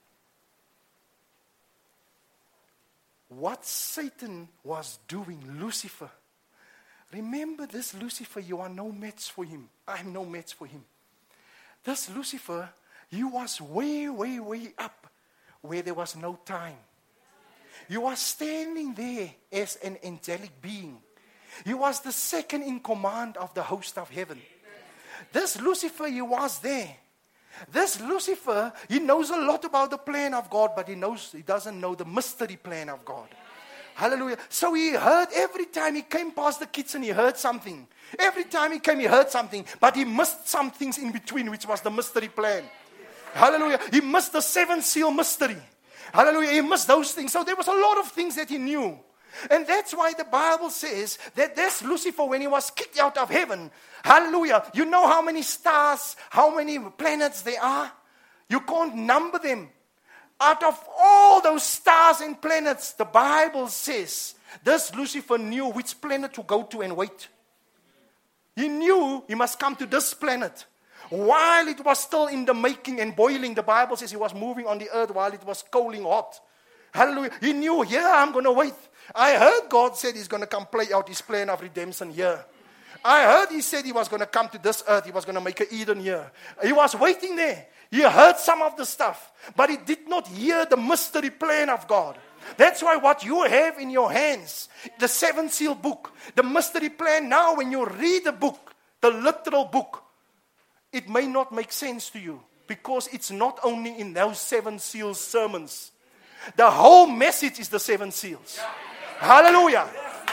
What Satan was doing, Lucifer. Remember this Lucifer, you are no match for him. I'm no match for him. This Lucifer, he was way, way, way up where there was no time. You are standing there as an angelic being. He was the second in command of the host of heaven. This Lucifer, he was there. This Lucifer, he knows a lot about the plan of God, but he knows he doesn't know the mystery plan of God. Hallelujah. So he heard every time he came past the kitchen, he heard something. Every time he came, he heard something. But he missed some things in between, which was the mystery plan. Hallelujah. He missed the seven seal mystery. Hallelujah. He missed those things. So there was a lot of things that he knew. And that's why the Bible says that this Lucifer, when he was kicked out of heaven, hallelujah, you know how many stars, how many planets there are? You can't number them. Out of all those stars and planets, the Bible says, this Lucifer knew which planet to go to and wait. He knew he must come to this planet. While it was still in the making and boiling, the Bible says he was moving on the earth while it was coaling hot. Hallelujah. He knew, yeah, I'm going to wait. I heard God said he's going to come play out his plan of redemption here. I heard he said he was going to come to this earth. He was going to make an Eden here. He was waiting there. He heard some of the stuff, but he did not hear the mystery plan of God. That's why what you have in your hands, the seven seal book, the mystery plan, now when you read the book, the literal book, it may not make sense to you because it's not only in those seven seals sermons. The whole message is the seven seals. Hallelujah.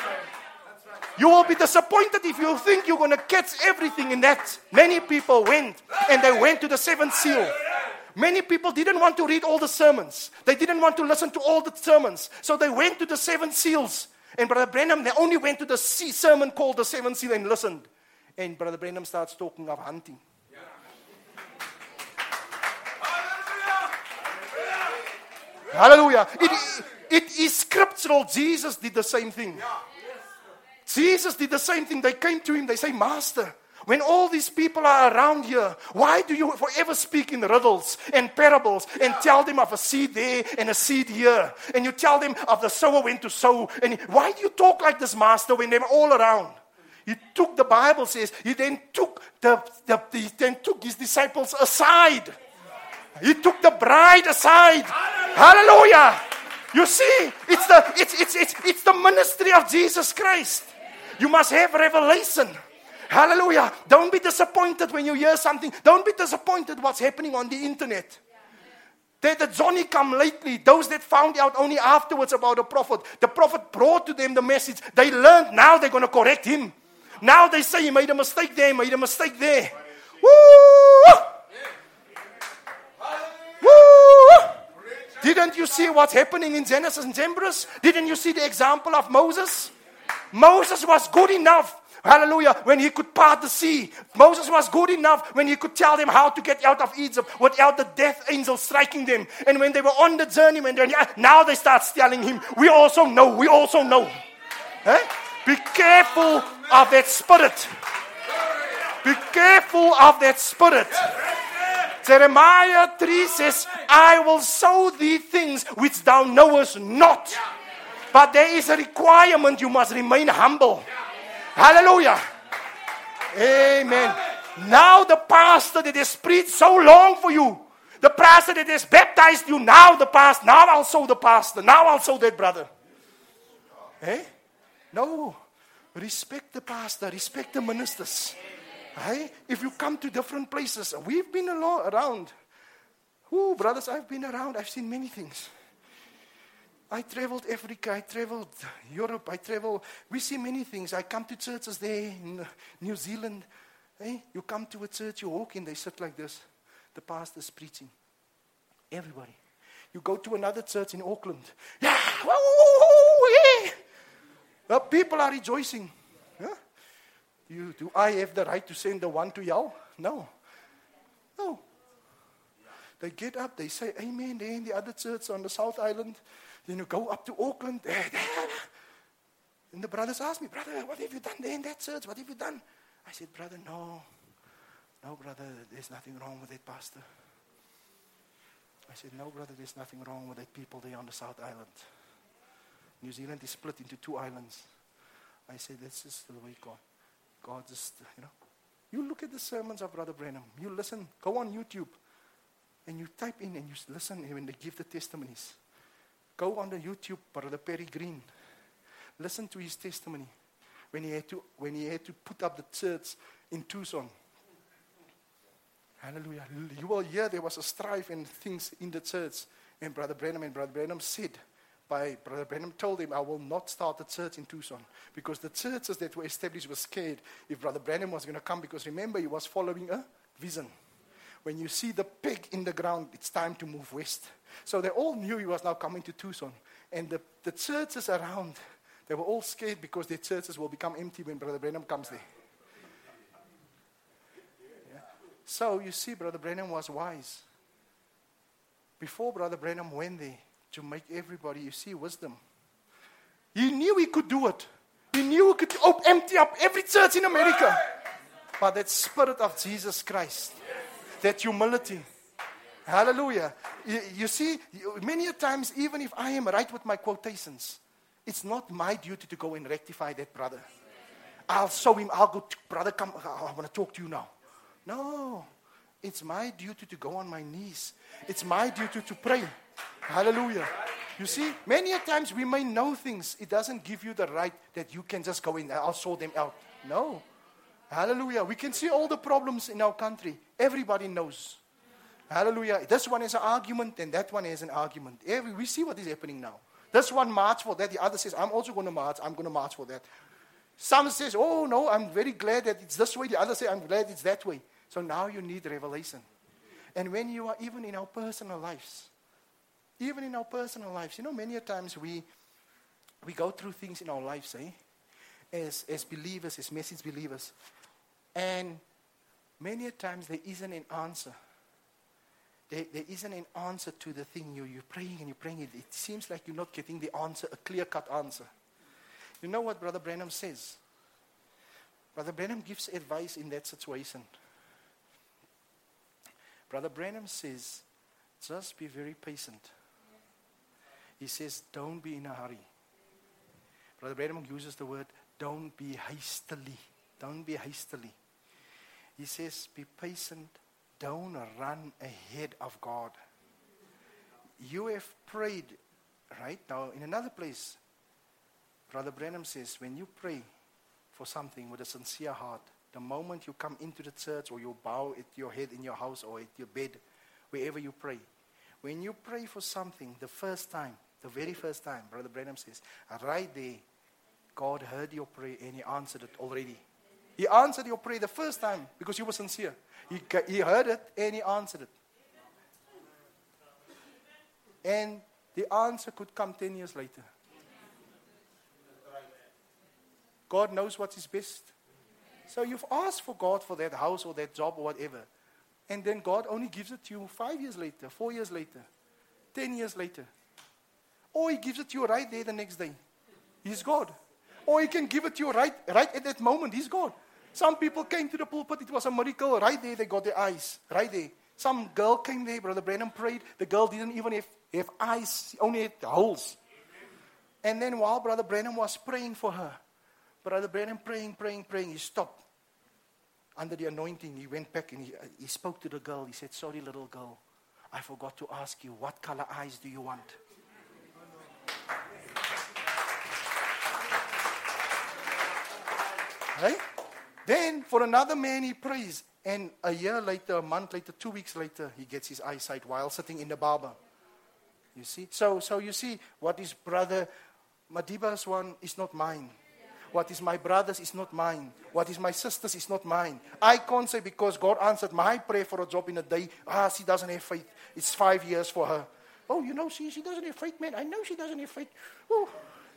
You will be disappointed if you think you're going to catch everything in that. Many people went and they went to the seventh seal. Many people didn't want to read all the sermons. They didn't want to listen to all the sermons. So they went to the seven seals. And Brother Branham, they only went to the sermon called the seven seal and listened. And Brother Branham starts talking of hunting. Hallelujah. It, it is scriptural. Jesus did the same thing. Jesus did the same thing. They came to him. They say, Master, when all these people are around here, why do you forever speak in riddles and parables and tell them of a seed there and a seed here? And you tell them of the sower went to sow. And why do you talk like this, Master, when they're all around? He took, the Bible says, he then took, the, the, he then took his disciples aside. He took the bride aside. Hallelujah. You see, it's the it's it's it's it's the ministry of Jesus Christ. You must have revelation. Hallelujah. Don't be disappointed when you hear something. Don't be disappointed what's happening on the internet. That the Johnny come lately, those that found out only afterwards about the prophet, the prophet brought to them the message. They learned, now they're going to correct him. Now they say he made a mistake there, he made a mistake there. Woo! Woo! Didn't you see what's happening in Genesis and Jambres? Didn't you see the example of Moses? Moses was good enough. Hallelujah. When he could part the sea. Moses was good enough when he could tell them how to get out of Egypt without the death angel striking them. And when they were on the journey, when they now they start telling him, we also know, we also know. Eh? Be careful of that spirit. Be careful of that spirit. Jeremiah three says, I will show thee things which thou knowest not. But there is a requirement, you must remain humble. Hallelujah. Amen. Now the pastor that has preached so long for you, the pastor that has baptized you, now the pastor, now I'll show the pastor, now I'll show that brother. Eh? No. Respect the pastor, respect the ministers. Hey, if you come to different places, we've been along, around. Ooh, brothers, I've been around. I've seen many things. I traveled Africa. I traveled Europe. I travel. We see many things. I come to churches there in New Zealand. Hey, you come to a church, you walk in, they sit like this. The pastor's preaching. Everybody. You go to another church in Auckland. Yeah, woo, woo, yeah. The people are rejoicing. Huh? You, do I have the right to send the one to yell? No. No. They get up, they say amen there in the other church on the South Island. Then you go up to Auckland. And the brothers ask me, brother, what have you done there in that church? What have you done? I said, brother, no. No, brother, there's nothing wrong with that pastor. I said, no, brother, there's nothing wrong with that people there on the South Island. New Zealand is split into two islands. I said, that's just the way God. God just, you know. You look at the sermons of Brother Branham. You listen. Go on YouTube. And you type in and you listen when they give the testimonies. Go on the YouTube, Brother Perry Green. Listen to his testimony. When he had to, when he had to put up the church in Tucson. Hallelujah. You will hear there was a strife and things in the church. And Brother Branham and Brother Branham said, by Brother Branham told him, I will not start a church in Tucson. Because the churches that were established were scared if Brother Branham was going to come. Because remember, he was following a vision. When you see the peg in the ground, it's time to move west. So they all knew he was now coming to Tucson. And the, the churches around, they were all scared because their churches will become empty when Brother Branham comes there. Yeah. So you see, Brother Branham was wise. Before Brother Branham went there, to make everybody, you see, wisdom. He knew he could do it. He knew he could op- empty up every church in America. But that spirit of Jesus Christ, that humility, hallelujah. You, you see, many a times, even if I am right with my quotations, it's not my duty to go and rectify that brother. I'll show him, I'll go, to, brother, come, I want to talk to you now. No, it's my duty to go on my knees. It's my duty to pray. Hallelujah. You see, many a times we may know things. It doesn't give you the right that you can just go in, I'll sort them out. No. Hallelujah. We can see all the problems in our country. Everybody knows. Hallelujah. This one is an argument and that one is an argument. Every, we see what is happening now. This one march for that. The other says, I'm also going to march. I'm going to march for that. Some says, oh no, I'm very glad that it's this way. The other say, I'm glad it's that way. So now you need revelation. And when you are even in our personal lives, even in our personal lives, you know, many a times we we go through things in our lives, eh? As as believers, as message believers. And many a times there isn't an answer. There, there isn't an answer to the thing you, you're praying and you're praying. It, it seems like you're not getting the answer, a clear-cut answer. You know what Brother Branham says? Brother Branham gives advice in that situation. Brother Branham says, just be very patient. He says, don't be in a hurry. Brother Branham uses the word, don't be hastily. Don't be hastily. He says, be patient. Don't run ahead of God. You have prayed, right? Now, in another place, Brother Branham says, when you pray for something with a sincere heart, The moment you come into the church or you bow at your head in your house or at your bed, wherever you pray, when you pray for something the first time, the very first time, Brother Branham says, right there, God heard your prayer and He answered it already. He answered your prayer the first time because you were sincere. He, he heard it and He answered it. And the answer could come ten years later. God knows what is best. So you've asked for God for that house or that job or whatever. And then God only gives it to you five years later, four years later, ten years later. Or He gives it to you right there the next day. He's God. Or He can give it to you right, right at that moment. He's God. Some people came to the pulpit. It was a miracle. Right there they got their eyes. Right there. Some girl came there. Brother Branham prayed. The girl didn't even have, have eyes. She only had holes. And then while Brother Branham was praying for her, Brother Branham praying, praying, praying, he stopped. Under the anointing, he went back and he, he spoke to the girl. He said, sorry, little girl, I forgot to ask you, what color eyes do you want? Right? Then, for another man, he prays. And a year later, a month later, two weeks later, he gets his eyesight while sitting in the barber. You see? So, so you see, what is Brother Madiba's one is not mine. What is my brother's is not mine. What is my sister's is not mine. I can't say because God answered my prayer for a job in a day. Ah, she doesn't have faith. It's five years for her. Oh, you know, she, she doesn't have faith, man. I know she doesn't have faith. Oh.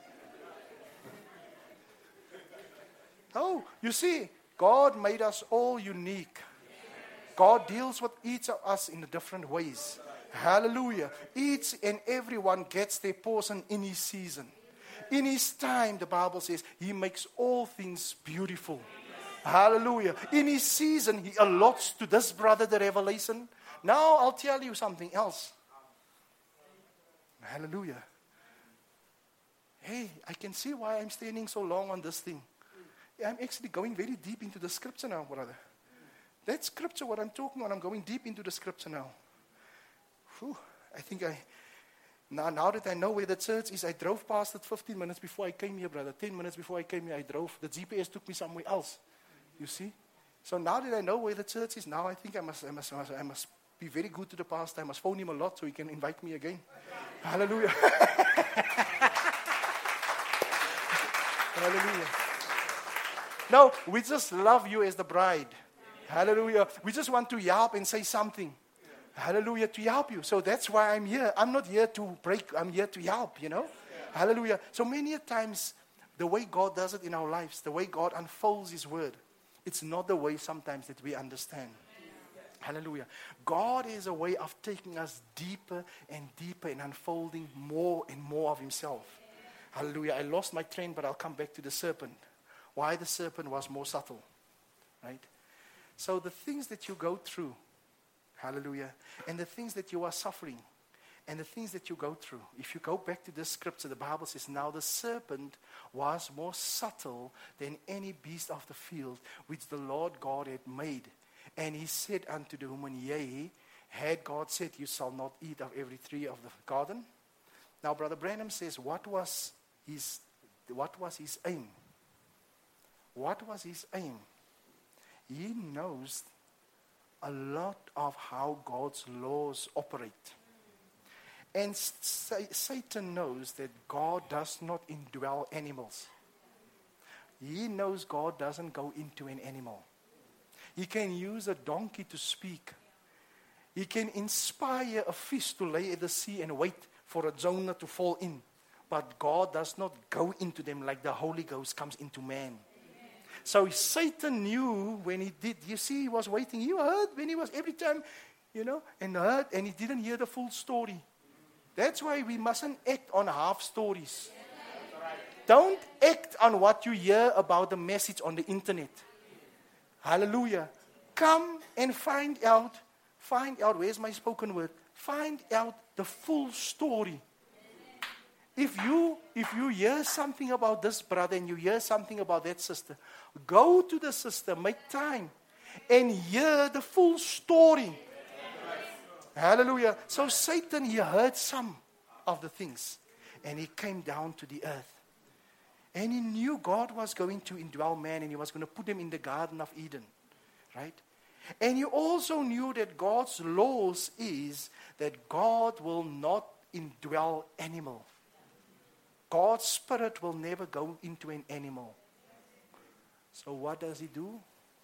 Oh, you see, God made us all unique. God deals with each of us in different ways. Hallelujah. Each and everyone gets their portion in His season. In His time, the Bible says, He makes all things beautiful. Hallelujah. In His season, He allots to this brother the revelation. Now, I'll tell you something else. Hallelujah. Hey, I can see why I'm standing so long on this thing. I'm actually going very deep into the scripture now, brother. That scripture, what I'm talking on, I'm going deep into the scripture now. Whew, I think I... Now, now that I know where the church is, I drove past it fifteen minutes before I came here, brother. ten minutes before I came here, I drove. The G P S took me somewhere else. You see? So now that I know where the church is, now I think I must, I must, I must, I must be very good to the pastor. I must phone him a lot so he can invite me again. Hallelujah. Hallelujah. No, we just love you as the bride. Hallelujah. We just want to help and say something. Hallelujah, to help you. So that's why I'm here. I'm not here to break. I'm here to help, you know. Yeah. Hallelujah. So many times, the way God does it in our lives, the way God unfolds His word, it's not the way sometimes that we understand. Yeah. Hallelujah. God is a way of taking us deeper and deeper and unfolding more and more of Himself. Yeah. Hallelujah. I lost my train, but I'll come back to the serpent. Why the serpent was more subtle. Right? So the things that you go through, hallelujah. And the things that you are suffering and the things that you go through. If you go back to this scripture, the Bible says, now the serpent was more subtle than any beast of the field which the Lord God had made. And He said unto the woman, yea, had God said, you shall not eat of every tree of the garden? Now Brother Branham says, what was his, what was his aim? What was his aim? He knows a lot of how God's laws operate. And Satan knows that God does not indwell animals. He knows God doesn't go into an animal. He can use a donkey to speak. He can inspire a fish to lay at the sea and wait for a Jonah to fall in. But God does not go into them like the Holy Ghost comes into man. So Satan knew when he did, you see, he was waiting. He heard when he was every time, you know, and heard, and he didn't hear the full story. That's why we mustn't act on half stories. Don't act on what you hear about the message on the internet. Hallelujah. Come and find out, find out, where's my spoken word? Find out the full story. If you if you hear something about this brother and you hear something about that sister, go to the sister, make time, and hear the full story. Hallelujah. So Satan, he heard some of the things, and he came down to the earth. And he knew God was going to indwell man and he was going to put him in the Garden of Eden. Right? And he also knew that God's laws is that God will not indwell animal. God's spirit will never go into an animal. So what does he do?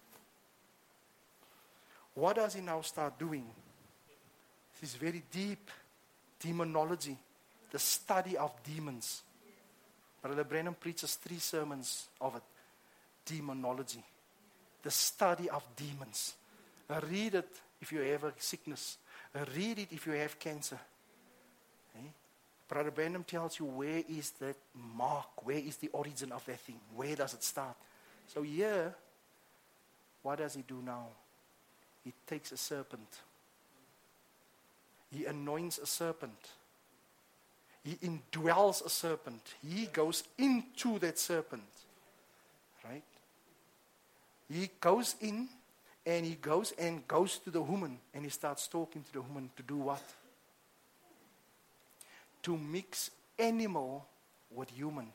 What does he now start doing? This is very deep demonology, the study of demons. Brother Branham preaches three sermons of it. Demonology, the study of demons. Read it if you have a sickness. Read it if you have cancer. Okay? Brother Branham tells you where is that mark, where is the origin of that thing, where does it start. So here, what does he do now? He takes a serpent. He anoints a serpent. He indwells a serpent. He goes into that serpent. Right? He goes in and he goes and goes to the woman and he starts talking to the woman to do what? To mix animal with human.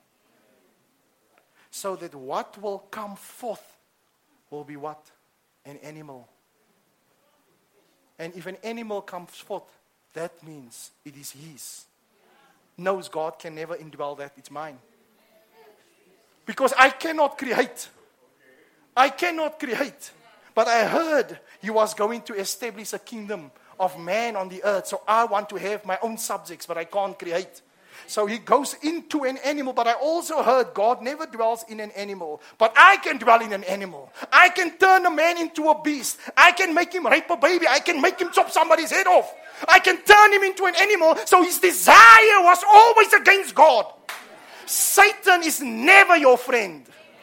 So that what will come forth will be what? An animal. And if an animal comes forth, that means it is his. Knows God can never indwell that, it's mine. Because I cannot create. I cannot create. But I heard he was going to establish a kingdom of man on the earth. So I want to have my own subjects, but I can't create. So he goes into an animal. But I also heard God never dwells in an animal. But I can dwell in an animal. I can turn a man into a beast. I can make him rape a baby. I can make him chop somebody's head off. I can turn him into an animal. So his desire was always against God. Satan is never your friend.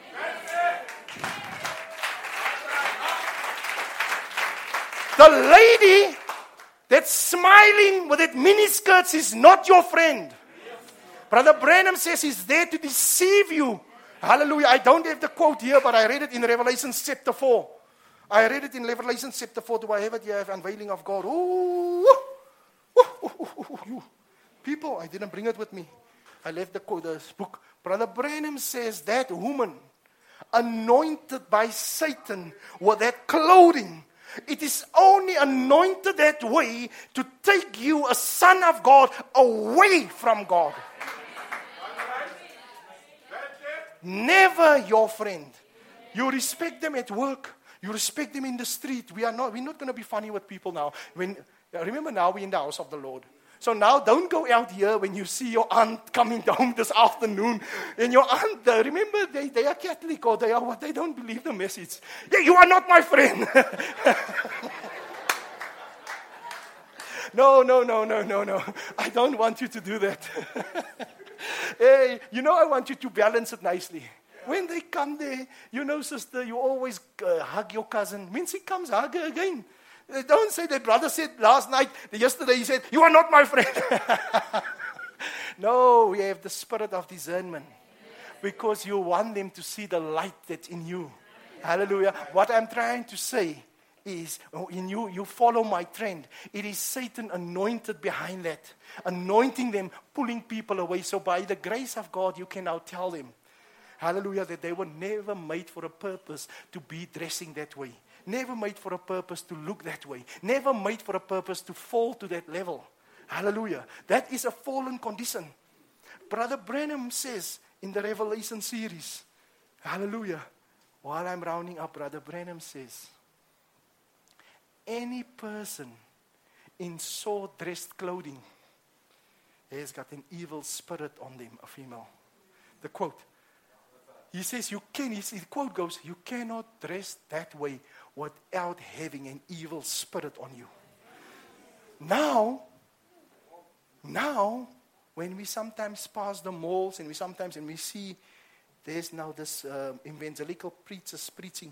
The lady that's smiling with that miniskirts is not your friend. Brother Branham says he's there to deceive you. Hallelujah. I don't have the quote here, but I read it in Revelation chapter four. I read it in Revelation chapter four. Do I have it here? Unveiling of God. Ooh, ooh, ooh, ooh, ooh. People, I didn't bring it with me. I left the, quote, the book. Brother Branham says that woman, anointed by Satan with that clothing, it is only anointed that way to take you, a son of God, away from God. Never your friend. You respect them at work. You respect them in the street. We are not, we're not going to be funny with people now. When, remember now we're in the house of the Lord. So now don't go out here when you see your aunt coming down this afternoon. And your aunt, uh, remember, they, they are Catholic or they are what? They don't believe the message. Yeah, you are not my friend. No, no, no, no, no, no. I don't want you to do that. Hey, you know, I want you to balance it nicely. When they come there, you know, sister, you always uh, hug your cousin. Means he comes, hug her again. Uh, don't say that brother said last night, yesterday he said, you are not my friend. No, we have the spirit of discernment. Because you want them to see the light that's in you. Hallelujah. What I'm trying to say is, in you, you follow my trend. It is Satan anointed behind that. Anointing them, pulling people away. So by the grace of God, you can now tell them, hallelujah, that they were never made for a purpose to be dressing that way. Never made for a purpose to look that way. Never made for a purpose to fall to that level. Hallelujah. That is a fallen condition. Brother Branham says in the Revelation series, hallelujah, while I'm rounding up, Brother Branham says, any person in so-dressed clothing has got an evil spirit on them, a female. The quote, he says, you can, his quote goes, you cannot dress that way without having an evil spirit on you. Now, now, when we sometimes pass the malls and we sometimes, and we see there's now this um, evangelical preachers preaching.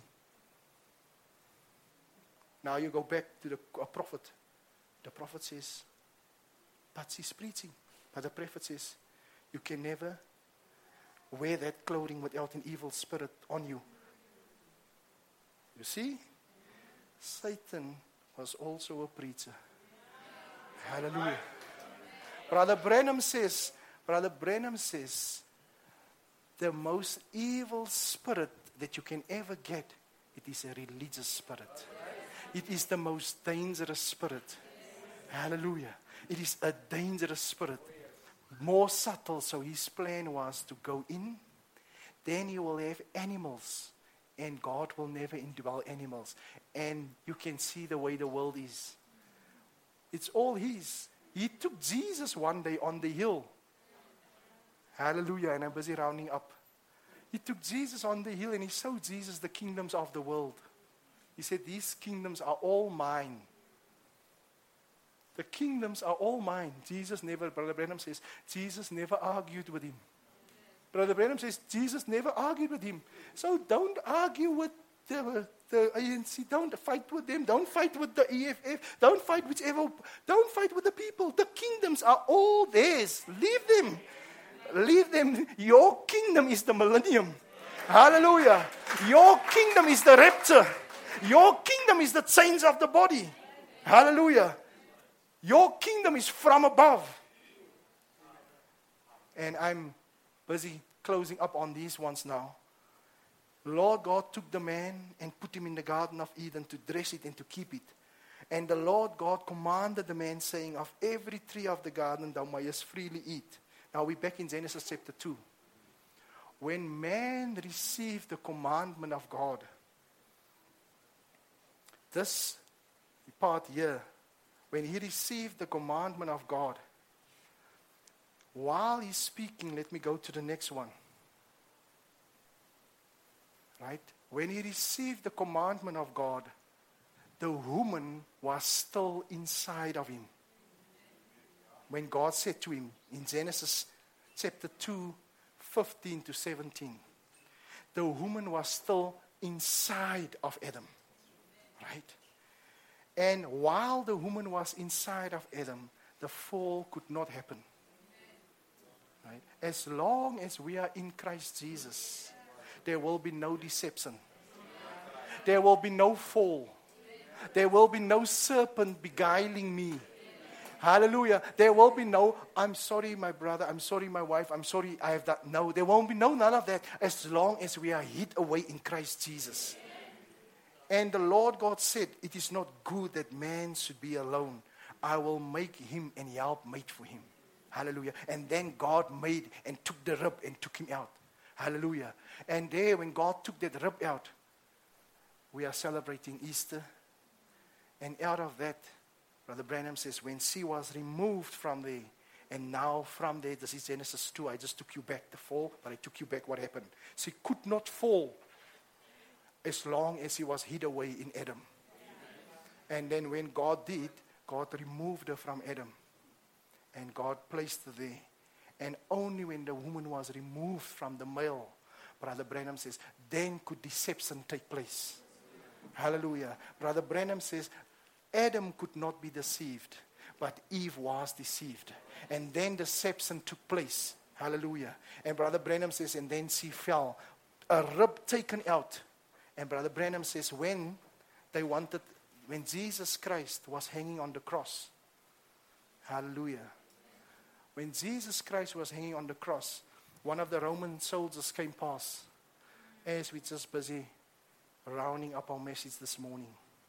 Now you go back to the a prophet. The prophet says, but she's preaching. But the prophet says, you can never wear that clothing without an evil spirit on you. You see? Satan was also a preacher. Hallelujah. Brother Branham says, Brother Branham says, the most evil spirit that you can ever get, it is a religious spirit. It is the most dangerous spirit. Hallelujah. It is a dangerous spirit. More subtle, so his plan was to go in. Then you will have animals. And God will never indwell animals. And you can see the way the world is. It's all his. He took Jesus one day on the hill. Hallelujah. And I'm busy rounding up. He took Jesus on the hill and he showed Jesus the kingdoms of the world. He said, these kingdoms are all mine. The kingdoms are all mine. Jesus never, Brother Branham says, Jesus never argued with him. Brother Branham says, Jesus never argued with him. So don't argue with the, the A N C. Don't fight with them. Don't fight with the E F F. Don't fight whichever. Don't fight with the people. The kingdoms are all theirs. Leave them. Leave them. Your kingdom is the millennium. Hallelujah. Your kingdom is the rapture. Your kingdom is the change of the body. Hallelujah. Your kingdom is from above. And I'm busy closing up on these ones now. Lord God took the man and put him in the Garden of Eden to dress it and to keep it. And the Lord God commanded the man, saying, of every tree of the garden thou mayest freely eat. Now we're back in Genesis chapter two. When man received the commandment of God, this part here, when he received the commandment of God, while he's speaking, let me go to the next one. Right? When he received the commandment of God, the woman was still inside of him. When God said to him in Genesis chapter two, fifteen to seventeen, the woman was still inside of Adam. Right? And while the woman was inside of Adam, the fall could not happen. Right? As long as we are in Christ Jesus, there will be no deception. There will be no fall. There will be no serpent beguiling me. Hallelujah. There will be no, I'm sorry, my brother. I'm sorry, my wife. I'm sorry, I have that. No, there won't be no none of that as long as we are hid away in Christ Jesus. And the Lord God said, it is not good that man should be alone. I will make him an helpmate for him. Hallelujah. And then God made and took the rib and took him out. Hallelujah. And there, when God took that rib out, we are celebrating Easter. And out of that, Brother Branham says, when she was removed from there, and now from there, this is Genesis two, I just took you back the fall, but I took you back what happened. She could not fall as long as he was hid away in Adam. And then when God did, God removed her from Adam. And God placed her there. And only when the woman was removed from the male, Brother Branham says, then could deception take place. Hallelujah. Brother Branham says, Adam could not be deceived, but Eve was deceived. And then deception took place. Hallelujah. And Brother Branham says, and then she fell. A rib taken out. And Brother Branham says, when they wanted, when Jesus Christ was hanging on the cross, hallelujah. When Jesus Christ was hanging on the cross, one of the Roman soldiers came past, as we're just busy rounding up our message this morning.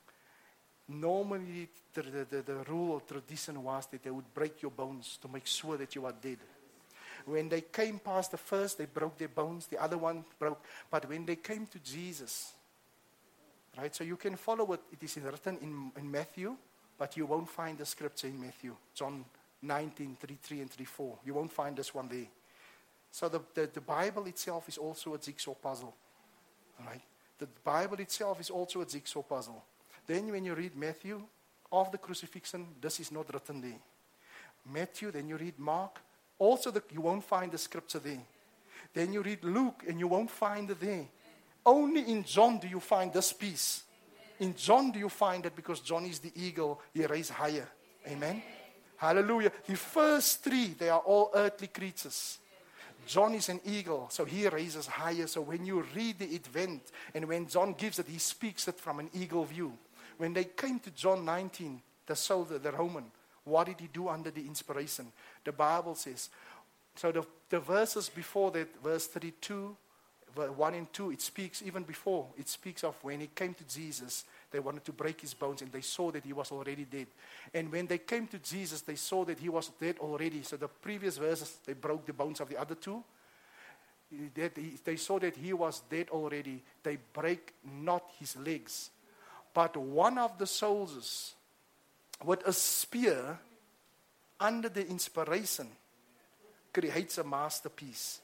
Normally, the, the, the, the rule or tradition was that they would break your bones to make sure that you are dead. When they came past the first, they broke their bones. The other one broke. But when they came to Jesus, right? So you can follow what it is written in, in Matthew, but you won't find the scripture in Matthew. John nineteen, thirty-three and thirty-four. You won't find this one there. So the, the, the Bible itself is also a jigsaw puzzle. All right? The Bible itself is also a jigsaw puzzle. Then when you read Matthew, of the crucifixion, this is not written there. Matthew, then you read Mark, also the, you won't find the scripture there. Then you read Luke, and you won't find it there. Only in John do you find this piece. In John do you find it, because John is the eagle, he raised higher. Amen? Hallelujah. The first three, they are all earthly creatures. John is an eagle, so he raises higher. So when you read the event, and when John gives it, he speaks it from an eagle view. When they came to John nineteen, the soldier, the Roman, what did he do under the inspiration? The Bible says, So the, the verses before that, verse thirty-two, ver- one and two, it speaks, even before, it speaks of when he came to Jesus, they wanted to break his bones and they saw that he was already dead. And when they came to Jesus, they saw that he was dead already. So the previous verses, they broke the bones of the other two. That he, they saw that he was dead already. They break not his legs. But one of the soldiers with a spear under the inspiration creates a masterpiece.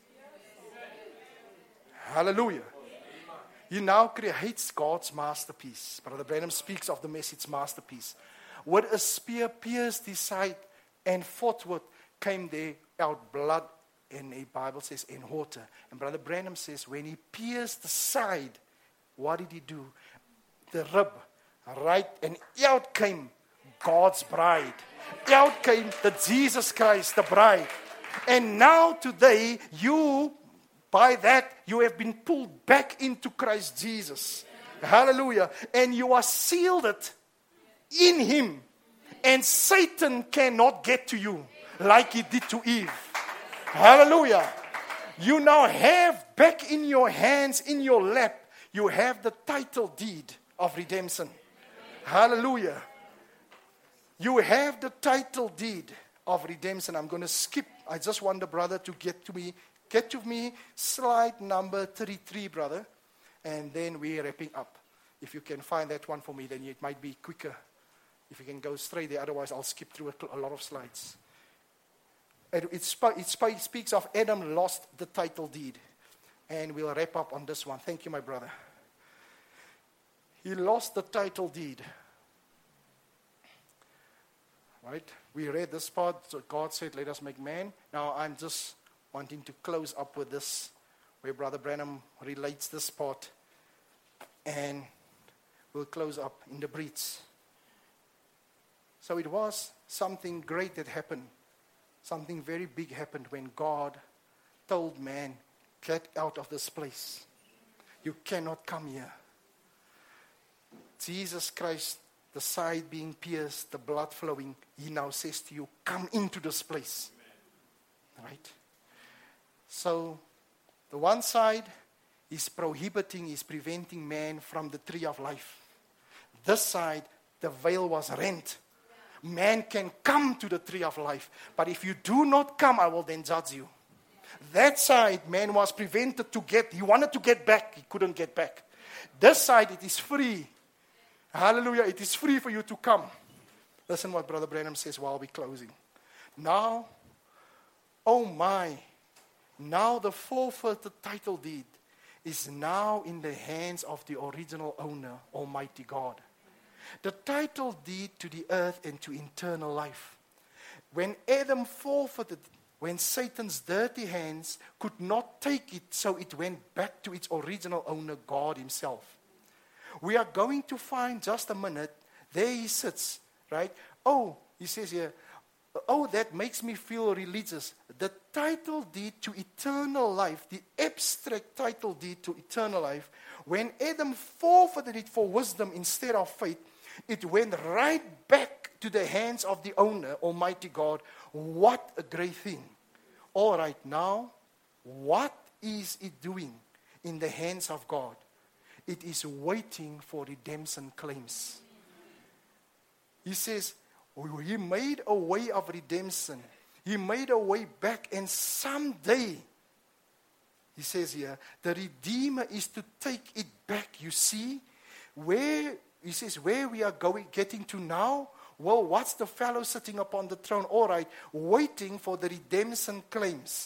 Hallelujah. He now creates God's masterpiece. Brother Branham speaks of the message masterpiece. With a spear pierced his side, and forthwith came there out blood, and the Bible says, in water. And Brother Branham says, when he pierced the side, what did he do? The rib, right? And out came God's bride. Out came the Jesus Christ, the bride. And now today, you, by that, you have been pulled back into Christ Jesus. Hallelujah. And you are sealed in Him. And Satan cannot get to you like he did to Eve. Hallelujah. You now have back in your hands, in your lap, you have the title deed of redemption. Hallelujah. You have the title deed of redemption. I'm going to skip. I just want the brother to get to me. Get to me slide number thirty-three, brother. And then we're wrapping up. If you can find that one for me, then it might be quicker. If you can go straight there, otherwise I'll skip through a, a lot of slides. It, it, sp- it sp- speaks of Adam lost the title deed. And we'll wrap up on this one. Thank you, my brother. He lost the title deed. Right? We read this part. So God said, let us make man. Now I'm just wanting to close up with this, where Brother Branham relates this part. And we'll close up in the breach. So it was something great that happened. Something very big happened when God told man, get out of this place. You cannot come here. Jesus Christ, the side being pierced, the blood flowing, He now says to you, come into this place. Amen. Right? So, the one side is prohibiting, is preventing man from the tree of life. This side, the veil was rent. Man can come to the tree of life. But if you do not come, I will then judge you. That side, man was prevented to get. He wanted to get back. He couldn't get back. This side, it is free. Hallelujah. It is free for you to come. Listen what Brother Branham says while we're closing. Now, oh my, now the forfeited title deed is now in the hands of the original owner, Almighty God. The title deed to the earth and to eternal life. When Adam forfeited, when Satan's dirty hands could not take it, so it went back to its original owner, God Himself. We are going to find, just a minute, there he sits, right? Oh, he says here, oh, that makes me feel religious. The title deed to eternal life, the abstract title deed to eternal life, when Adam forfeited it for wisdom instead of faith, it went right back to the hands of the owner, Almighty God. What a great thing. All right, now, what is it doing in the hands of God? It is waiting for redemption claims. He says, He made a way of redemption. He made a way back, and someday, he says here, the Redeemer is to take it back. You see, where, he says, where we are going, getting to now, well, what's the fellow sitting upon the throne? All right, waiting for the redemption claims.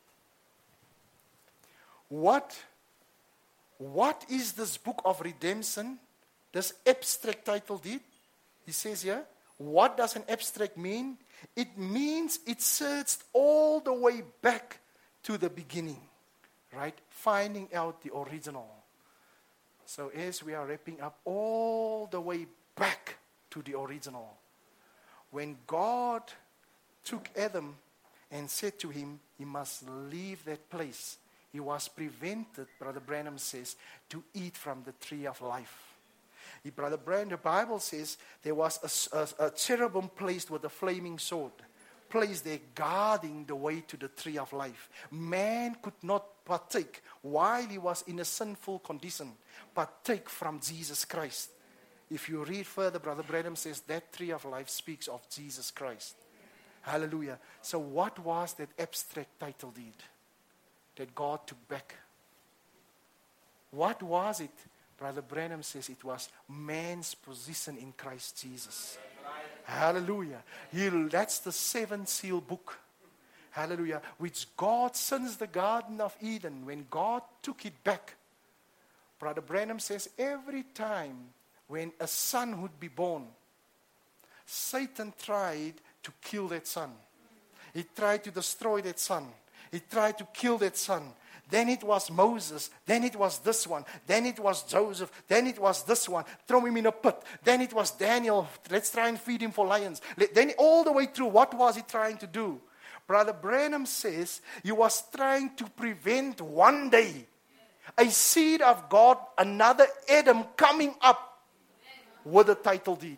What, what is this book of redemption? This abstract title deed? He says here, what does an abstract mean? It means it searched all the way back to the beginning, right? Finding out the original. So as we are wrapping up, all the way back to the original. When God took Adam and said to him, he must leave that place. He was prevented, Brother Branham says, to eat from the tree of life. He, Brother Branham, the Bible says there was a, a, a cherubim placed with a flaming sword, place there guarding the way to the tree of life. Man could not partake while he was in a sinful condition, partake from Jesus Christ. If you read further, Brother Branham says that tree of life speaks of Jesus Christ. Hallelujah. So what was that abstract title deed that God took back? What was it? Brother Branham says it was man's position in Christ Jesus. Hallelujah. He'll, that's the seven seal book. Hallelujah. Which God, since the Garden of Eden, when God took it back, Brother Branham says every time when a son would be born, Satan tried to kill that son. He tried to destroy that son. He tried to kill that son. Then it was Moses. Then it was this one. Then it was Joseph. Then it was this one. Throw him in a pit. Then it was Daniel. Let's try and feed him for lions. Then all the way through, what was he trying to do? Brother Branham says he was trying to prevent one day a seed of God, another Adam coming up with a title deed.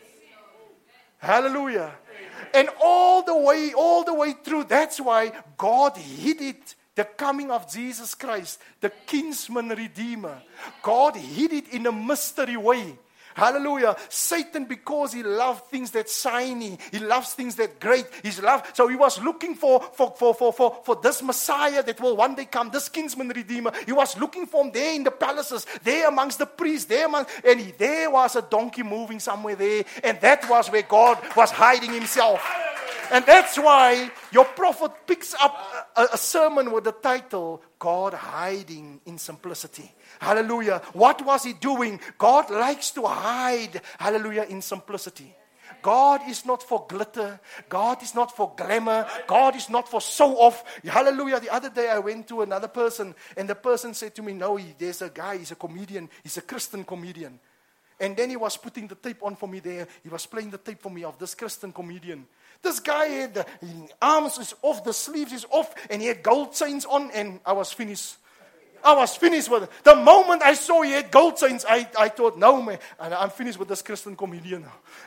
Hallelujah. And all the way, all the way through, that's why God hid it. The coming of Jesus Christ, the kinsman redeemer. God hid it in a mystery way. Hallelujah. Satan, because he loved things that shiny, he loves things that great, he's loved. So he was looking for, for, for, for, for, for this Messiah that will one day come, this kinsman redeemer. He was looking for him there in the palaces, there amongst the priests, there among, and he, there was a donkey moving somewhere there, and that was where God was hiding himself. And that's why your prophet picks up a, a sermon with the title, God Hiding in Simplicity. Hallelujah. What was he doing? God likes to hide, hallelujah, in simplicity. God is not for glitter. God is not for glamour. God is not for show off. Hallelujah. The other day I went to another person and the person said to me, no, he, there's a guy, he's a comedian. He's a Christian comedian. And then he was putting the tape on for me there. He was playing the tape for me of this Christian comedian. This guy had the arms is off, the sleeves is off, and he had gold chains on, and I was finished. I was finished with it. The moment I saw he had gold chains, I, I thought, no, man, and I'm finished with this Christian comedian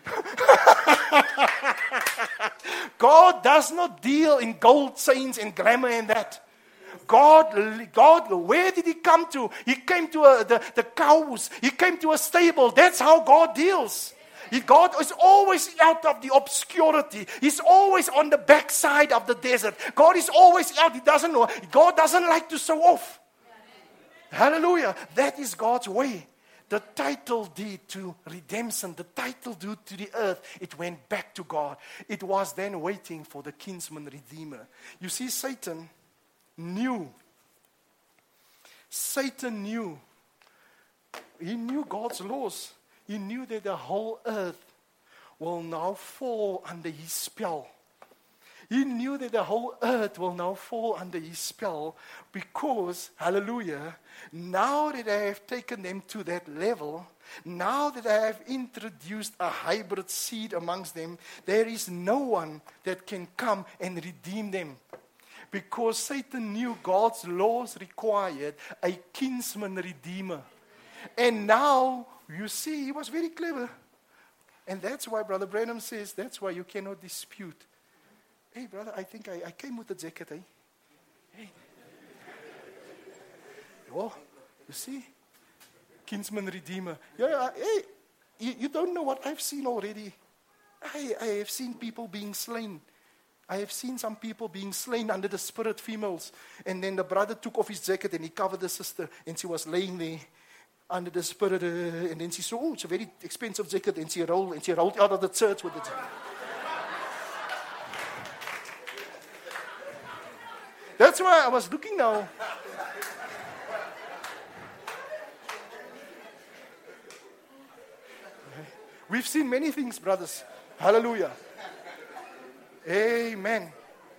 now. God does not deal in gold chains and glamour and that. God, God, where did he come to? He came to a, the, the cows. He came to a stable. That's how God deals. He, God is always out of the obscurity. He's always on the backside of the desert. God is always out. He doesn't know. God doesn't like to show off. Hallelujah. That is God's way. The title deed to redemption, the title deed to the earth, it went back to God. It was then waiting for the kinsman redeemer. You see, Satan knew. Satan knew. He knew God's laws. He knew that the whole earth will now fall under his spell. He knew that the whole earth will now fall under his spell because, hallelujah, now that I have taken them to that level, now that I have introduced a hybrid seed amongst them, there is no one that can come and redeem them. Because Satan knew God's laws required a kinsman redeemer. And now, you see, he was very clever. And that's why Brother Branham says, that's why you cannot dispute. Hey, brother, I think I, I came with the jacket, eh? Hey. Well, you see, kinsman redeemer. Yeah, hey, you, you don't know what I've seen already. I, I have seen people being slain. I have seen some people being slain under the spirit females. And then the brother took off his jacket and he covered the sister and she was laying there under the spirit. Uh, and then she saw, oh, it's a very expensive jacket. And she rolled, and she rolled out of the church with the jacket. That's why I was looking now. We've seen many things, brothers. Hallelujah. Amen.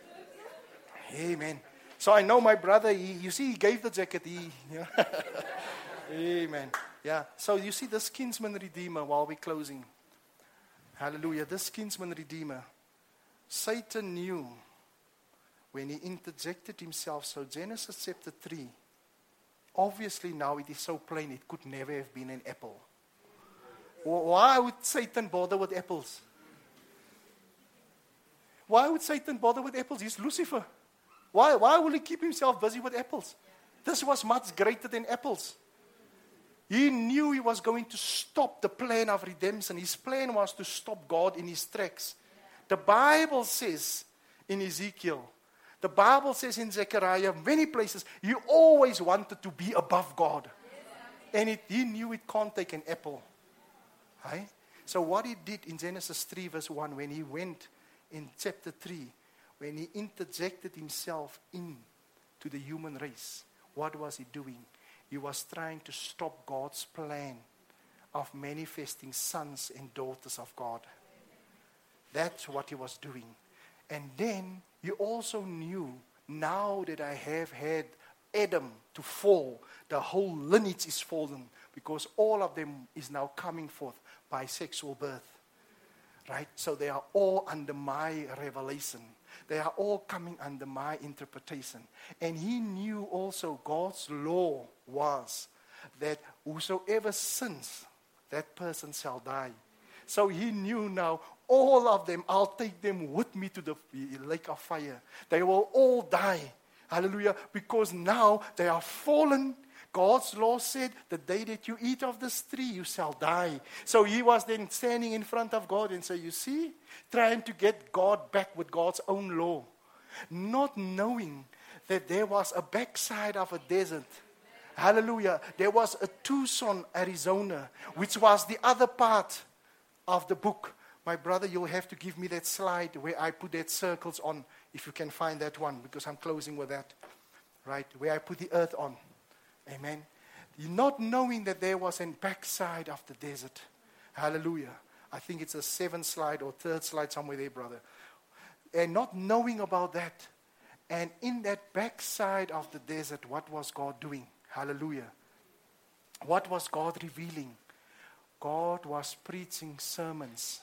Amen. So I know my brother, he, you see, he gave the jacket. He, you know. Amen. Yeah. So you see this kinsman redeemer while we're closing. Hallelujah. This kinsman redeemer. Satan knew when he interjected himself. So Genesis chapter three. Obviously now it is so plain it could never have been an apple. Why would Satan bother with apples? Why would Satan bother with apples? He's Lucifer. Why, why will he keep himself busy with apples? This was much greater than apples. He knew he was going to stop the plan of redemption. His plan was to stop God in his tracks. The Bible says in Ezekiel, the Bible says in Zechariah, many places, he always wanted to be above God. And it, he knew it can't take an apple. Right? So what he did in Genesis three verse one, when he went in chapter three, when he interjected himself into the human race, what was he doing? He was trying to stop God's plan of manifesting sons and daughters of God. That's what he was doing. And then he also knew, now that I have had Adam to fall, the whole lineage is fallen, because all of them is now coming forth by sexual birth. Right? So they are all under my revelation. They are all coming under my interpretation. And he knew also God's law was that whosoever sins, that person shall die. So he knew now, all of them, I'll take them with me to the lake of fire. They will all die. Hallelujah. Because now they are fallen. God's law said, the day that you eat of this tree, you shall die. So he was then standing in front of God and say, you see, trying to get God back with God's own law. Not knowing that there was a backside of a desert. Hallelujah. There was a Tucson, Arizona, which was the other part of the book. My brother, you'll have to give me that slide where I put that circles on, if you can find that one, because I'm closing with that. Right? Where I put the earth on. Amen. Not knowing that there was a backside of the desert. Hallelujah. I think it's a seventh slide or third slide somewhere there, brother. And not knowing about that. And in that backside of the desert, what was God doing? Hallelujah. What was God revealing? God was preaching sermons.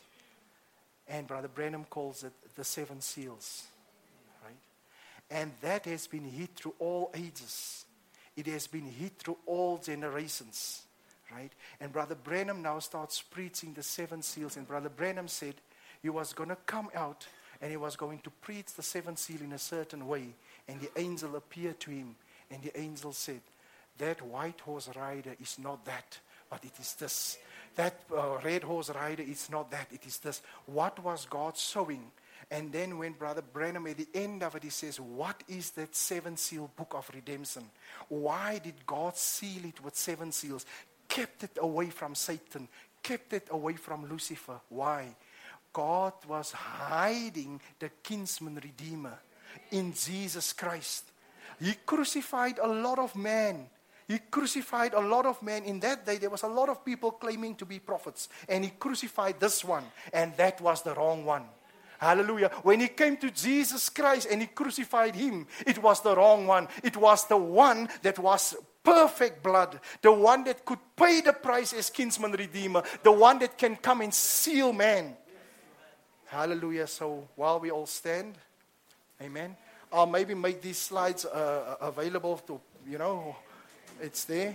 And Brother Branham calls it the seven seals. Right? And that has been hid through all ages. It has been hid through all generations, right? And Brother Branham now starts preaching the seven seals. And Brother Branham said he was going to come out and he was going to preach the seventh seal in a certain way. And the angel appeared to him. And the angel said, that white horse rider is not that, but it is this. That uh, red horse rider is not that, it is this. What was God showing? And then when Brother Branham, at the end of it, he says, what is that seven seal book of redemption? Why did God seal it with seven seals? Kept it away from Satan. Kept it away from Lucifer. Why? God was hiding the kinsman redeemer in Jesus Christ. He crucified a lot of men. He crucified a lot of men. In that day, there was a lot of people claiming to be prophets. And he crucified this one. And that was the wrong one. Hallelujah. When he came to Jesus Christ and he crucified him, it was the wrong one. It was the one that was perfect blood. The one that could pay the price as kinsman redeemer. The one that can come and seal man. Hallelujah. So while we all stand, amen. I'll maybe make these slides uh, available to, you know, it's there.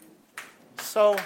So...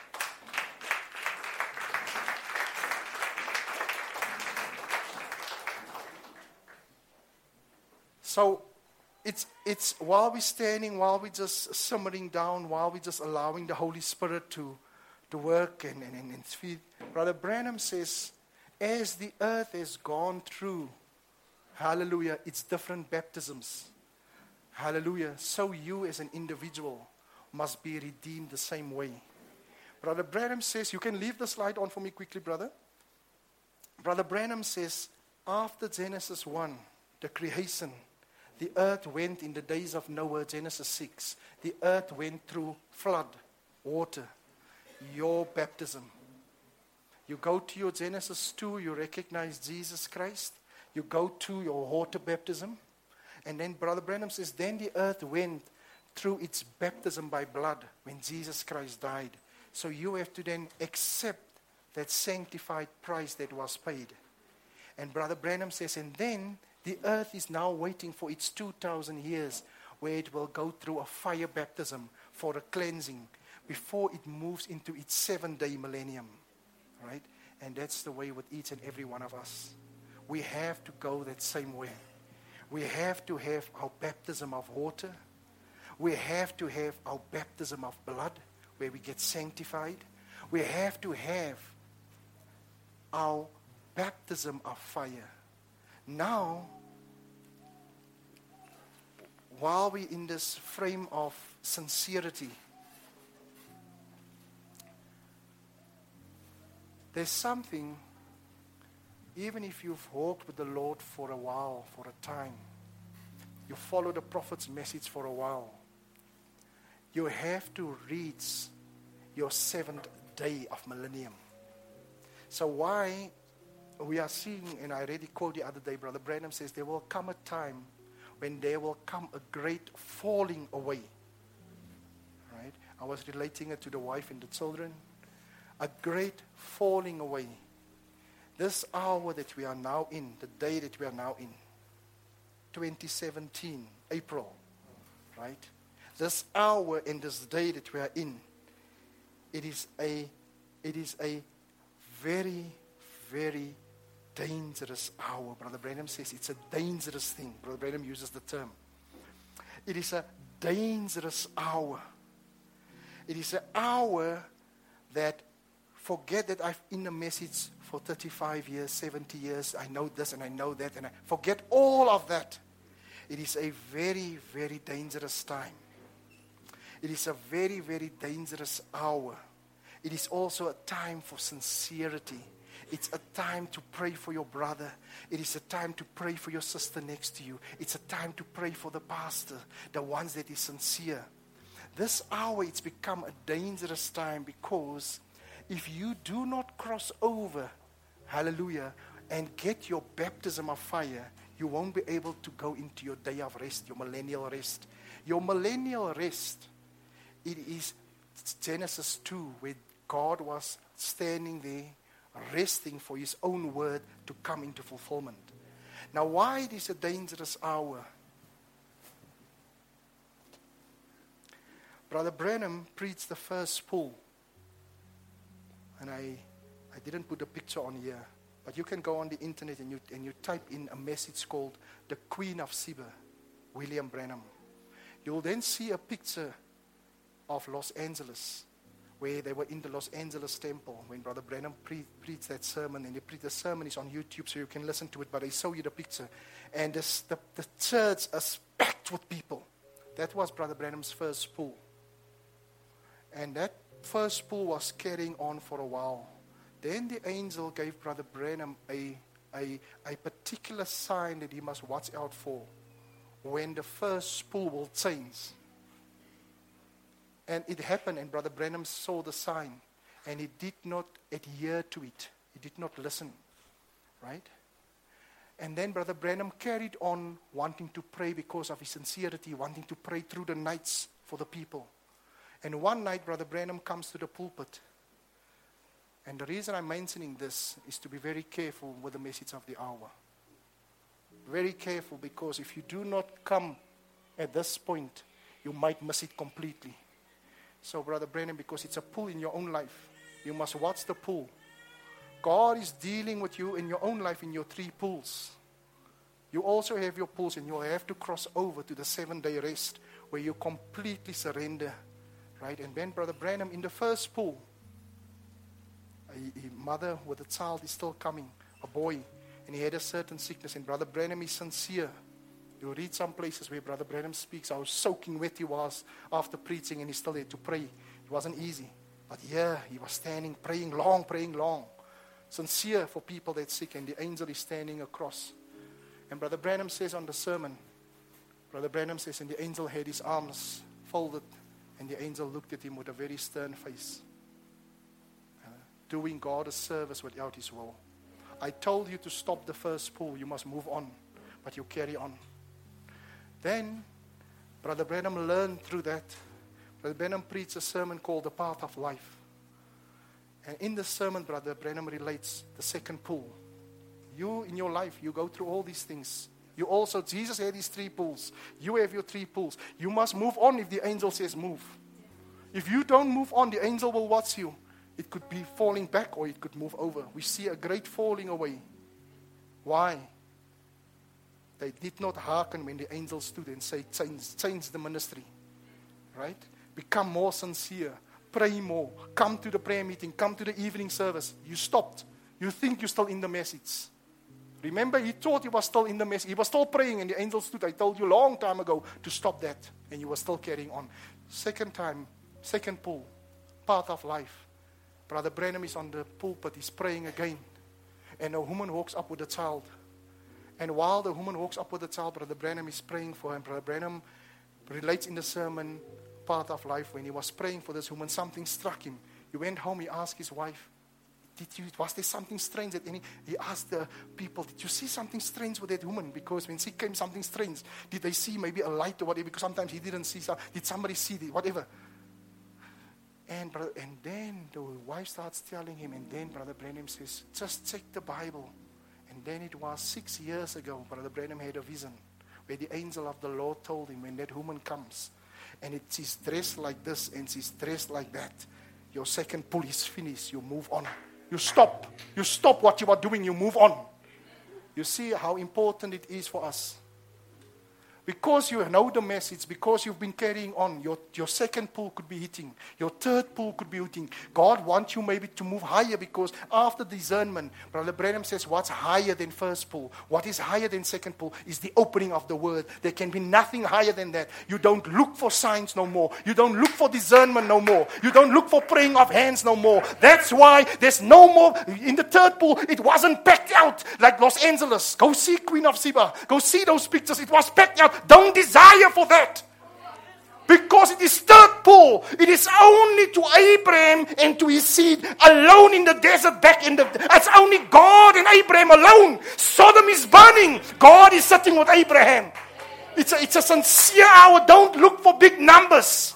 So it's it's while we're standing, while we're just simmering down, while we're just allowing the Holy Spirit to, to work and, and, and feed. Brother Branham says, as the earth has gone through, hallelujah, it's different baptisms. Hallelujah. So you as an individual must be redeemed the same way. Brother Branham says, you can leave the slide on for me quickly, brother. Brother Branham says, after Genesis one, the creation, the earth went in the days of Noah, Genesis six. The earth went through flood, water, your baptism. You go to your Genesis two, you recognize Jesus Christ. You go to your water baptism. And then Brother Branham says, then the earth went through its baptism by blood when Jesus Christ died. So you have to then accept that sanctified price that was paid. And Brother Branham says, and then the earth is now waiting for its two thousand years where it will go through a fire baptism for a cleansing before it moves into its seven-day millennium. Right? And that's the way with each and every one of us. we have to go that same way. We have to have our baptism of water. We have to have our baptism of blood, where we get sanctified. We have to have our baptism of fire. Now, while we're in this frame of sincerity, there's something, even if you've walked with the Lord for a while, for a time, you follow the prophet's message for a while, you have to reach your seventh day of millennium. So why we are seeing, and I already called the other day, Brother Branham says, there will come a time when there will come a great falling away. Right? I was relating it to the wife and the children. A great falling away. This hour that we are now in, the day that we are now in, twenty seventeen, April, right? This hour and this day that we are in, it is a, it is a very, very dangerous hour. Brother Branham says it's a dangerous thing. Brother Branham uses the term. It is a dangerous hour. It is an hour that, forget that I've in a message for thirty-five years, seventy years, I know this and I know that, and I forget all of that. It is a very, very dangerous time. It is a very, very dangerous hour. It is also a time for sincerity. It's a time to pray for your brother. It is a time to pray for your sister next to you. It's a time to pray for the pastor, the ones that is sincere. This hour, it's become a dangerous time, because if you do not cross over, hallelujah, and get your baptism of fire, you won't be able to go into your day of rest, your millennial rest. Your millennial rest, it is Genesis two, where God was standing there, resting for his own word to come into fulfillment. Now, why it is a dangerous hour? Brother Branham preached the first pull. And I, I didn't put a picture on here, but you can go on the internet and you, and you type in a message called The Queen of Sheba, William Branham. You'll then see a picture of Los Angeles, where they were in the Los Angeles temple when Brother Branham pre- preached that sermon. And he preached the sermon is on YouTube, so you can listen to it, but I show you the picture. And this, the, the church is packed with people. That was Brother Branham's first pull. And that first pull was carrying on for a while. Then the angel gave Brother Branham a, a, a particular sign that he must watch out for when the first pull will change. And it happened, and Brother Branham saw the sign, and he did not adhere to it. He did not listen, right? And then Brother Branham carried on wanting to pray because of his sincerity, wanting to pray through the nights for the people. And one night, Brother Branham comes to the pulpit. And the reason I'm mentioning this is to be very careful with the message of the hour. Very careful, because if you do not come at this point, you might miss it completely. So, Brother Branham, because it's a pull in your own life, you must watch the pull. God is dealing with you in your own life in your three pulls. You also have your pulls, and you have to cross over to the seven-day rest where you completely surrender. Right? And then Brother Branham, in the first pull, a, a mother with a child is still coming, a boy, and he had a certain sickness, and Brother Branham is sincere. You read some places where Brother Branham speaks how soaking wet he was after preaching, and he's still there to pray. It wasn't easy. But yeah, he was standing, praying long, praying long. Sincere for people that's sick, and the angel is standing across. And Brother Branham says on the sermon, Brother Branham says, and the angel had his arms folded, and the angel looked at him with a very stern face, uh, doing God a service without his will. I told you to stop the first pull. You must move on, but you carry on. Then, Brother Branham learned through that. Brother Branham preached a sermon called The Path of Life. And in the sermon, Brother Branham relates the second pull. You, in your life, you go through all these things. You also, Jesus had his three pulls. You have your three pulls. You must move on if the angel says move. If you don't move on, the angel will watch you. It could be falling back or it could move over. We see a great falling away Why? They did not hearken when the angel stood and said, change, change the ministry. Right? Become more sincere. Pray more. Come to the prayer meeting. Come to the evening service. You stopped. You think you're still in the message. Remember, he thought he was still in the message. He was still praying and the angel stood. I told you a long time ago to stop that. And you were still carrying on. Second time, second pull. Part of life. Brother Branham is on the pulpit. He's praying again. And a woman walks up with a child. And while the woman walks up with the child, Brother Branham is praying for him. Brother Branham relates in the sermon, part of life, when he was praying for this woman, something struck him. He went home, he asked his wife, Did you, was there something strange? That any, he asked the people, did you see something strange with that woman? Because when she came, something strange. Did they see maybe a light or whatever? Because sometimes he didn't see. Did somebody see the, whatever? And, brother, and then the wife starts telling him, and then Brother Branham says, just check the Bible. And then it was six years ago, Brother Branham had a vision where the angel of the Lord told him, when that woman comes, and it, she's dressed like this and she's dressed like that, your second pull is finished, you move on. You stop. You stop what you are doing, you move on. You see how important it is for us. Because you know the message, because you've been carrying on, your, your second pull could be hitting. Your third pull could be hitting. God wants you maybe to move higher, because after discernment, Brother Branham says, what's higher than first pull? What is higher than second pull is the opening of the word. There can be nothing higher than that. You don't look for signs no more. You don't look for discernment no more. You don't look for praying of hands no more. That's why there's no more. In the third pull, it wasn't packed out like Los Angeles. Go see Queen of Sheba. Go see those pictures. It was packed out. Don't desire for that. Because it is third pull. It is only to Abraham and to his seed alone in the desert back in the... It's only God and Abraham alone. Sodom is burning. God is sitting with Abraham. It's a, it's a sincere hour. Don't look for big numbers.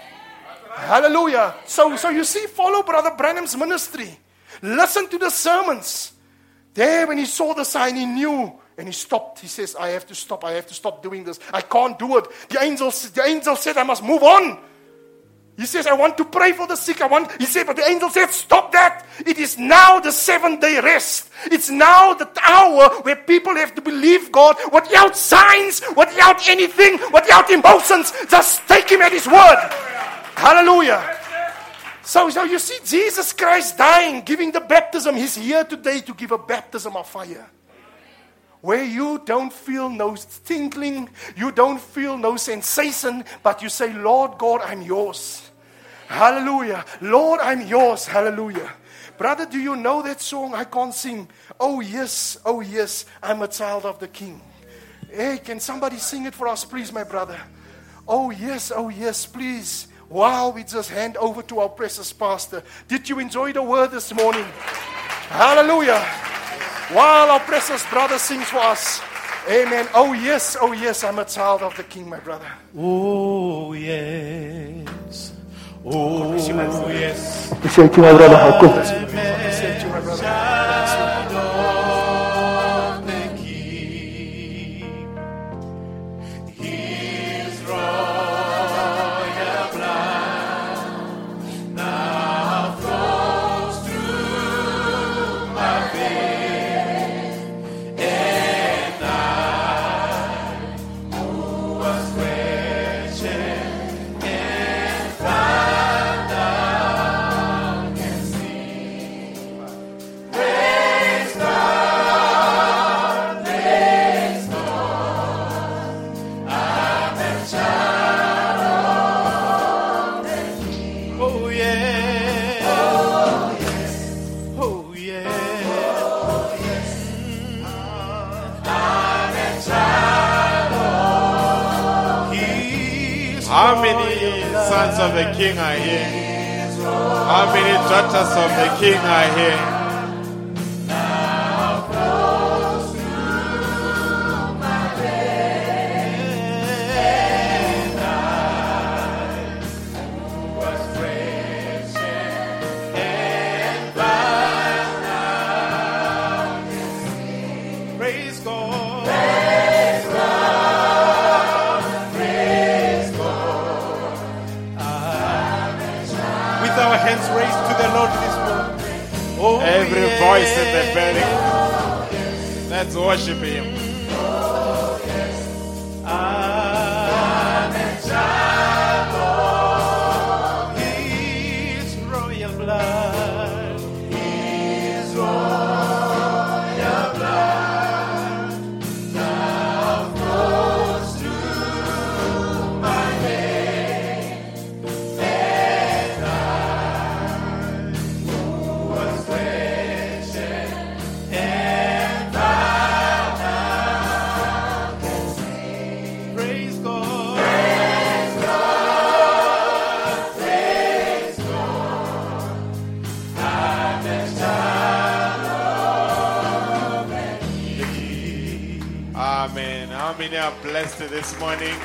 Hallelujah. So, so you see, follow Brother Branham's ministry. Listen to the sermons. There when he saw the sign, he knew. And he stopped. He says, I have to stop. I have to stop doing this. I can't do it. The angel, the angel said, I must move on. He says, I want to pray for the sick. I want. He said, but the angel said, stop that. It is now the seventh day rest. It's now the hour where people have to believe God without signs, without anything, without emotions. Just take him at his word. Hallelujah. So, so you see, Jesus Christ dying, giving the baptism. He's here today to give a baptism of fire. Where you don't feel no tinkling, you don't feel no sensation, but you say, Lord God, I'm yours. Hallelujah. Lord, I'm yours. Hallelujah. Brother, do you know that song? I can't sing. Oh yes, oh yes, I'm a child of the King. Hey, can somebody sing it for us, please, my brother? Oh yes, oh yes, please. While we just hand over to our precious pastor. Did you enjoy the word this morning? Hallelujah. While our precious brother sings for us. Amen. Oh yes, oh yes, I'm a child of the King, my brother. Oh yes. Oh yes. Appreciate you, my brother. How cool. Appreciate you, my brother. How many sons of the King are here? How many daughters of the King are here? Every voice in the building, Let's worship Him. I'm a child of His royal blood. His royal blood now flows through my veins, and I was wretched and found out. Praise God. Praise God. Praise God. I'm a child of Him. Amen. How many are blessed this morning?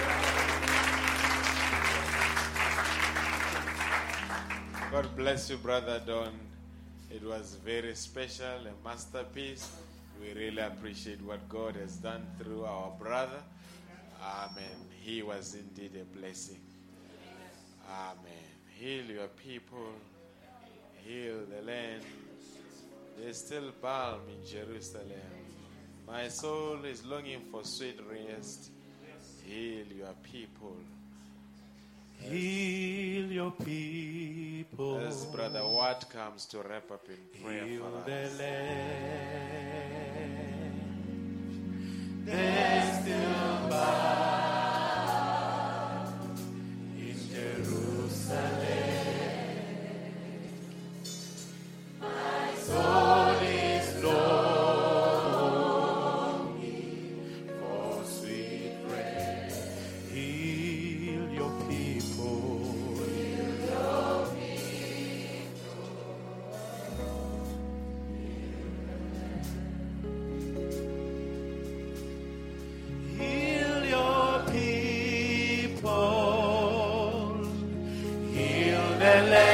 God bless you, Brother Don. It was very special, a masterpiece. We really appreciate what God has done through our brother. Amen. He was indeed a blessing. Amen. Heal your people. Heal the land. There's still balm in Jerusalem. My soul is longing for sweet rest. Heal your people. Heal your people. As Brother Watt comes to wrap up in prayer Heal for the us. land. There's still balm in Jerusalem. My soul is longing for sweet rest. Heal your people. Heal your Heal your people. Heal the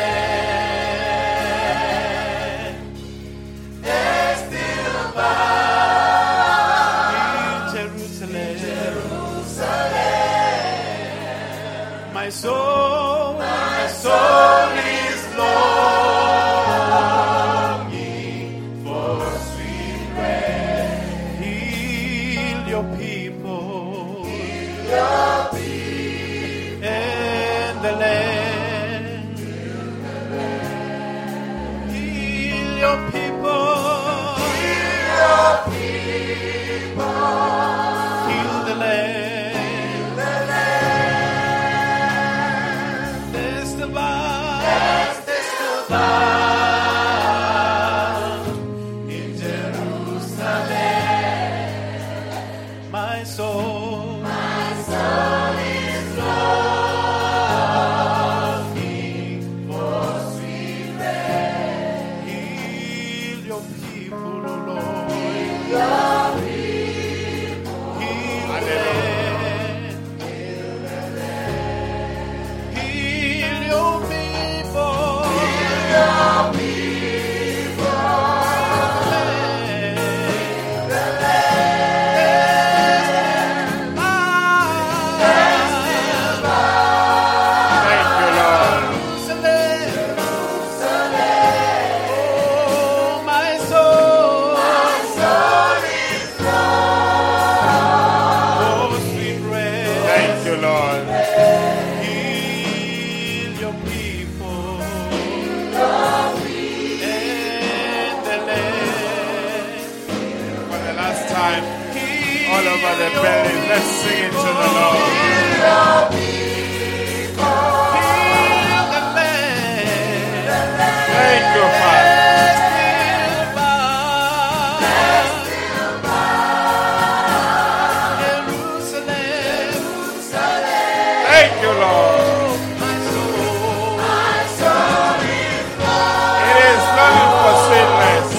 land. There's still balm in Jerusalem. Jerusalem. My soul, my soul is longing for sweet rest. Heal your people. Heal your people. And the land. Heal your people. Heal your people. Heal the land. There's the balm. There's the balm in Jerusalem. My soul, my soul is longing for sweet rest. Heal your people, O Lord. Heal your people. Heal the land. Heal your people. Heal your people. The land. Thank you, Lord. Oh, my soul. My soul is oh, sweet rest. Thank you, Lord. Heal your people. And the land. For the last time, Heal all over the your building, let's sing it to the Lord. Heal the land. Thank you, Father. Thank you, Lord. It is longing for sweet rest.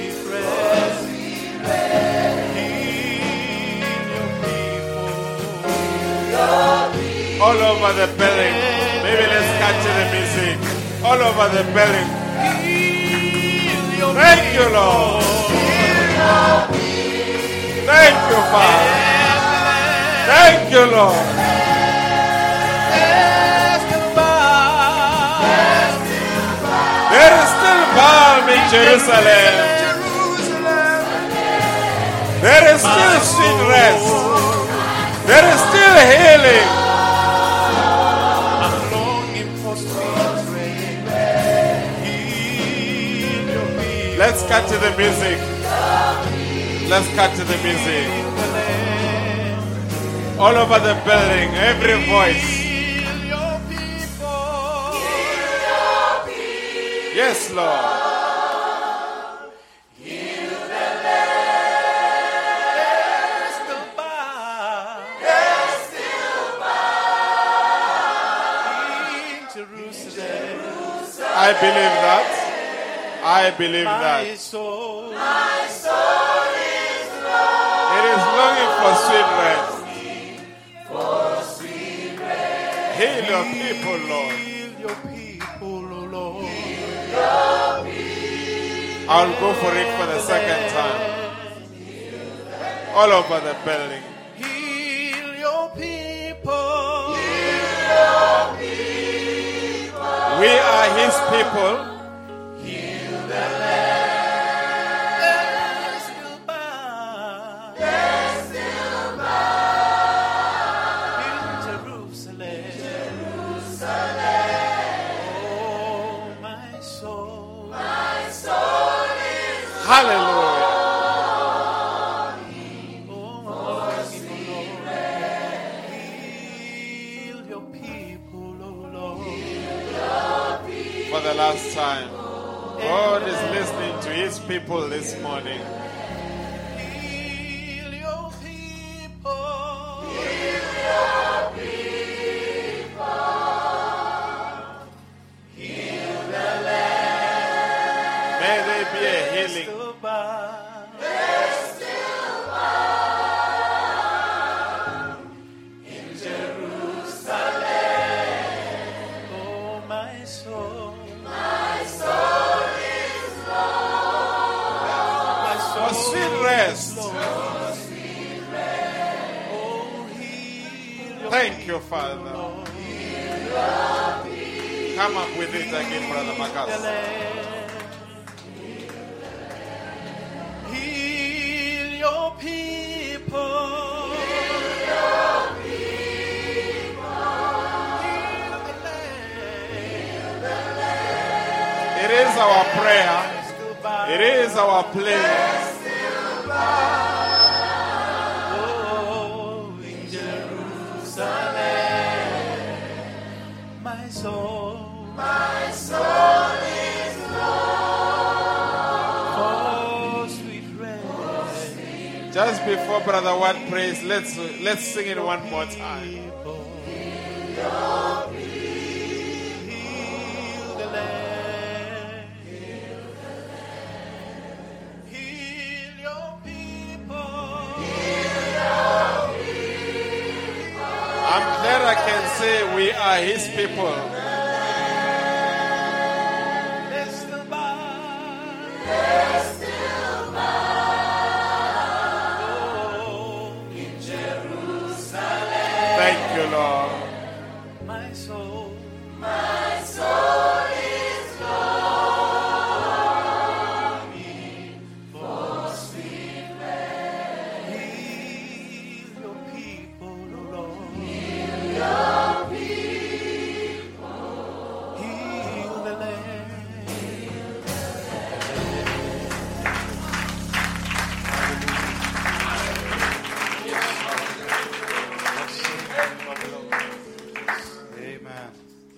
All over the building. Maybe let's catch the music. All over the building. Thank you, Lord. Thank you, Father. Thank you, Lord. There is still balm in Jerusalem. There is still sweet rest. There is still healing. I'm longing for sweet rest. Heal your people. Let's cut to the music. Let's cut to the music. All over the building, every voice. Heal your people. Yes, Lord. I believe that. I believe that. My soul, My soul is It is longing for sweet rest. for sweet rest. Heal your people, Lord. heal your people, O Lord. I'll go for it for the second time. All over the building. Heal your people. We are His people. There's still bound in Jerusalem. Oh, my soul. Hallelujah. Heal your people, O Lord. For the last time. God is listening to His people this morning. Heal your people. May there be a healing. Still bound. Oh, my soul. My For soul. sweet rest. Oh, heal your Thank you, Father. Come up with it again, Brother Makas. Heal your people. Heal the land. It is our prayer. Still bound. It is our plea. Oh, in Jerusalem, my soul. My soul is for sweet rest. Just before Brother Watt prays, let's let's sing it one more time. Heal the land. Heal your people. I'm glad I can say we are His people. There's still bound. Oh, in Jerusalem, Thank you, Lord. my soul. My soul is Heal your people, O Lord. Heal the land. Amen.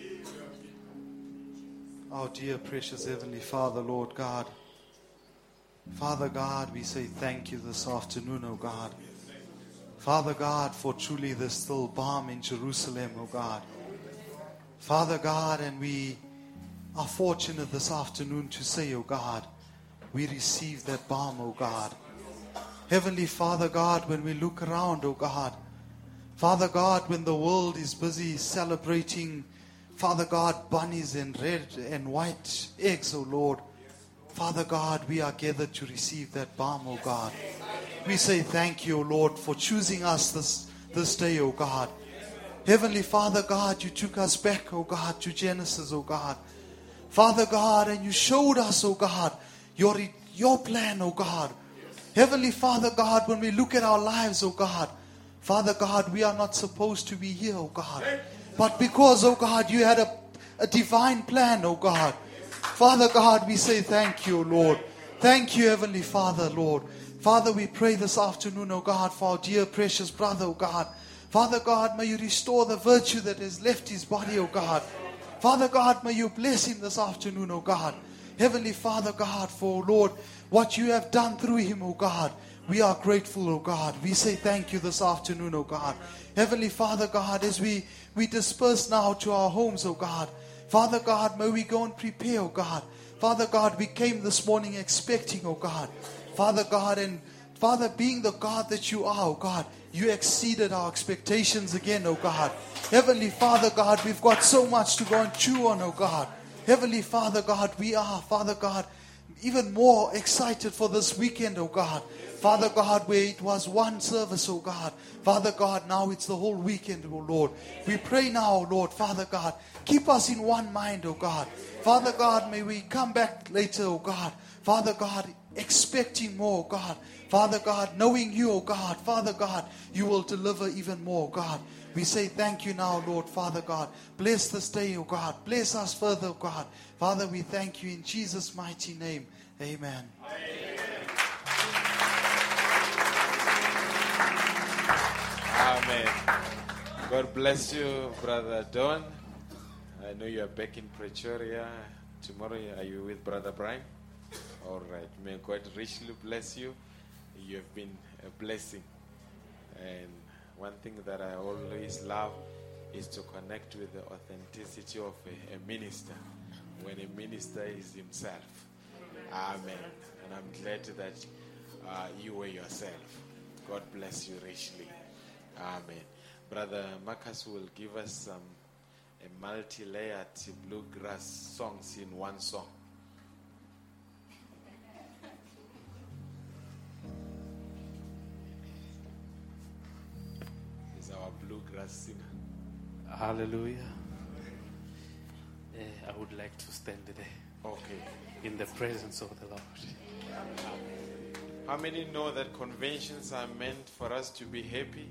Oh, dear precious Heavenly Father, Lord God. Father God, we say thank you this afternoon, oh God. Father God, for truly there's still balm in Jerusalem, oh God. Father God, and we are fortunate this afternoon to say, oh God, we receive that balm, oh God. Heavenly Father God, when we look around, oh God, Father God, when the world is busy celebrating, Father God, bunnies and red and white eggs, oh Lord, Father God, we are gathered to receive that balm, oh God. We say thank you, oh Lord, for choosing us this, this day, oh God. Heavenly Father God, you took us back, oh God, to Genesis, oh God. Father God, and you showed us, oh God, your, your plan, oh God. Heavenly Father God, when we look at our lives, oh God, Father God, we are not supposed to be here, oh God. But because, oh God, you had a, a divine plan, oh God. Father God, we say thank you, Lord. Thank you, Heavenly Father, Lord. Father, we pray this afternoon, oh God, for our dear precious brother, oh God. Father God, may you restore the virtue that has left his body, oh God. Father God, may you bless him this afternoon, oh God. Heavenly Father God, for Lord, what you have done through him, oh God. We are grateful, oh God. We say thank you this afternoon, oh God. Heavenly Father God, as we, we disperse now to our homes, oh God. Father God, may we go and prepare, oh God. Father God, we came this morning expecting, oh God. Father God, and Father, being the God that you are, oh God, you exceeded our expectations again, oh God. Heavenly Father God, we've got so much to go and chew on, oh God. Heavenly Father God, we are, Father God, even more excited for this weekend, oh God. Father God, where it was one service, oh God. Father God, now it's the whole weekend, oh Lord. We pray now, Lord, Father God, keep us in one mind, oh God. Father God, may we come back later, oh God. Father God, expecting more, oh God. Father God, knowing you, oh God. Father God, you will deliver even more, oh God. We say thank you now, Lord, Father God. Bless this day, oh God. Bless us further, oh God. Father, we thank you in Jesus' mighty name. Amen. Amen. God bless you, Brother Don. I know you are back in Pretoria. Tomorrow, are you with Brother Brian? All right. May God richly bless you. You have been a blessing. And one thing that I always love is to connect with the authenticity of a, a minister when a minister is himself. Amen. And I'm glad that uh, you were yourself. God bless you richly. Amen. Brother Marcus will give us some a multi-layered bluegrass songs in one song. He's our bluegrass singer. Hallelujah. Uh, I would like to stand there. Okay. In the presence of the Lord. How many know that conventions are meant for us to be happy?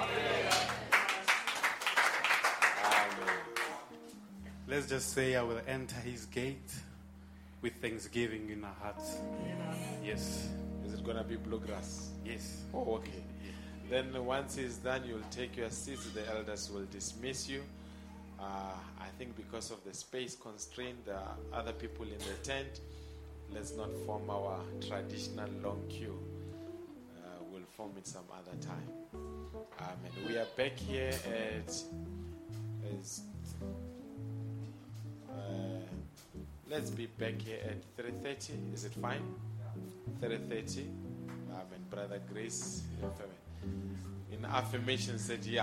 Amen. Let's just say I will enter his gate with thanksgiving in our hearts. Yes. Is it going to be bluegrass? Yes. Oh, okay. Then once it's done, you'll take your seats. The elders will dismiss you. Uh, I think because of the space constraint, there are other people in the tent. Let's not form our traditional long queue. Uh, we'll form it some other time. Amen. We are back here at, as, uh, let's be back here at three thirty. Is it fine? three thirty. Amen. Brother Grace, in affirmation, said, yeah.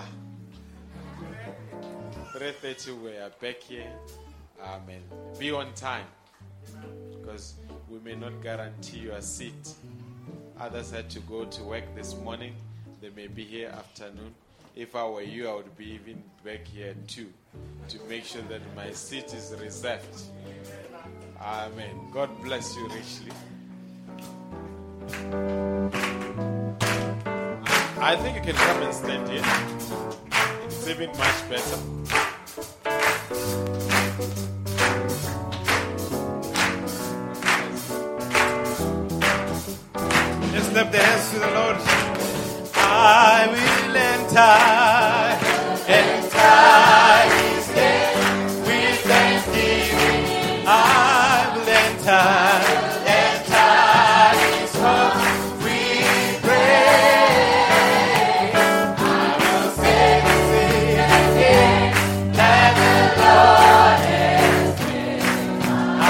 three thirty, we are back here. Amen. Be on time. Because we may not guarantee you a seat. Others had to go to work this morning. They may be here afternoon. If I were you, I would be even back here too, to make sure that my seat is reserved. Amen. God bless you richly. I think you can come and stand here. It's even much better. Just lift the hands to the Lord. I will enter, enter his gate with thanksgiving. I will enter, enter his court with praise. I will say the same again that the Lord has made.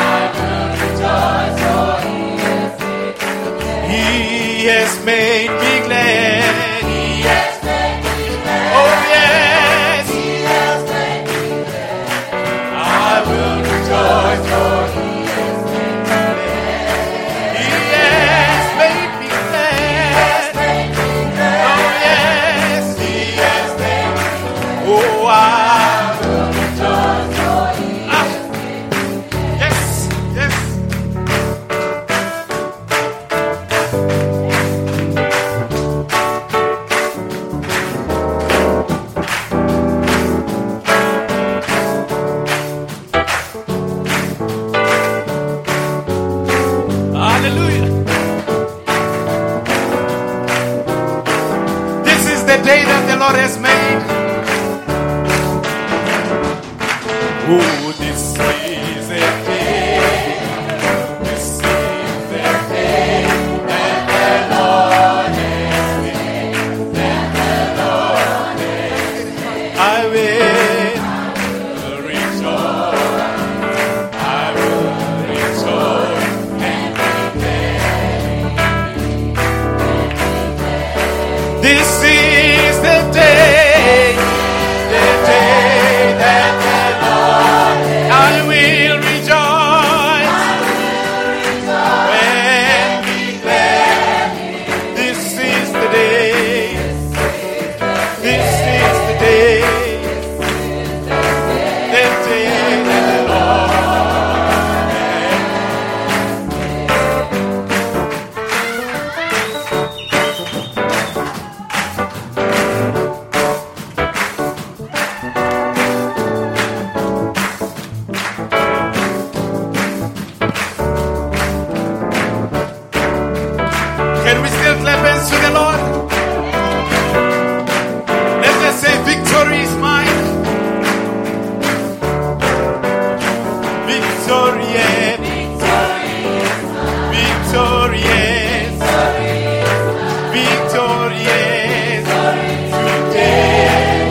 I will rejoice, for he has made me glad. He has made me glad. He has made me glad. Oh yes. He has made me glad. I will rejoice, for he has made me glad. He has made me glad. He has made me glad. Oh yes. He has made me glad. Oh, I will rejoice, for he has made me glad. Yes, yes. Lord has made. Oh, this is a day. This is the day that the Lord has made. That the Lord has made. I will rejoice. I will rejoice and be glad. This is the day, the day that the Lord, I will rejoice and be glad. This is the day, this is the day, the day that the Lord Can we still clap hands to the Lord? Let's just say victory is mine. Victorious. Victorious. Victorious. Today.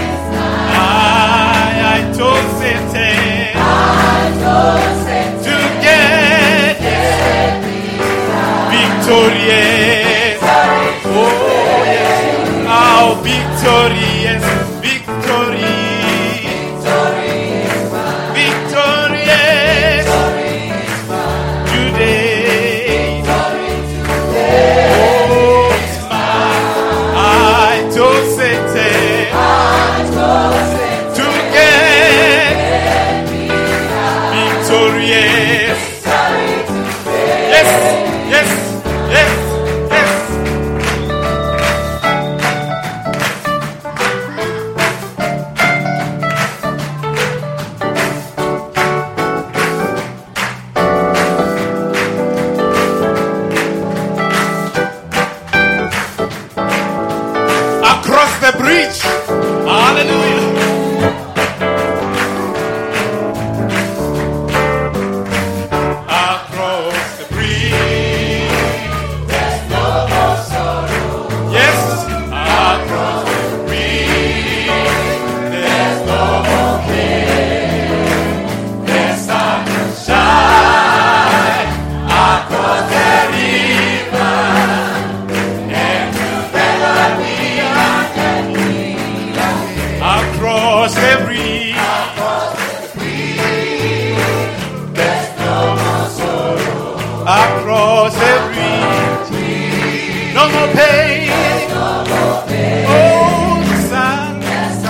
I, I told Satan to get victorious. Oh yes. How victorious. Victory. Victorious. Today. Oh, it's mine. I told Satan to get victorious. Yes, yes, yes, yes. Across the bridge. Hallelujah. Across the bridge. There's no more sorrow. Yes. Across the bridge. There's no more care. The sun will shine across the river. And together we are across the bridge. Across the bridge. No more pain. Oh, the sun. Yes,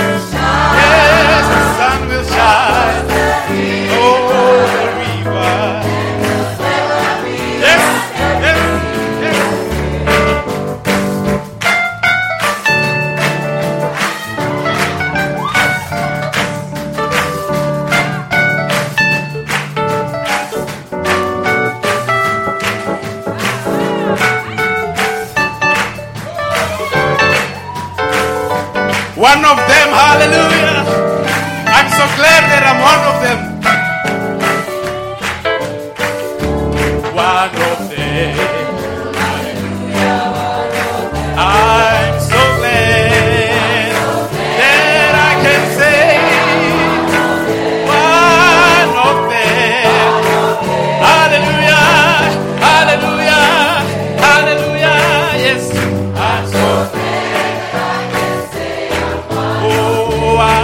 the sun will shine. Oh, the river. Yes, yes, yes. One of them, hallelujah. I'm so glad that I'm one of them. One of them. I'm so glad that I can say one of them. Hallelujah, hallelujah, hallelujah. Yes, I'm so glad I can say I'm one. Oh, I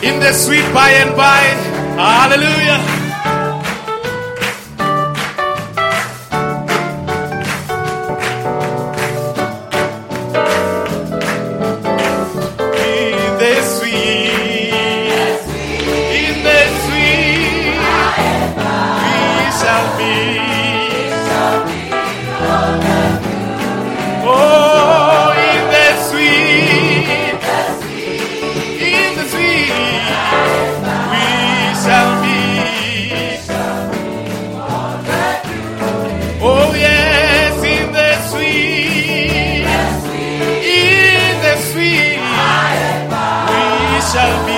in the sweet by and by. Hallelujah. In the sweet, in the sweet, we shall be. Oh, in the sweet, in the sweet, we shall be. Oh, yes, in the sweet, in the sweet, we shall be.